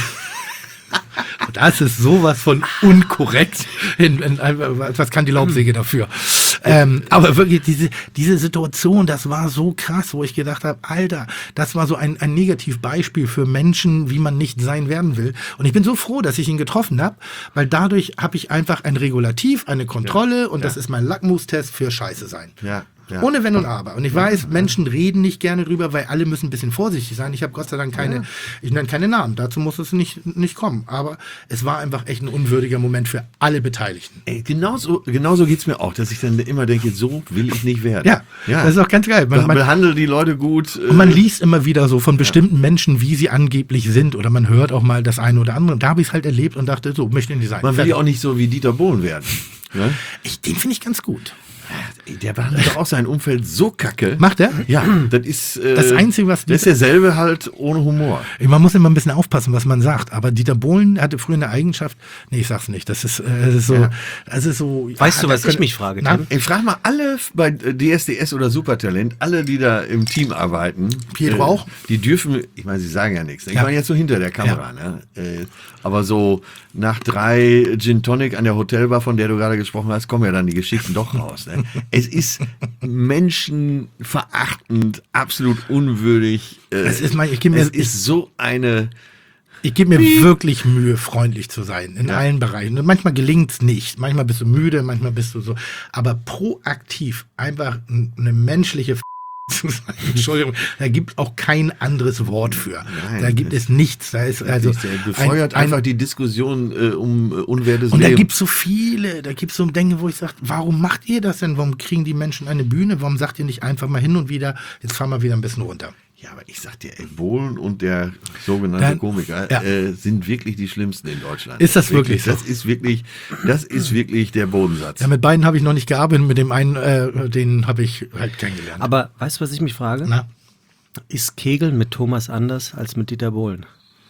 Das ist sowas von unkorrekt. In, in, was kann die Laubsäge dafür? Ähm, aber wirklich, diese, diese Situation, das war so krass, wo ich gedacht habe, Alter, das war so ein, ein Negativbeispiel für Menschen, wie man nicht sein werden will. Und ich bin so froh, dass ich ihn getroffen habe, weil dadurch habe ich einfach ein Regulativ, eine Kontrolle und das ist mein Lackmustest für Scheiße sein. Ja. Ja. Ohne Wenn und Aber. Und ich weiß, Menschen reden nicht gerne drüber, weil alle müssen ein bisschen vorsichtig sein. Ich habe Gott sei Dank keine, ja. ich nenne keine Namen. Dazu muss es nicht, nicht kommen. Aber es war einfach echt ein unwürdiger Moment für alle Beteiligten. Ey, genauso, genauso geht's mir auch, dass ich dann immer denke, so will ich nicht werden. Ja, ja. das ist auch ganz geil. Man, man, Behandle die Leute gut. und man liest immer wieder so von bestimmten Menschen, wie sie angeblich sind. Oder man hört auch mal das eine oder andere. Und da habe ich es halt erlebt und dachte, so möchte ich nicht sein. Man will ja auch nicht so wie Dieter Bohlen werden. Ne? Ich, den finde ich ganz gut. Der behandelt doch auch sein Umfeld so kacke. Macht er? Ja, das ist äh, Das Einzige, was das ist derselbe halt ohne Humor. Man muss immer ein bisschen aufpassen, was man sagt. Aber Dieter Bohlen hatte früher eine Eigenschaft. Nee, ich sag's nicht. Das ist, äh, das ist so. Ja. Das ist so. Weißt ja, du, was da ich mich frage, Na, Tim? Ich frage mal alle bei D S D S oder Supertalent, alle, die da im Team arbeiten. Pietro auch? Die dürfen, ich meine, sie sagen ja nichts. Ich Ja. meine jetzt so hinter der Kamera. Ne? Äh, aber so nach drei Gin Tonic an der Hotelbar, von der du gerade gesprochen hast, kommen ja dann die Geschichten doch raus. Ne? Es ist menschenverachtend, absolut unwürdig. Äh, Es ist mein- ich geb mir- es ist so eine... Ich gebe mir wirklich Mühe, freundlich zu sein, in ja. allen Bereichen. Und manchmal gelingt es nicht. Manchmal bist du müde, manchmal bist du so. Aber proaktiv einfach eine menschliche F zu sein, Entschuldigung, da gibt auch kein anderes Wort für. Nein, da gibt es nichts. Da ist also der befeuert ein, einfach ein, die Diskussion äh, um äh, unwertes Und Leben. da gibt es so viele, da gibt es so Dinge, wo ich sage, warum macht ihr das denn? Warum kriegen die Menschen eine Bühne? Warum sagt ihr nicht einfach mal hin und wieder, jetzt fahren wir wieder ein bisschen runter? Ja, aber ich sag dir, ey, Bohlen und der sogenannte Dann, Komiker ja. äh, sind wirklich die schlimmsten in Deutschland. Ist das wirklich, wirklich so? Das ist wirklich, das ist wirklich der Bodensatz. Ja, mit beiden habe ich noch nicht gearbeitet, mit dem einen, äh, den habe ich halt kennengelernt. Aber weißt du, was ich mich frage? Na? Ist Kegeln mit Thomas anders als mit Dieter Bohlen?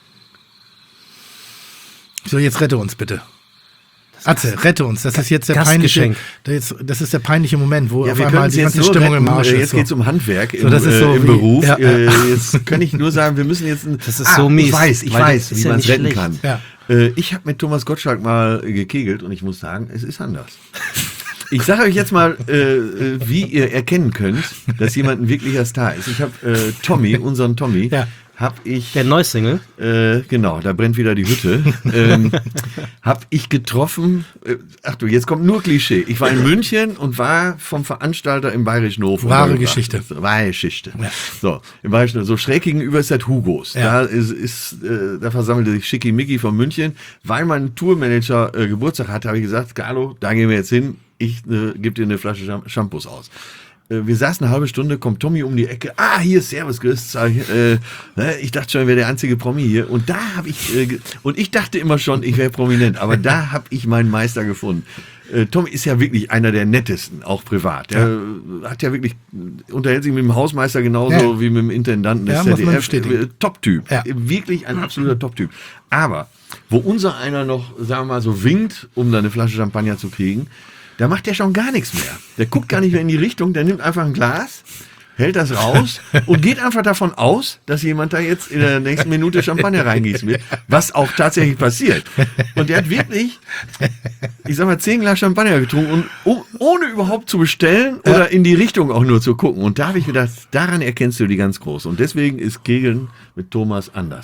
So, jetzt rette uns bitte. Atze, rette uns. Das ist jetzt der peinliche, das, das ist der peinliche Moment, wo ja, auf einmal die ganze Stimmung im Arsch ist. Jetzt so. Geht es um Handwerk im, so, das ist so äh, im wie, Beruf. Ja, äh, jetzt kann ich nur sagen, wir müssen jetzt ein, das ist ah, so mies. Ich weiß, ich weiß, wie ja man es retten schlecht. kann. Ja. Äh, ich habe mit Thomas Gottschalk mal gekegelt und ich muss sagen, es ist anders. Ich sage euch jetzt mal, äh, wie ihr erkennen könnt, dass jemand ein wirklicher Star ist. Ich habe äh, Tommy, unseren Tommy, ja. Hab ich. Der Neusingle? Äh, genau, da brennt wieder die Hütte. ähm, hab ich getroffen. Äh, ach du, jetzt kommt nur Klischee. Ich war in München und war vom Veranstalter im Bayerischen Hof. Wahre Geschichte. Wahre Geschichte. Ja. So, im Bayerischen Hof. So schräg gegenüber ist das Hugos. Ja. Da ist, ist äh, da versammelte sich Schickimicki von München. Weil mein Tourmanager äh, Geburtstag hatte, habe ich gesagt, Carlo, da gehen wir jetzt hin. Ich äh, gebe dir eine Flasche Scham- Shampoos aus. Wir saßen eine halbe Stunde, kommt Tommy um die Ecke. Ah, hier ist Servus, grüß. Äh, ich dachte schon, er wäre der einzige Promi hier. Und da habe ich, äh, und ich dachte immer schon, ich wäre prominent. Aber da habe ich meinen Meister gefunden. Äh, Tommy ist ja wirklich einer der nettesten, auch privat. Der ja. hat ja wirklich, unterhält sich mit dem Hausmeister genauso ja. wie mit dem Intendanten des ja, Z D F. Äh, Top-Typ. Ja. Wirklich ein absoluter Top-Typ. Aber, wo unser einer noch, sagen wir mal, so winkt, um da eine Flasche Champagner zu kriegen, da macht der schon gar nichts mehr. Der guckt gar nicht mehr in die Richtung, der nimmt einfach ein Glas, hält das raus und geht einfach davon aus, dass jemand da jetzt in der nächsten Minute Champagner reingießen will, was auch tatsächlich passiert. Und der hat wirklich, ich sag mal, zehn Glas Champagner getrunken, und, um, ohne überhaupt zu bestellen oder in die Richtung auch nur zu gucken. Und da habe ich gedacht, daran erkennst du die ganz groß. Und deswegen ist Kegeln mit Thomas anders.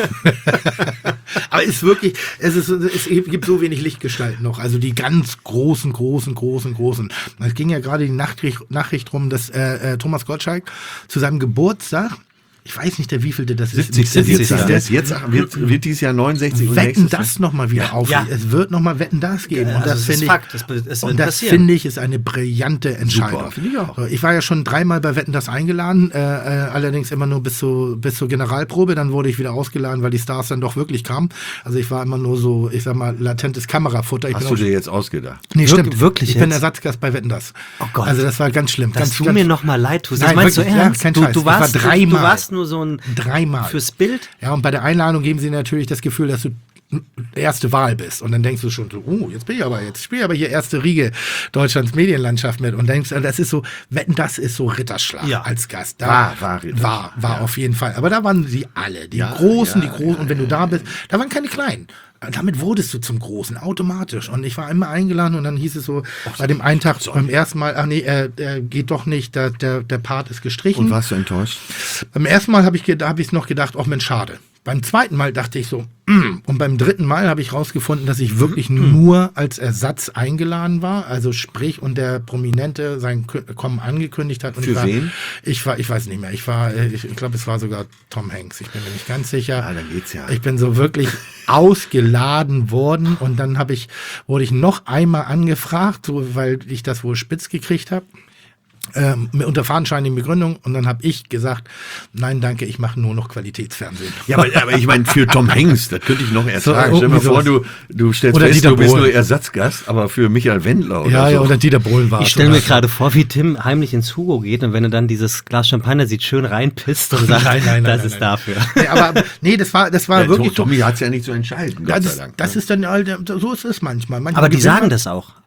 Aber es ist wirklich, es, ist, es gibt so wenig Lichtgestalten noch, also die ganz großen, großen, großen, großen. Es ging ja gerade die Nachricht, Nachricht rum, dass äh, äh, Thomas Gottschalk zu seinem Geburtstag, ich weiß nicht, der wievielte das ist. siebzig. Jetzt, jetzt wird, wird dieses Jahr neunundsechzig. Wetten das nochmal wieder ja, auf. Ja. Es wird nochmal Wetten das geben. Ja, und das, also finde ich, Fakt. Das, das und das finde ich ist eine brillante Entscheidung. Super, ich auch. Ich war ja schon dreimal bei Wetten das eingeladen, äh, äh, allerdings immer nur bis, zu, bis zur Generalprobe. Dann wurde ich wieder ausgeladen, weil die Stars dann doch wirklich kamen. Also ich war immer nur so, ich sag mal, latentes Kamerafutter. Ich Hast bin du auch, dir jetzt ausgedacht? Nee, Wir, stimmt. Wirklich Ich jetzt? bin Ersatzgast bei Wetten das. Oh Gott. Also das war ganz schlimm. Dass ganz, du ganz, mir nochmal leid tust. Das Nein, meinst wirklich, du ernst? Ja, kein du, Scheiß. du, warst, ich war dreimal. du warst nur so ein... Dreimal. Fürs Bild? Ja, und bei der Einladung geben sie natürlich das Gefühl, dass du erste Wahl bist. Und dann denkst du schon so, oh, jetzt bin ich aber, jetzt spiele ich aber hier erste Riege Deutschlands Medienlandschaft mit. Und denkst, das ist so, Wetten, das ist so Ritterschlag ja. als Gast. Da war, war Ritterschlag. War, war ja. auf jeden Fall. Aber da waren sie alle. Die ja, Großen, ja, die Großen. Ja, und wenn ja, du da ja. bist, da waren keine Kleinen. Damit wurdest du zum Großen, automatisch. Und ich war einmal eingeladen und dann hieß es so, ach, bei dem einen Tag beim ersten Mal, ach nee, äh, äh, geht doch nicht, der, der, der Part ist gestrichen. Und warst du enttäuscht? Beim ersten Mal habe ich, hab ich noch gedacht, ach Mensch, schade. Beim zweiten Mal dachte ich so, mm. und beim dritten Mal habe ich rausgefunden, dass ich wirklich mm. nur als Ersatz eingeladen war. Also sprich, und der Prominente sein Kommen angekündigt hat. Und Für ich war, wen? Ich war, ich weiß nicht mehr. Ich war, ich, ich glaube, es war sogar Tom Hanks. Ich bin mir nicht ganz sicher. Ah, dann geht's ja. Ich bin so wirklich ausgeladen worden und dann habe ich, wurde ich noch einmal angefragt, so, weil ich das wohl spitz gekriegt habe. Ähm, unter fadenscheinigen Begründung, und dann habe ich gesagt, nein, danke, ich mache nur noch Qualitätsfernsehen. Ja, aber, aber ich meine, für Tom Hanks, das könnte ich noch ertragen. So, Stell dir mal vor, so. du, du stellst Oder fest, Dieter du bist Bohlen. nur Ersatzgast, aber für Michael Wendler oder Ja, so. ja, oder Dieter Bohlen war Ich stelle mir gerade vor, wie Tim heimlich ins Hugo geht und wenn er dann dieses Glas Champagner sieht, schön reinpisst und sagt, Nein, nein, nein, das nein, ist nein. dafür. Nee, aber nee, das war, das war Ja, wirklich Tommy hat es ja nicht zu entscheiden, Ja, Gott sei das, Dank. das ist dann, so ist es manchmal. manchmal Aber die gewinnt sagen man- das auch.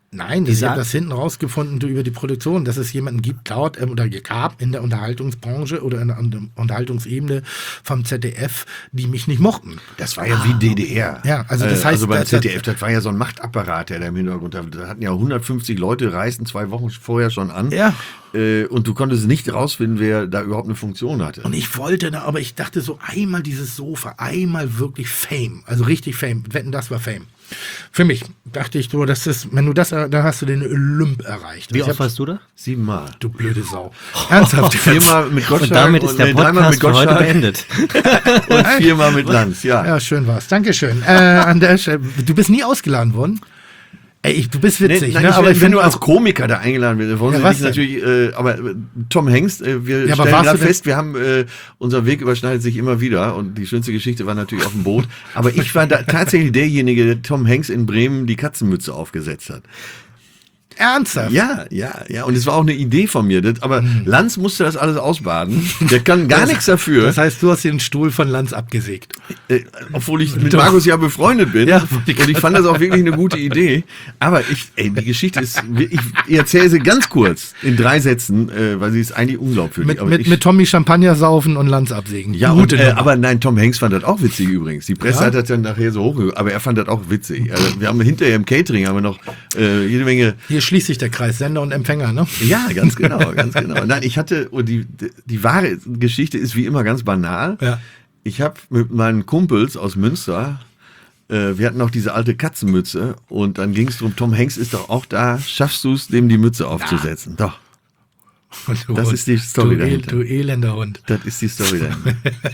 Nein, Die ich sa- habe das hinten rausgefunden du, über die Produktion, dass es jemanden gibt, dort ähm, oder gab in der Unterhaltungsbranche oder in der Un- Unterhaltungsebene vom Z D F, die mich nicht mochten. Das war ja wie D D R. Ja, also das Äh, heißt, also beim das- Z D F, das war ja so ein Machtapparat, der da im Hintergrund, da da hatten ja hundertfünfzig Leute, reisten zwei Wochen vorher schon an. Ja. Äh, und du konntest nicht rausfinden, wer da überhaupt eine Funktion hatte. Und ich wollte da, aber ich dachte so einmal dieses Sofa, einmal wirklich Fame, also richtig Fame. Wetten, das war Fame. Für mich dachte ich so, das ist, wenn du das, dann hast du den Olymp erreicht. Wie Ich oft hab- warst du da? Siebenmal. Du blöde Sau. Ernsthaft? Viermal mit Gottschalk Und damit ist der nee, dreimal Podcast mit für heute Gottschalk beendet. und viermal mit Lanz, ja. Ja, schön war's. Dankeschön. Äh, an der Stelle, du bist nie ausgeladen worden? Ey, ich, du bist witzig, Nee, nein, ne? ich, aber wenn, ich wenn finde du als auch, Komiker da eingeladen wirst, wollen Ja, sie was dich denn? natürlich, äh, aber äh, Tom Hengst, äh, wir Ja, aber stellen warst gerade du denn- fest, wir haben, äh, unser Weg überschneidet sich immer wieder und die schönste Geschichte war natürlich auf dem Boot, aber ich war da tatsächlich derjenige, der Tom Hengst in Bremen die Katzenmütze aufgesetzt hat. ernsthaft. Ja, ja, ja, und es war auch eine Idee von mir, das, aber Lanz musste das alles ausbaden, der kann gar nichts dafür. Das heißt, du hast den Stuhl von Lanz abgesägt. Äh, obwohl ich mit Doch. Markus ja befreundet bin. Ja, und ich fand das auch wirklich eine gute Idee. Aber ich, ey, die Geschichte ist, ich, ich erzähle sie ganz kurz in drei Sätzen, äh, weil sie ist eigentlich unglaubwürdig. Mit, aber mit, ich, mit Tommy Champagner saufen und Lanz absägen. ja, Gute und, äh, Nummer. aber nein, Tom Hanks fand das auch witzig übrigens. Die Presse Ja? hat das dann nachher so hoch, aber er fand das auch witzig. Also, wir haben hinterher im Catering haben wir noch äh, jede Menge. Hier schließt sich der Kreis, Sender und Empfänger, ne? Ja, ganz genau, ganz genau. Nein, ich hatte, und die, die, die wahre Geschichte ist wie immer ganz banal. Ja. Ich habe mit meinen Kumpels aus Münster, äh, wir hatten noch diese alte Katzenmütze und dann ging es darum, Tom Hanks ist doch auch da, schaffst du es, dem die Mütze aufzusetzen? Doch, Und du Das Hund. ist die Story du, el- dahinter. du elender Hund. das ist die Story dahinter.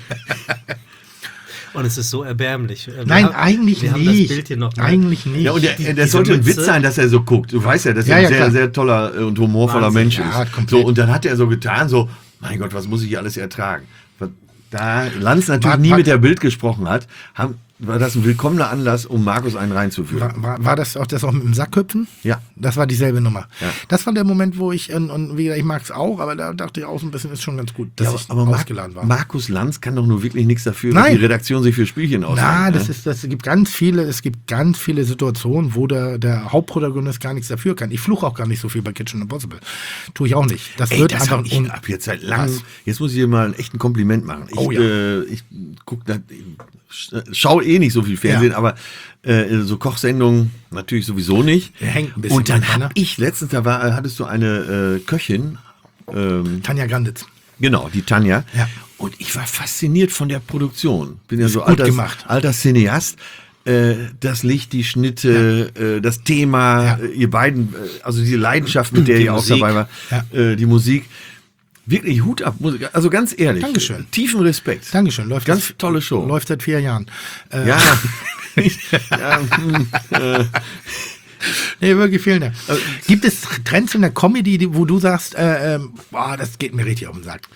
Und es ist so erbärmlich. Wir Nein, haben- eigentlich wir nicht. Haben das Bild hier noch mal. Eigentlich nicht. Ja, und der, Die- der diese sollte ein Witz Mütze. sein, dass er so guckt. Du weißt ja, dass Ja, er ja, ein sehr, klar. sehr toller äh, und humorvoller Wahnsinn, Mensch ja, ist. komplett. So, und dann hat er so getan, so, mein Gott, was muss ich hier alles ertragen? Da Lanz natürlich War- nie war- mit der Bild gesprochen hat, haben, war das ein willkommener Anlass, um Markus einen reinzuführen. War, war, war das auch das auch mit dem Sackköpfen? Ja. Das war dieselbe Nummer. Ja. Das war der Moment, wo ich, und, und wie gesagt, ich mag es auch, aber da dachte ich auch so ein bisschen, ist schon ganz gut, dass Ja, ich aber Mar- ausgeladen war. Markus Lanz kann doch nur wirklich nichts dafür, Nein. dass die Redaktion sich für Spielchen ausdenkt. Na, das ne? ist, das gibt ganz viele, es gibt ganz viele Situationen, wo der, der Hauptprotagonist gar nichts dafür kann. Ich fluche auch gar nicht so viel bei Kitchen Impossible. Tue ich auch nicht. Das Ey, wird das einfach hab ich un- ab jetzt seit langem. Was? Jetzt muss ich dir mal einen echten Kompliment machen. Ich, Oh ja. äh, ich guck, da, ich schaue eh nicht so viel Fernsehen, Ja. aber äh, so Kochsendungen natürlich sowieso nicht. Er hängt ein bisschen Und dann manchmal, habe ne? ich letztens, da war, hattest du eine äh, Köchin, ähm, Tanja Granditz. genau, die Tanja. Ja. Und ich war fasziniert von der Produktion. Bin ja so gut alter, gemacht. alter Cineast. Äh, das Licht, die Schnitte, äh, das Thema, Ja. äh, ihr beiden, äh, also diese Leidenschaft, mit der Die ihr auch Musik. dabei war, Ja. äh, die Musik. Wirklich Hut ab, Musik. Also ganz ehrlich. Dankeschön. Tiefen Respekt. Dankeschön. Läuft Ganz das, tolle Show. Läuft seit vier Jahren. Äh, Ja. ja hm, äh, Nee, wirklich vielen Dank. Also, Gibt es Trends in der Comedy, die, wo du sagst, äh, ähm, boah, das geht mir richtig auf den Sack?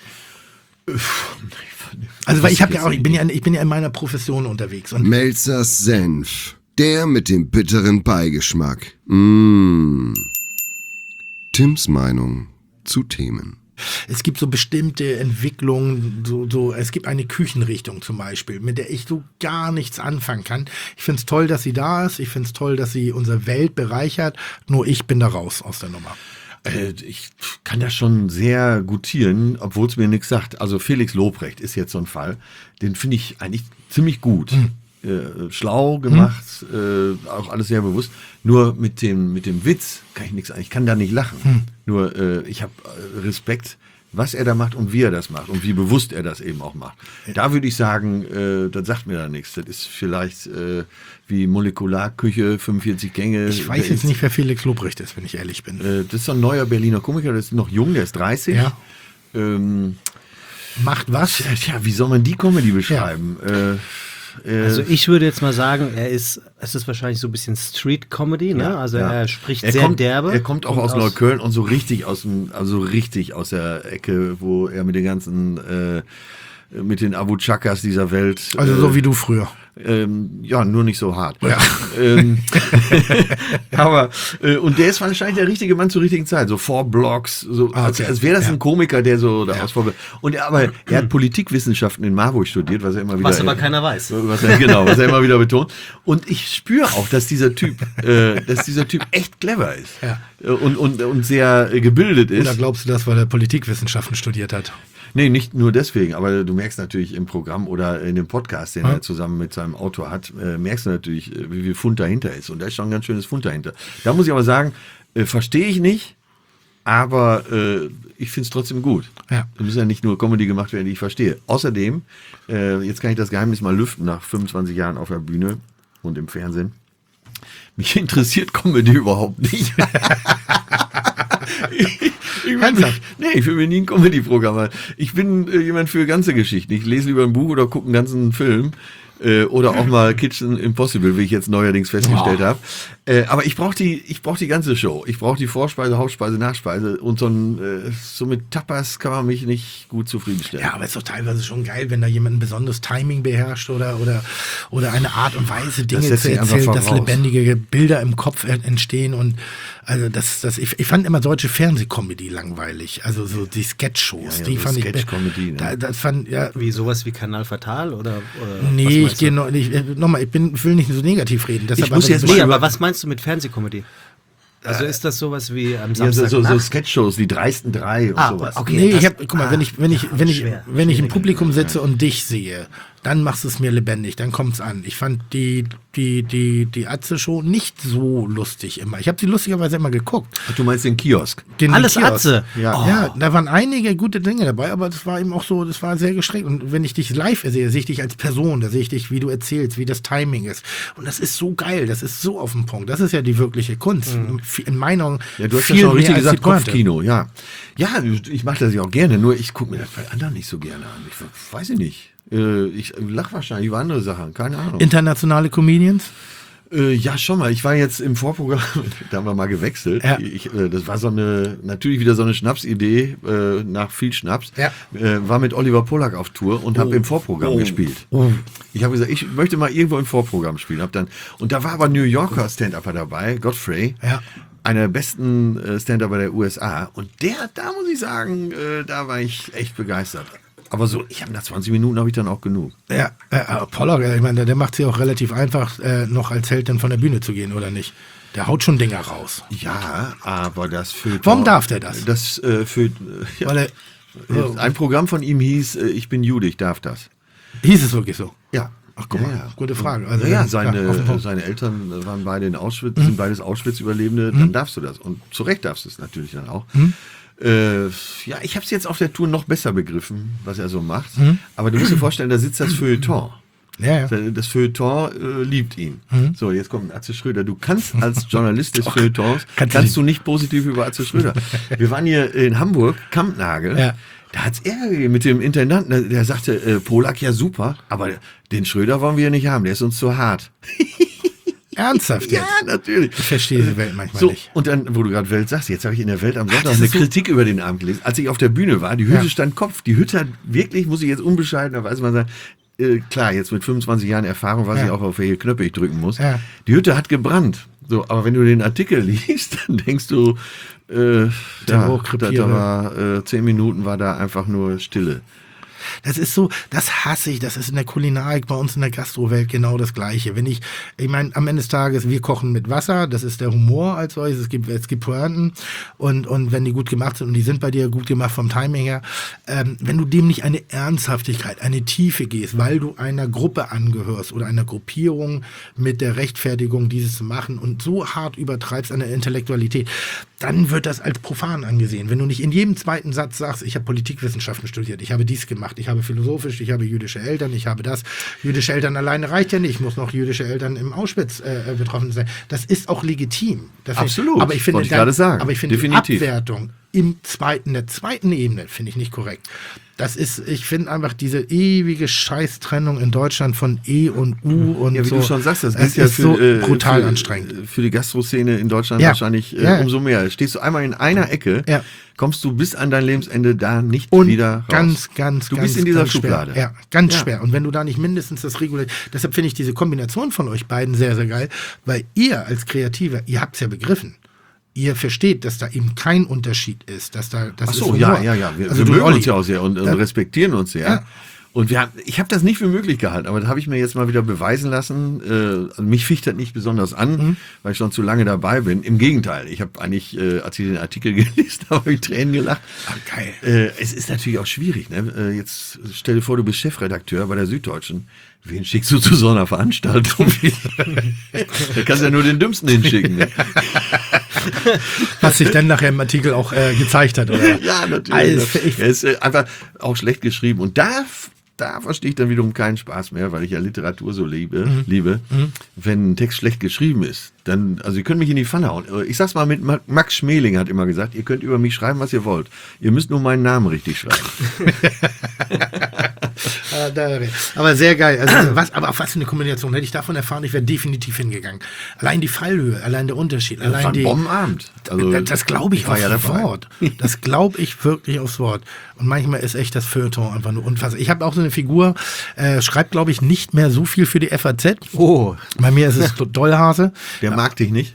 Also, weil ich habe ja auch, ich bin ja, ich bin ja in meiner Profession unterwegs und Melzers Senf. Der mit dem bitteren Beigeschmack. Mmh. Tims Meinung zu Themen. es gibt so bestimmte Entwicklungen, so, so, es gibt eine Küchenrichtung zum Beispiel, mit der ich so gar nichts anfangen kann. Ich finde es toll, dass sie da ist. Ich finde es toll, dass sie unsere Welt bereichert. Nur ich bin da raus aus der Nummer. Äh, ich kann das schon sehr gutieren, obwohl es mir nichts sagt. Also Felix Lobrecht ist jetzt so ein Fall. Den finde ich eigentlich ziemlich gut. Hm. Äh, schlau gemacht, hm. äh, auch alles sehr bewusst. Nur mit dem, mit dem Witz kann ich nichts, ich kann da nicht lachen. Hm. Nur äh, ich habe Respekt, was er da macht und wie er das macht und wie bewusst er das eben auch macht. Da würde ich sagen, äh, das sagt mir da nichts. Das ist vielleicht äh, wie Molekularküche, fünfundvierzig Gänge. Ich weiß jetzt nicht, wer Felix Lobrecht ist, wenn ich ehrlich bin. Äh, das ist so ein neuer Berliner Komiker, der ist noch jung, der ist dreißig. Ja. Ähm, Macht was? tja, tja, wie soll man die Comedy beschreiben? Äh, äh, Also ich würde jetzt mal sagen, er ist, es ist wahrscheinlich so ein bisschen Street-Comedy, ne? Ja, Also ja. er spricht er sehr kommt, derbe. Er kommt auch und aus Neukölln und so richtig aus dem, also richtig aus der Ecke, wo er mit den ganzen, äh, mit den Abu Chakas dieser Welt. Also äh, so wie du früher. Ähm, ja, nur nicht so hart. Ja. Ähm, aber, äh, und der ist wahrscheinlich der richtige Mann zur richtigen Zeit. So Four Blocks, so, Okay. als, als wäre das Ja. ein Komiker, der so da aus Vorbild. Und er, aber er hat Politikwissenschaften in Marburg studiert, was er immer wieder. Was aber keiner weiß. Was er, genau, was er immer wieder betont. Und ich spüre auch, dass dieser Typ, äh, dass dieser Typ echt clever ist. Ja. Und, und, und sehr äh, gebildet ist. Oder glaubst du das, weil er Politikwissenschaften studiert hat? Nee, nicht nur deswegen, aber du merkst natürlich im Programm oder in dem Podcast, den Ja. er zusammen mit seinem Autor hat, äh, merkst du natürlich, äh, wie viel Fund dahinter ist. Und da ist schon ein ganz schönes Fund dahinter. Da muss ich aber sagen, äh, verstehe ich nicht, aber äh, ich finde es trotzdem gut. Ja. Es muss ja nicht nur Comedy gemacht werden, die ich verstehe. Außerdem, äh, jetzt kann ich das Geheimnis mal lüften, nach fünfundzwanzig Jahren auf der Bühne und im Fernsehen. Mich interessiert Comedy überhaupt nicht. ich, ich will mich, nee, ich will mir nie ein Comedy-Programm machen. Ich bin äh, jemand für ganze Geschichten. Ich lese lieber ein Buch oder gucke einen ganzen Film. Äh, oder auch mal Kitchen Impossible, wie ich jetzt neuerdings festgestellt Oh. habe. Äh, aber ich brauche die, ich brauche die ganze Show. Ich brauche die Vorspeise, Hauptspeise, Nachspeise. Und so, ein, äh, so mit Tapas kann man mich nicht gut zufriedenstellen. Ja, aber es ist doch teilweise schon geil, wenn da jemand ein besonderes Timing beherrscht oder, oder, oder eine Art und Weise, Dinge setzt zu sich einfach erzählen, dass voraus. lebendige Bilder im Kopf ent- entstehen. Und also das, das, ich, ich fand immer deutsche Fernsehcomedy langweilig. Also so die Sketch-Shows, Ja, ja, die so fand ich. Sketch-Comedy, ne? Da, das fand, ja. Wie sowas wie Kanal Fatal oder, oder Nee, was ich meinst gehe du? noch, ich, äh, nochmal, ich bin, will nicht so negativ reden. Deshalb Ich muss aber jetzt das- Nee, mal- aber was meinst du mit Fernsehkomödie? Also ist das sowas wie am Ja, so, Samstag? so, so Sketch-Shows, die dreisten drei und Ah, sowas. okay. Nee, ich das- hab, guck mal, ah, wenn ich, wenn ich, wenn ich, schwer, wenn ich im schwierig. Publikum sitze und dich sehe, dann machst du es mir lebendig, dann kommt's an. Ich fand die, die, die, die Atze-Show nicht so lustig immer. Ich habe sie lustigerweise immer geguckt. Ach, du meinst den Kiosk? Den Alles Kiosk. Atze. Ja. Oh. Ja, da waren einige gute Dinge dabei, aber das war eben auch so, das war sehr gestreckt. Und wenn ich dich live sehe, sehe ich dich als Person, da sehe ich dich, wie du erzählst, wie das Timing ist. Und das ist so geil, das ist so auf den Punkt. Das ist ja die wirkliche Kunst. In meiner Augen Ja, du hast viel ja schon mehr richtig als gesagt, die Pointe. Kopfkino, ja. Ja, ich mache das ja auch gerne, nur ich gucke mir das bei anderen nicht so gerne an. Ich weiß ich nicht. Äh, Ich lache wahrscheinlich über andere Sachen, keine Ahnung. Internationale Comedians? Äh, ja, schon mal. Ich war jetzt im Vorprogramm, da haben wir mal gewechselt. Ja. Ich, äh, das war so eine, natürlich wieder so eine Schnapsidee, äh, nach viel Schnaps. Ja. Äh, war mit Oliver Pollack auf Tour und habe im Vorprogramm Oh. gespielt. Ich habe gesagt, ich möchte mal irgendwo im Vorprogramm spielen. Hab dann, und da war aber New Yorker Stand-Upper dabei, Godfrey. Ja. Einer der besten äh, Stand-Upper der U S A. Und der, da muss ich sagen, äh, da war ich echt begeistert. Aber so, ich habe nach zwanzig Minuten habe ich dann auch genug. Ja, äh, Pollock, ich meine, der, der macht es ja auch relativ einfach, äh, noch als Held dann von der Bühne zu gehen, oder nicht? Der haut schon Dinger raus. Ja, aber das für Warum darf der das? Das äh, für äh, ja. Weil er, Äh, Ein Programm von ihm hieß, äh, ich bin Jude, ich darf das. hieß es wirklich so? Ja. Ach, guck mal, Ja, ja. gute Frage. Also, Ja, ja, ja, seine, auf den Punkt. seine Eltern waren beide in Auschwitz, sind beides Auschwitz-Überlebende, dann darfst du das. Und zu Recht darfst du es natürlich dann auch. Äh, ja, ich habe es jetzt auf der Tour noch besser begriffen, was er so macht. Aber du musst dir vorstellen, da sitzt das Feuilleton. Ja, ja. Das Feuilleton äh, liebt ihn. So, jetzt kommt Atze Schröder. Du kannst als Journalist des Feuilletons, kannst kannst, du du nicht positiv über Atze Schröder. Wir waren hier in Hamburg, Kampnagel. Ja. Da hat's Ärger gegeben mit dem Intendanten. Der, der sagte, äh, Pollack, ja super, aber den Schröder wollen wir ja nicht haben, der ist uns zu hart. Ernsthaft jetzt? Ja, natürlich. Ich verstehe diese Welt manchmal So, nicht. und dann, wo du gerade Welt sagst, jetzt habe ich in der Welt am Sonntag das eine ist so- Kritik über den Abend gelesen. Als ich auf der Bühne war, die Hütte Ja. stand Kopf. Die Hütte hat wirklich, muss ich jetzt unbescheidenerweise mal sagen, äh, klar, jetzt mit fünfundzwanzig Jahren Erfahrung weiß Ja. ich auch, auf welche Knöpfe ich drücken muss. Ja. Die Hütte hat gebrannt. So, aber wenn du den Artikel liest, dann denkst du, äh, ja, da, hochkrepiere. da war äh, zehn Minuten war da einfach nur Stille. Das ist so, das hasse ich, das ist in der Kulinarik bei uns in der Gastrowelt genau das Gleiche. Wenn ich, ich meine, am Ende des Tages, wir kochen mit Wasser, das ist der Humor als solches, es gibt, es gibt Pointen und, und wenn die gut gemacht sind und die sind bei dir gut gemacht vom Timing her, ähm, wenn du dem nicht eine Ernsthaftigkeit, eine Tiefe gehst, weil du einer Gruppe angehörst oder einer Gruppierung mit der Rechtfertigung, dieses zu machen und so hart übertreibst an der Intellektualität, dann wird das als profan angesehen. Wenn du nicht in jedem zweiten Satz sagst, ich habe Politikwissenschaften studiert, ich habe dies gemacht, ich habe philosophisch, ich habe jüdische Eltern, ich habe das. Jüdische Eltern alleine reicht ja nicht, ich muss noch jüdische Eltern im Auschwitz äh, betroffen sein. Das ist auch legitim. Das Absolut, aber ich finde, wollte ich dann, gerade sagen. aber ich finde die Definitiv. Abwertung im zweiten, der zweiten Ebene, finde ich nicht korrekt. Das ist, ich finde einfach diese ewige Scheißtrennung in Deutschland von E und U und Ja, wie so. du schon sagst, das es ist ja ist für, so äh, brutal für, anstrengend. Für die Gastroszene in Deutschland Ja. wahrscheinlich äh, Ja. umso mehr. Stehst du einmal in einer Ecke, Ja. kommst du bis an dein Lebensende da nicht Und wieder raus. ganz, ganz, du ganz, bist in dieser ganz Schublade. Schwer. Ja, ganz Ja. schwer. Und wenn du da nicht mindestens das regulär, deshalb finde ich diese Kombination von euch beiden sehr, sehr geil, weil ihr als Kreativer, ihr habt es ja begriffen. Ihr versteht, dass da eben kein Unterschied ist, dass da, das Ach ist so, Humor. ja, ja, ja. Wir, Also wir du, mögen Olli, uns ja auch sehr und, und Ja. respektieren uns sehr. Ja. Und wir haben, ich habe das nicht für möglich gehalten, aber das habe ich mir jetzt mal wieder beweisen lassen. Äh, also mich ficht das nicht besonders an, Mhm. weil ich schon zu lange dabei bin. Im Gegenteil, ich habe eigentlich, äh, als ich den Artikel gelesen habe, habe ich Tränen gelacht. Ach, geil. Äh, es ist natürlich auch schwierig. Ne? Äh, jetzt stell dir vor, du bist Chefredakteur bei der Süddeutschen. Wen schickst du zu so einer Veranstaltung? Da kannst du ja nur den Dümmsten hinschicken. Ne? Was sich dann nachher im Artikel auch äh, gezeigt hat, oder? Ja, natürlich. Also, ich- Er ist äh, einfach auch schlecht geschrieben. Und da, da verstehe ich dann wiederum keinen Spaß mehr, weil ich ja Literatur so liebe. Mhm. liebe. Wenn ein Text schlecht geschrieben ist, dann, also ihr könnt mich in die Pfanne hauen. Ich sag's mal mit Ma- Max Schmeling hat immer gesagt, ihr könnt über mich schreiben, was ihr wollt. Ihr müsst nur meinen Namen richtig schreiben. Ah, da- Aber sehr geil. Also, was, aber auf was für eine Kombination. Hätte ich davon erfahren, ich wäre definitiv hingegangen. Allein die Fallhöhe, allein der Unterschied, allein Das war ein die. Bombenabend. Also, das das glaube ich ich war aufs ja dabei. Wort. Das glaube ich wirklich aufs Wort. Und manchmal ist echt das Feuilleton einfach nur unfassbar. Ich habe auch so eine Figur, äh, schreibt, glaube ich, nicht mehr so viel für die F A Z. Oh. Bei mir ist es Dollhase. Der mag dich nicht.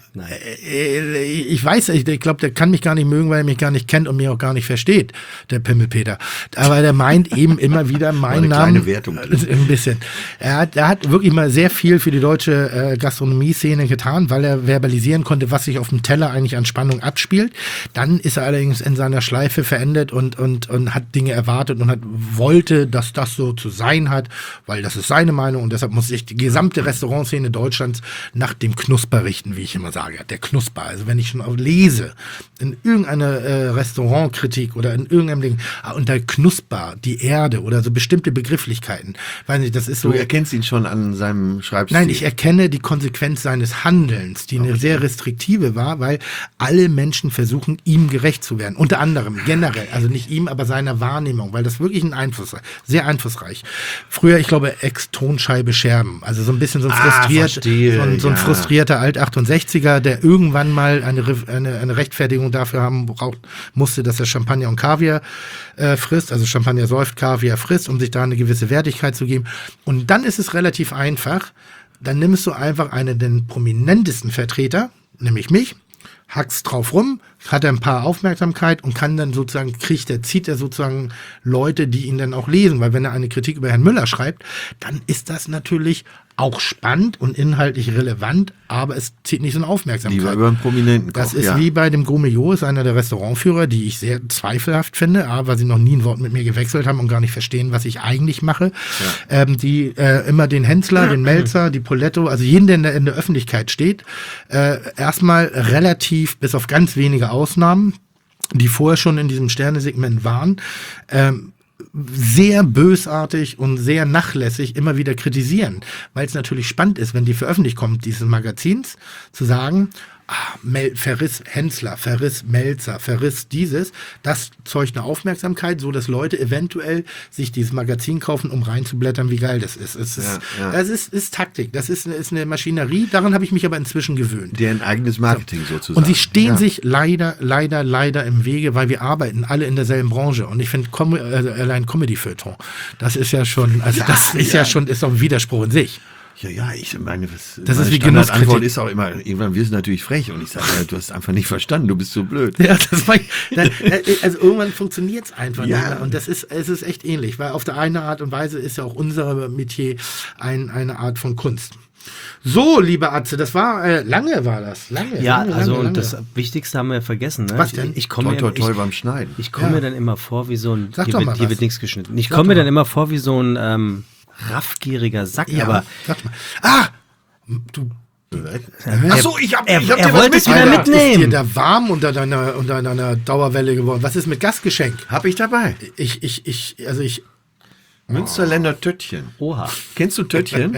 Äh, Ich weiß, ich, ich glaube, der kann mich gar nicht mögen, weil er mich gar nicht kennt und mich auch gar nicht versteht, der Pimmelpeter. Aber der meint eben immer wieder meinen eine Namen. kleine Wertung drin. Ein bisschen. Er hat, er hat wirklich mal sehr viel für die deutsche äh, Gastronomie-Szene getan, weil er verbalisieren konnte, was sich auf dem Teller eigentlich an Spannung abspielt. Dann ist er allerdings in seiner Schleife verendet und, und, und hat Dinge erwartet und hat, wollte, dass das so zu sein hat, weil das ist seine Meinung und deshalb muss sich die gesamte Restaurantszene Deutschlands nach dem Knusper richten, wie ich immer sage. Der Knusper. Also wenn ich schon auch lese, in irgendeiner äh, Restaurantkritik oder in irgendeinem Ding, ah, unter Knusper, die Erde oder so bestimmte Begrifflichkeiten, weiß nicht, das ist so. Du erkennst ihn schon an seinem Schreibstil. Nein, ich erkenne die Konsequenz seines Handelns, die eine sehr restriktive war, weil alle Menschen versuchen, ihm gerecht zu werden. Unter anderem, generell, also nicht ihm, aber seiner Wahrnehmung, weil das wirklich ein Einfluss, sehr einflussreich. Früher, ich glaube, Ex-Tonscheibe Scherben, also so ein bisschen so ein, Ah, frustriert, verstehe, so ein, so ein ja. frustrierter Alt-achtundsechziger, der irgendwann mal eine, Re- eine, eine Rechtfertigung dafür haben braucht, musste, dass er Champagner und Kaviar äh, frisst, also Champagner säuft, Kaviar frisst, um sich da eine gewisse Wertigkeit zu geben. Und dann ist es relativ einfach. Dann nimmst du einfach einen den prominentesten Vertreter, nämlich mich, hackst drauf rum, hat er ein paar Aufmerksamkeit und kann dann sozusagen, kriegt er, zieht er sozusagen Leute, die ihn dann auch lesen. Weil wenn er eine Kritik über Herrn Müller schreibt, dann ist das natürlich auch spannend und inhaltlich relevant, aber es zieht nicht so eine Aufmerksamkeit. Lieber über einen Prominenten Das Koch, ist ja. wie bei dem Gourmillot, ist einer der Restaurantführer, die ich sehr zweifelhaft finde, A, weil sie noch nie ein Wort mit mir gewechselt haben und gar nicht verstehen, was ich eigentlich mache. Ähm, die äh, immer den Hensler, den Melzer, die Poletto, also jeden, der in der, in der Öffentlichkeit steht, äh, erstmal relativ, bis auf ganz wenige Ausnahmen, die vorher schon in diesem Sternesegment waren, ähm, sehr bösartig und sehr nachlässig immer wieder kritisieren, weil es natürlich spannend ist, wenn die veröffentlicht kommt, dieses Magazins, zu sagen, ah, Mel verriss Hensler, verriss Melzer, verriss dieses, das zeugt eine Aufmerksamkeit, so dass Leute eventuell sich dieses Magazin kaufen, um reinzublättern, wie geil das ist. Es ist, Ja, ja. Das ist, ist Taktik, das ist, ist eine Maschinerie, daran habe ich mich aber inzwischen gewöhnt. Der ein eigenes Marketing sozusagen. Und sie stehen Ja. sich leider, leider, leider im Wege, weil wir arbeiten alle in derselben Branche. Und ich finde Com also allein Comedy-Feuilleton, das ist ja schon, also Ja, das ist ja. ja. schon, ist doch ein Widerspruch in sich. Ja, ja, ich meine, was, Das meine ist wie Standardantwort Genusskritik. ist auch immer, irgendwann wirst du natürlich frech und ich sage, ja, du hast einfach nicht verstanden, du bist so blöd. Ja, das war, also irgendwann funktioniert es einfach Ja. nicht mehr. Und das ist, es ist echt ähnlich, weil auf der eine Art und Weise ist ja auch unser Metier ein, eine Art von Kunst. So, liebe Atze, das war, äh, lange war das, lange. Ja, lange, also lange, und lange. das Wichtigste haben wir vergessen. Ne? Was denn? Ich, ich komme Toi, toi, mir, toi ich, beim Schneiden. ich komme Ja. mir dann immer vor wie so ein, Sag hier doch wird, mal hier was. wird nichts geschnitten. Ich Sag komme mir doch dann mal. immer vor wie so ein ähm, raffgieriger Sack, Ja, aber sag mal. Ah, du, Ach so, ich hab, er- ich hab er dir was wollte es wieder mitgebracht. Alter, ist dir mitnehmen. da warm unter deiner, unter deiner Dauerwelle geworden? Was ist mit Gastgeschenk? Hab ich dabei. Ich, ich, ich, also ich, Münsterländer Töttchen. Oha. Kennst du Töttchen?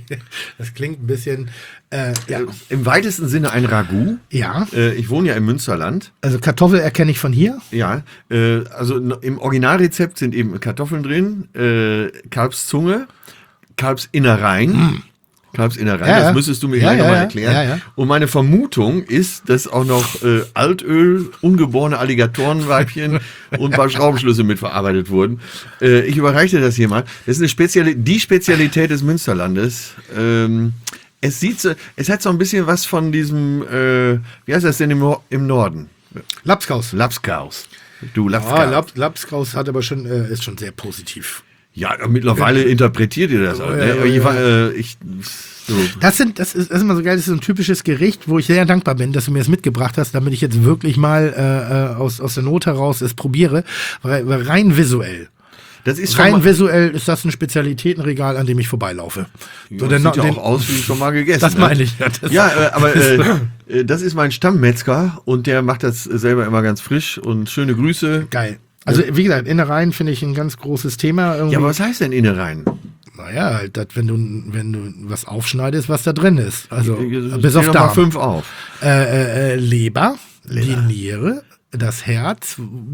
Das klingt ein bisschen, äh, ja. Im weitesten Sinne ein Ragout. Ja, Äh, ich wohne ja im Münsterland. also Kartoffel erkenne ich von hier. Ja, äh, also n- im Originalrezept sind eben Kartoffeln drin, äh, Kalbszunge, Kalbsinnereien. Kalbsinnereien, Ja, das ja. müsstest du mir Ja, gleich ja, nochmal ja. erklären. Ja, ja. Und meine Vermutung ist, dass auch noch äh, Altöl, ungeborene Alligatorenweibchen und ein paar Schraubenschlüssel mitverarbeitet wurden. Äh, ich überreiche dir das hier mal. Das ist eine Speziali- die Spezialität des Münsterlandes. Ähm, es sieht so, es hat so ein bisschen was von diesem, äh, wie heißt das denn im, Nor- im Norden? Lapskaus. Lapskaus. Du, Lapskaus. Ah, Lap, Lapskaus hat aber schon, äh, ist schon sehr positiv. Ja, mittlerweile interpretiert ihr das auch. Ne? ja, Aber ich, ja. war, äh, ich, so. Das sind, das ist, das ist immer so geil, das ist so ein typisches Gericht, wo ich sehr dankbar bin, dass du mir das mitgebracht hast, damit ich jetzt wirklich mal äh, äh, aus, aus der Not heraus es probiere. Weil, weil rein visuell. Das ist Rein schon mal, visuell ist das ein Spezialitätenregal, an dem ich vorbeilaufe. ja, So, das der sieht No- ja den- auch aus wie schon mal gegessen. Das ne? meine ich. Ja, das- Ja, äh, aber äh, äh, das ist mein Stammmetzger und der macht das selber immer ganz frisch und schöne Grüße. Geil. Also, wie gesagt, Innereien finde ich ein ganz großes Thema. Irgendwie. Ja, aber was heißt denn Innereien? Naja, halt, das, wenn du, wenn du was aufschneidest, was da drin ist. Also, Äh, bis zähl auf doch mal Darm. fünf auf. Äh, äh, äh, Leber, die Niere, das Herz,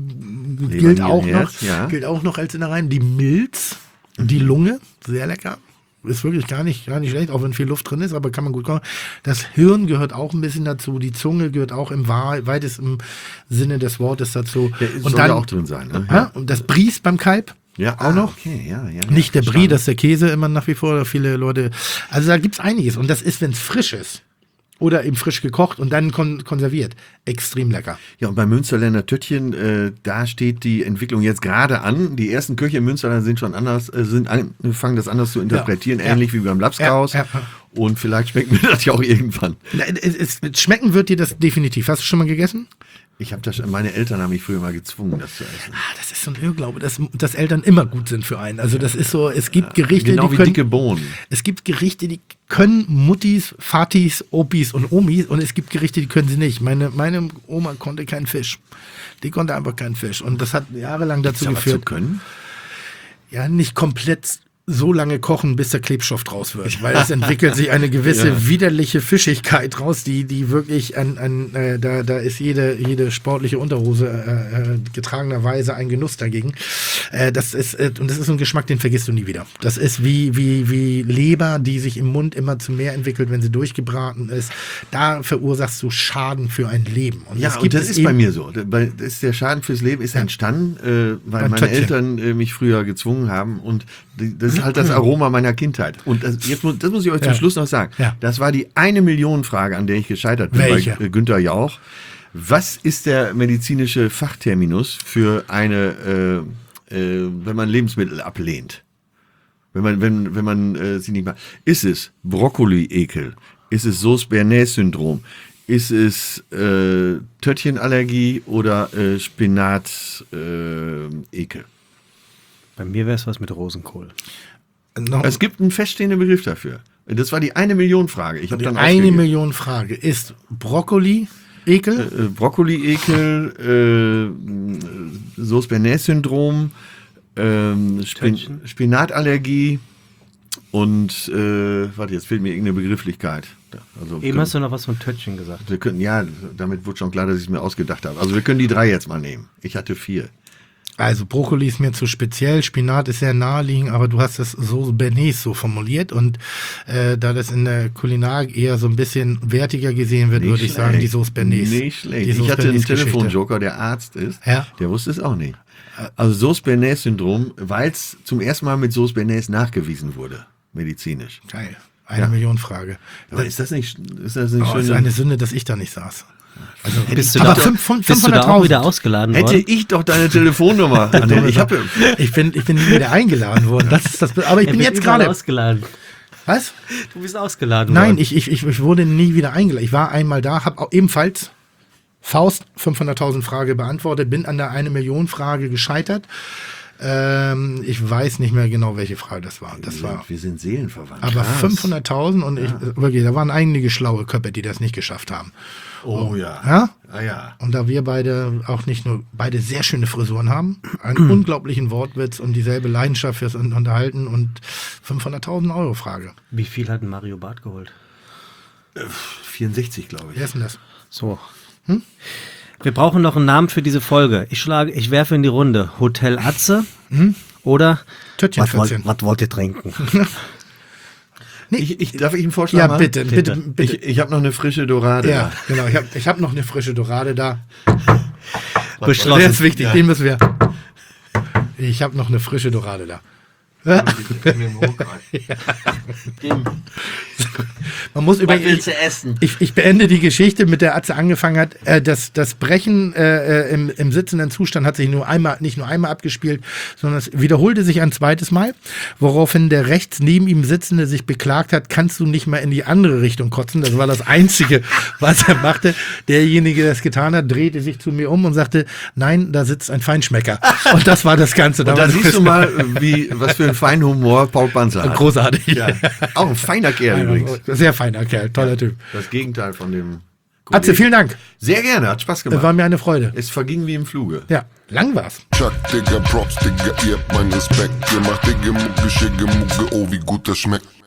gilt, Niere, auch Herz, noch, ja. gilt auch noch als Innereien. Die Milz, die Lunge, sehr lecker. Ist wirklich gar nicht, gar nicht schlecht, auch wenn viel Luft drin ist, aber kann man gut kochen. Das Hirn gehört auch ein bisschen dazu, die Zunge gehört auch im wahr- weitesten Sinne des Wortes dazu. Ja, soll ja auch drin sein. Ne? Ja, und das Bries beim Kalb. Ja, auch noch. Okay, ja, ja, Nicht der ja, Brie, das ist der Käse immer nach wie vor. Viele Leute. Also da gibt's einiges. Und das ist, wenn es frisch ist. Oder eben frisch gekocht und dann kon konserviert. Extrem lecker. Ja, und beim Münsterländer Töttchen, äh, da steht die Entwicklung jetzt gerade an. Die ersten Köche im Münsterland sind schon anders, äh, sind angefangen, das anders zu interpretieren, Ja, ähnlich wie beim Lapskaus. Ja, ja. Und vielleicht schmeckt mir das ja auch irgendwann. Na, Es, es, es, schmecken wird dir das definitiv. Hast du schon mal gegessen? Ich habe das, meine Eltern haben mich früher mal gezwungen, das zu essen. Ah, das ist so ein Irrglaube, dass, dass Eltern immer gut sind für einen. Also das ist so, es gibt Gerichte, Genau die wie können, dicke Bohnen. es gibt Gerichte, die können Muttis, Vatis, Opis und Omis und es gibt Gerichte, die können sie nicht. Meine, meine Oma konnte keinen Fisch. Die konnte einfach keinen Fisch. Und das hat jahrelang dazu Ist aber zu geführt, können. ja, nicht komplett so lange kochen, bis der Klebstoff draus wird, weil es entwickelt sich eine gewisse Ja. widerliche Fischigkeit raus, die die wirklich an, an äh, da da ist jede jede sportliche Unterhose äh, äh, getragenerweise ein Genuss dagegen. Äh, das ist äh, und das ist so ein Geschmack, den vergisst du nie wieder. Das ist wie wie wie Leber, die sich im Mund immer zu mehr entwickelt, wenn sie durchgebraten ist. Da verursachst du Schaden für ein Leben. Und Ja, das und gibt das es ist eben, bei mir so. Da- bei- Das ist der Schaden fürs Leben ist entstanden, äh, weil Beim meine Töttchen. Eltern äh, mich früher gezwungen haben. Und die- das ist halt das Aroma meiner Kindheit. Und das, jetzt, muss- das muss ich euch zum Ja. Schluss noch sagen. Ja. Das war die eine Million Frage, an der ich gescheitert bin Welche? bei äh, Günther Jauch. Was ist der medizinische Fachterminus für eine, äh, äh, wenn man Lebensmittel ablehnt? Wenn man, wenn, wenn man äh, sie nicht mag. Ist es Brokkoli-Ekel? Ist es Sauce-Bernays-Syndrom? Ist es äh, Töttchenallergie oder äh, Spinat-Ekel? Bei mir wäre es was mit Rosenkohl. noch, Es gibt einen feststehenden Begriff dafür. Das war die eine Million Frage. Ich habe die dann eine aufgegeben. Million Frage ist Brokkoli Ekel. Äh, Brokkoli-Ekel, äh, Sauce-Bernays-Syndrom, ähm, Spin Töttchen. Spinatallergie und, äh, warte, jetzt fehlt mir irgendeine Begrifflichkeit. Ja, Also, Eben hast du noch was von Töttchen gesagt. wir können, ja, damit wird schon klar, dass ich es mir ausgedacht habe. Also wir können die drei jetzt mal nehmen. Ich hatte vier. Also Brokkoli ist mir zu speziell, Spinat ist sehr naheliegend, aber du hast das so Bernays so formuliert und äh, da das in der Kulinarik eher so ein bisschen wertiger gesehen wird, würde ich sagen, die Sauce Bernays. Nicht schlecht. Die Ich Sauce hatte einen Bernays-Geschichte. Telefonjoker, der Arzt ist. Ja. Der wusste es auch nicht. Also Sauce-Bernays-Syndrom, weil es zum ersten Mal mit Sauce-Bernays nachgewiesen wurde, medizinisch. Geil. Eine Ja. Million Frage. Aber ist das nicht, ist das nicht Oh, ist schön? eine Sünde, dass ich da nicht saß. Also, Bist du, aber da, fünf- fünf- bist du da auch fünfhunderttausend. wieder ausgeladen Hätte worden? ich doch deine Telefonnummer. Annette. Ich habe ich bin, ich bin nie wieder eingeladen worden. Das ist das, aber ich Er bin wird jetzt überall gerade. ausgeladen. Was? Du bist ausgeladen Nein, worden. ich, ich, ich, ich wurde nie wieder eingeladen. Ich war einmal da, habe auch ebenfalls Faust fünfhunderttausend Frage beantwortet, bin an der eine Million Frage gescheitert. Ähm, ich weiß nicht mehr genau, welche Frage das war. Das wir, war sind, wir sind Seelenverwandt. aber Krass. fünfhunderttausend und ich, wirklich, da waren einige schlaue Köpfe, die das nicht geschafft haben. Oh ja. Ja? Ah ja. Und da wir beide auch nicht nur beide sehr schöne Frisuren haben, einen unglaublichen Wortwitz und dieselbe Leidenschaft fürs Unterhalten und fünfhunderttausend Euro Frage. Wie viel hat ein Mario Barth geholt? vierundsechzig, glaube ich. Wer ist denn das? So. Hm? Wir brauchen noch einen Namen für diese Folge. Ich schlage, ich werfe in die Runde. Hotel Atze hm? oder Töttchen was, wollt, vierzehn. was wollt ihr trinken? Ich, ich, darf ich einen Vorschlag Ja, machen? bitte, bitte, bitte. Ich, ich habe noch eine frische Dorade. Ja, genau. Ich habe ich hab noch eine frische Dorade da. Der Beschlossen. ist wichtig, den müssen wir. Ich habe noch eine frische Dorade da. Man muss über willst du essen? Ich, ich beende die Geschichte, mit der Atze angefangen hat. Äh, das, das Brechen äh, im, im sitzenden Zustand hat sich nur einmal, nicht nur einmal abgespielt, sondern es wiederholte sich ein zweites Mal, woraufhin der rechts neben ihm Sitzende sich beklagt hat, kannst du nicht mal in die andere Richtung kotzen. Das war das Einzige, was er machte. Derjenige, der es getan hat, drehte sich zu mir um und sagte, nein, da sitzt ein Feinschmecker. Und das war das Ganze. Und da siehst du mal, wie, was für ein Feinhumor Paul Panzer hat. Großartig. Ja. Auch ein feiner Kerl übrigens. Sehr feiner Kerl, toller Typ. Das Gegenteil von dem Kollegen. Atze, vielen Dank. Sehr gerne, hat Spaß gemacht. War mir eine Freude. Es verging wie im Fluge. Ja, lang war's. Chuck, Digga, Props, Digga, ihr habt meinen Respekt. Ihr macht Digga, Mucke, Schicke, Mucke, oh, wie gut das schmeckt.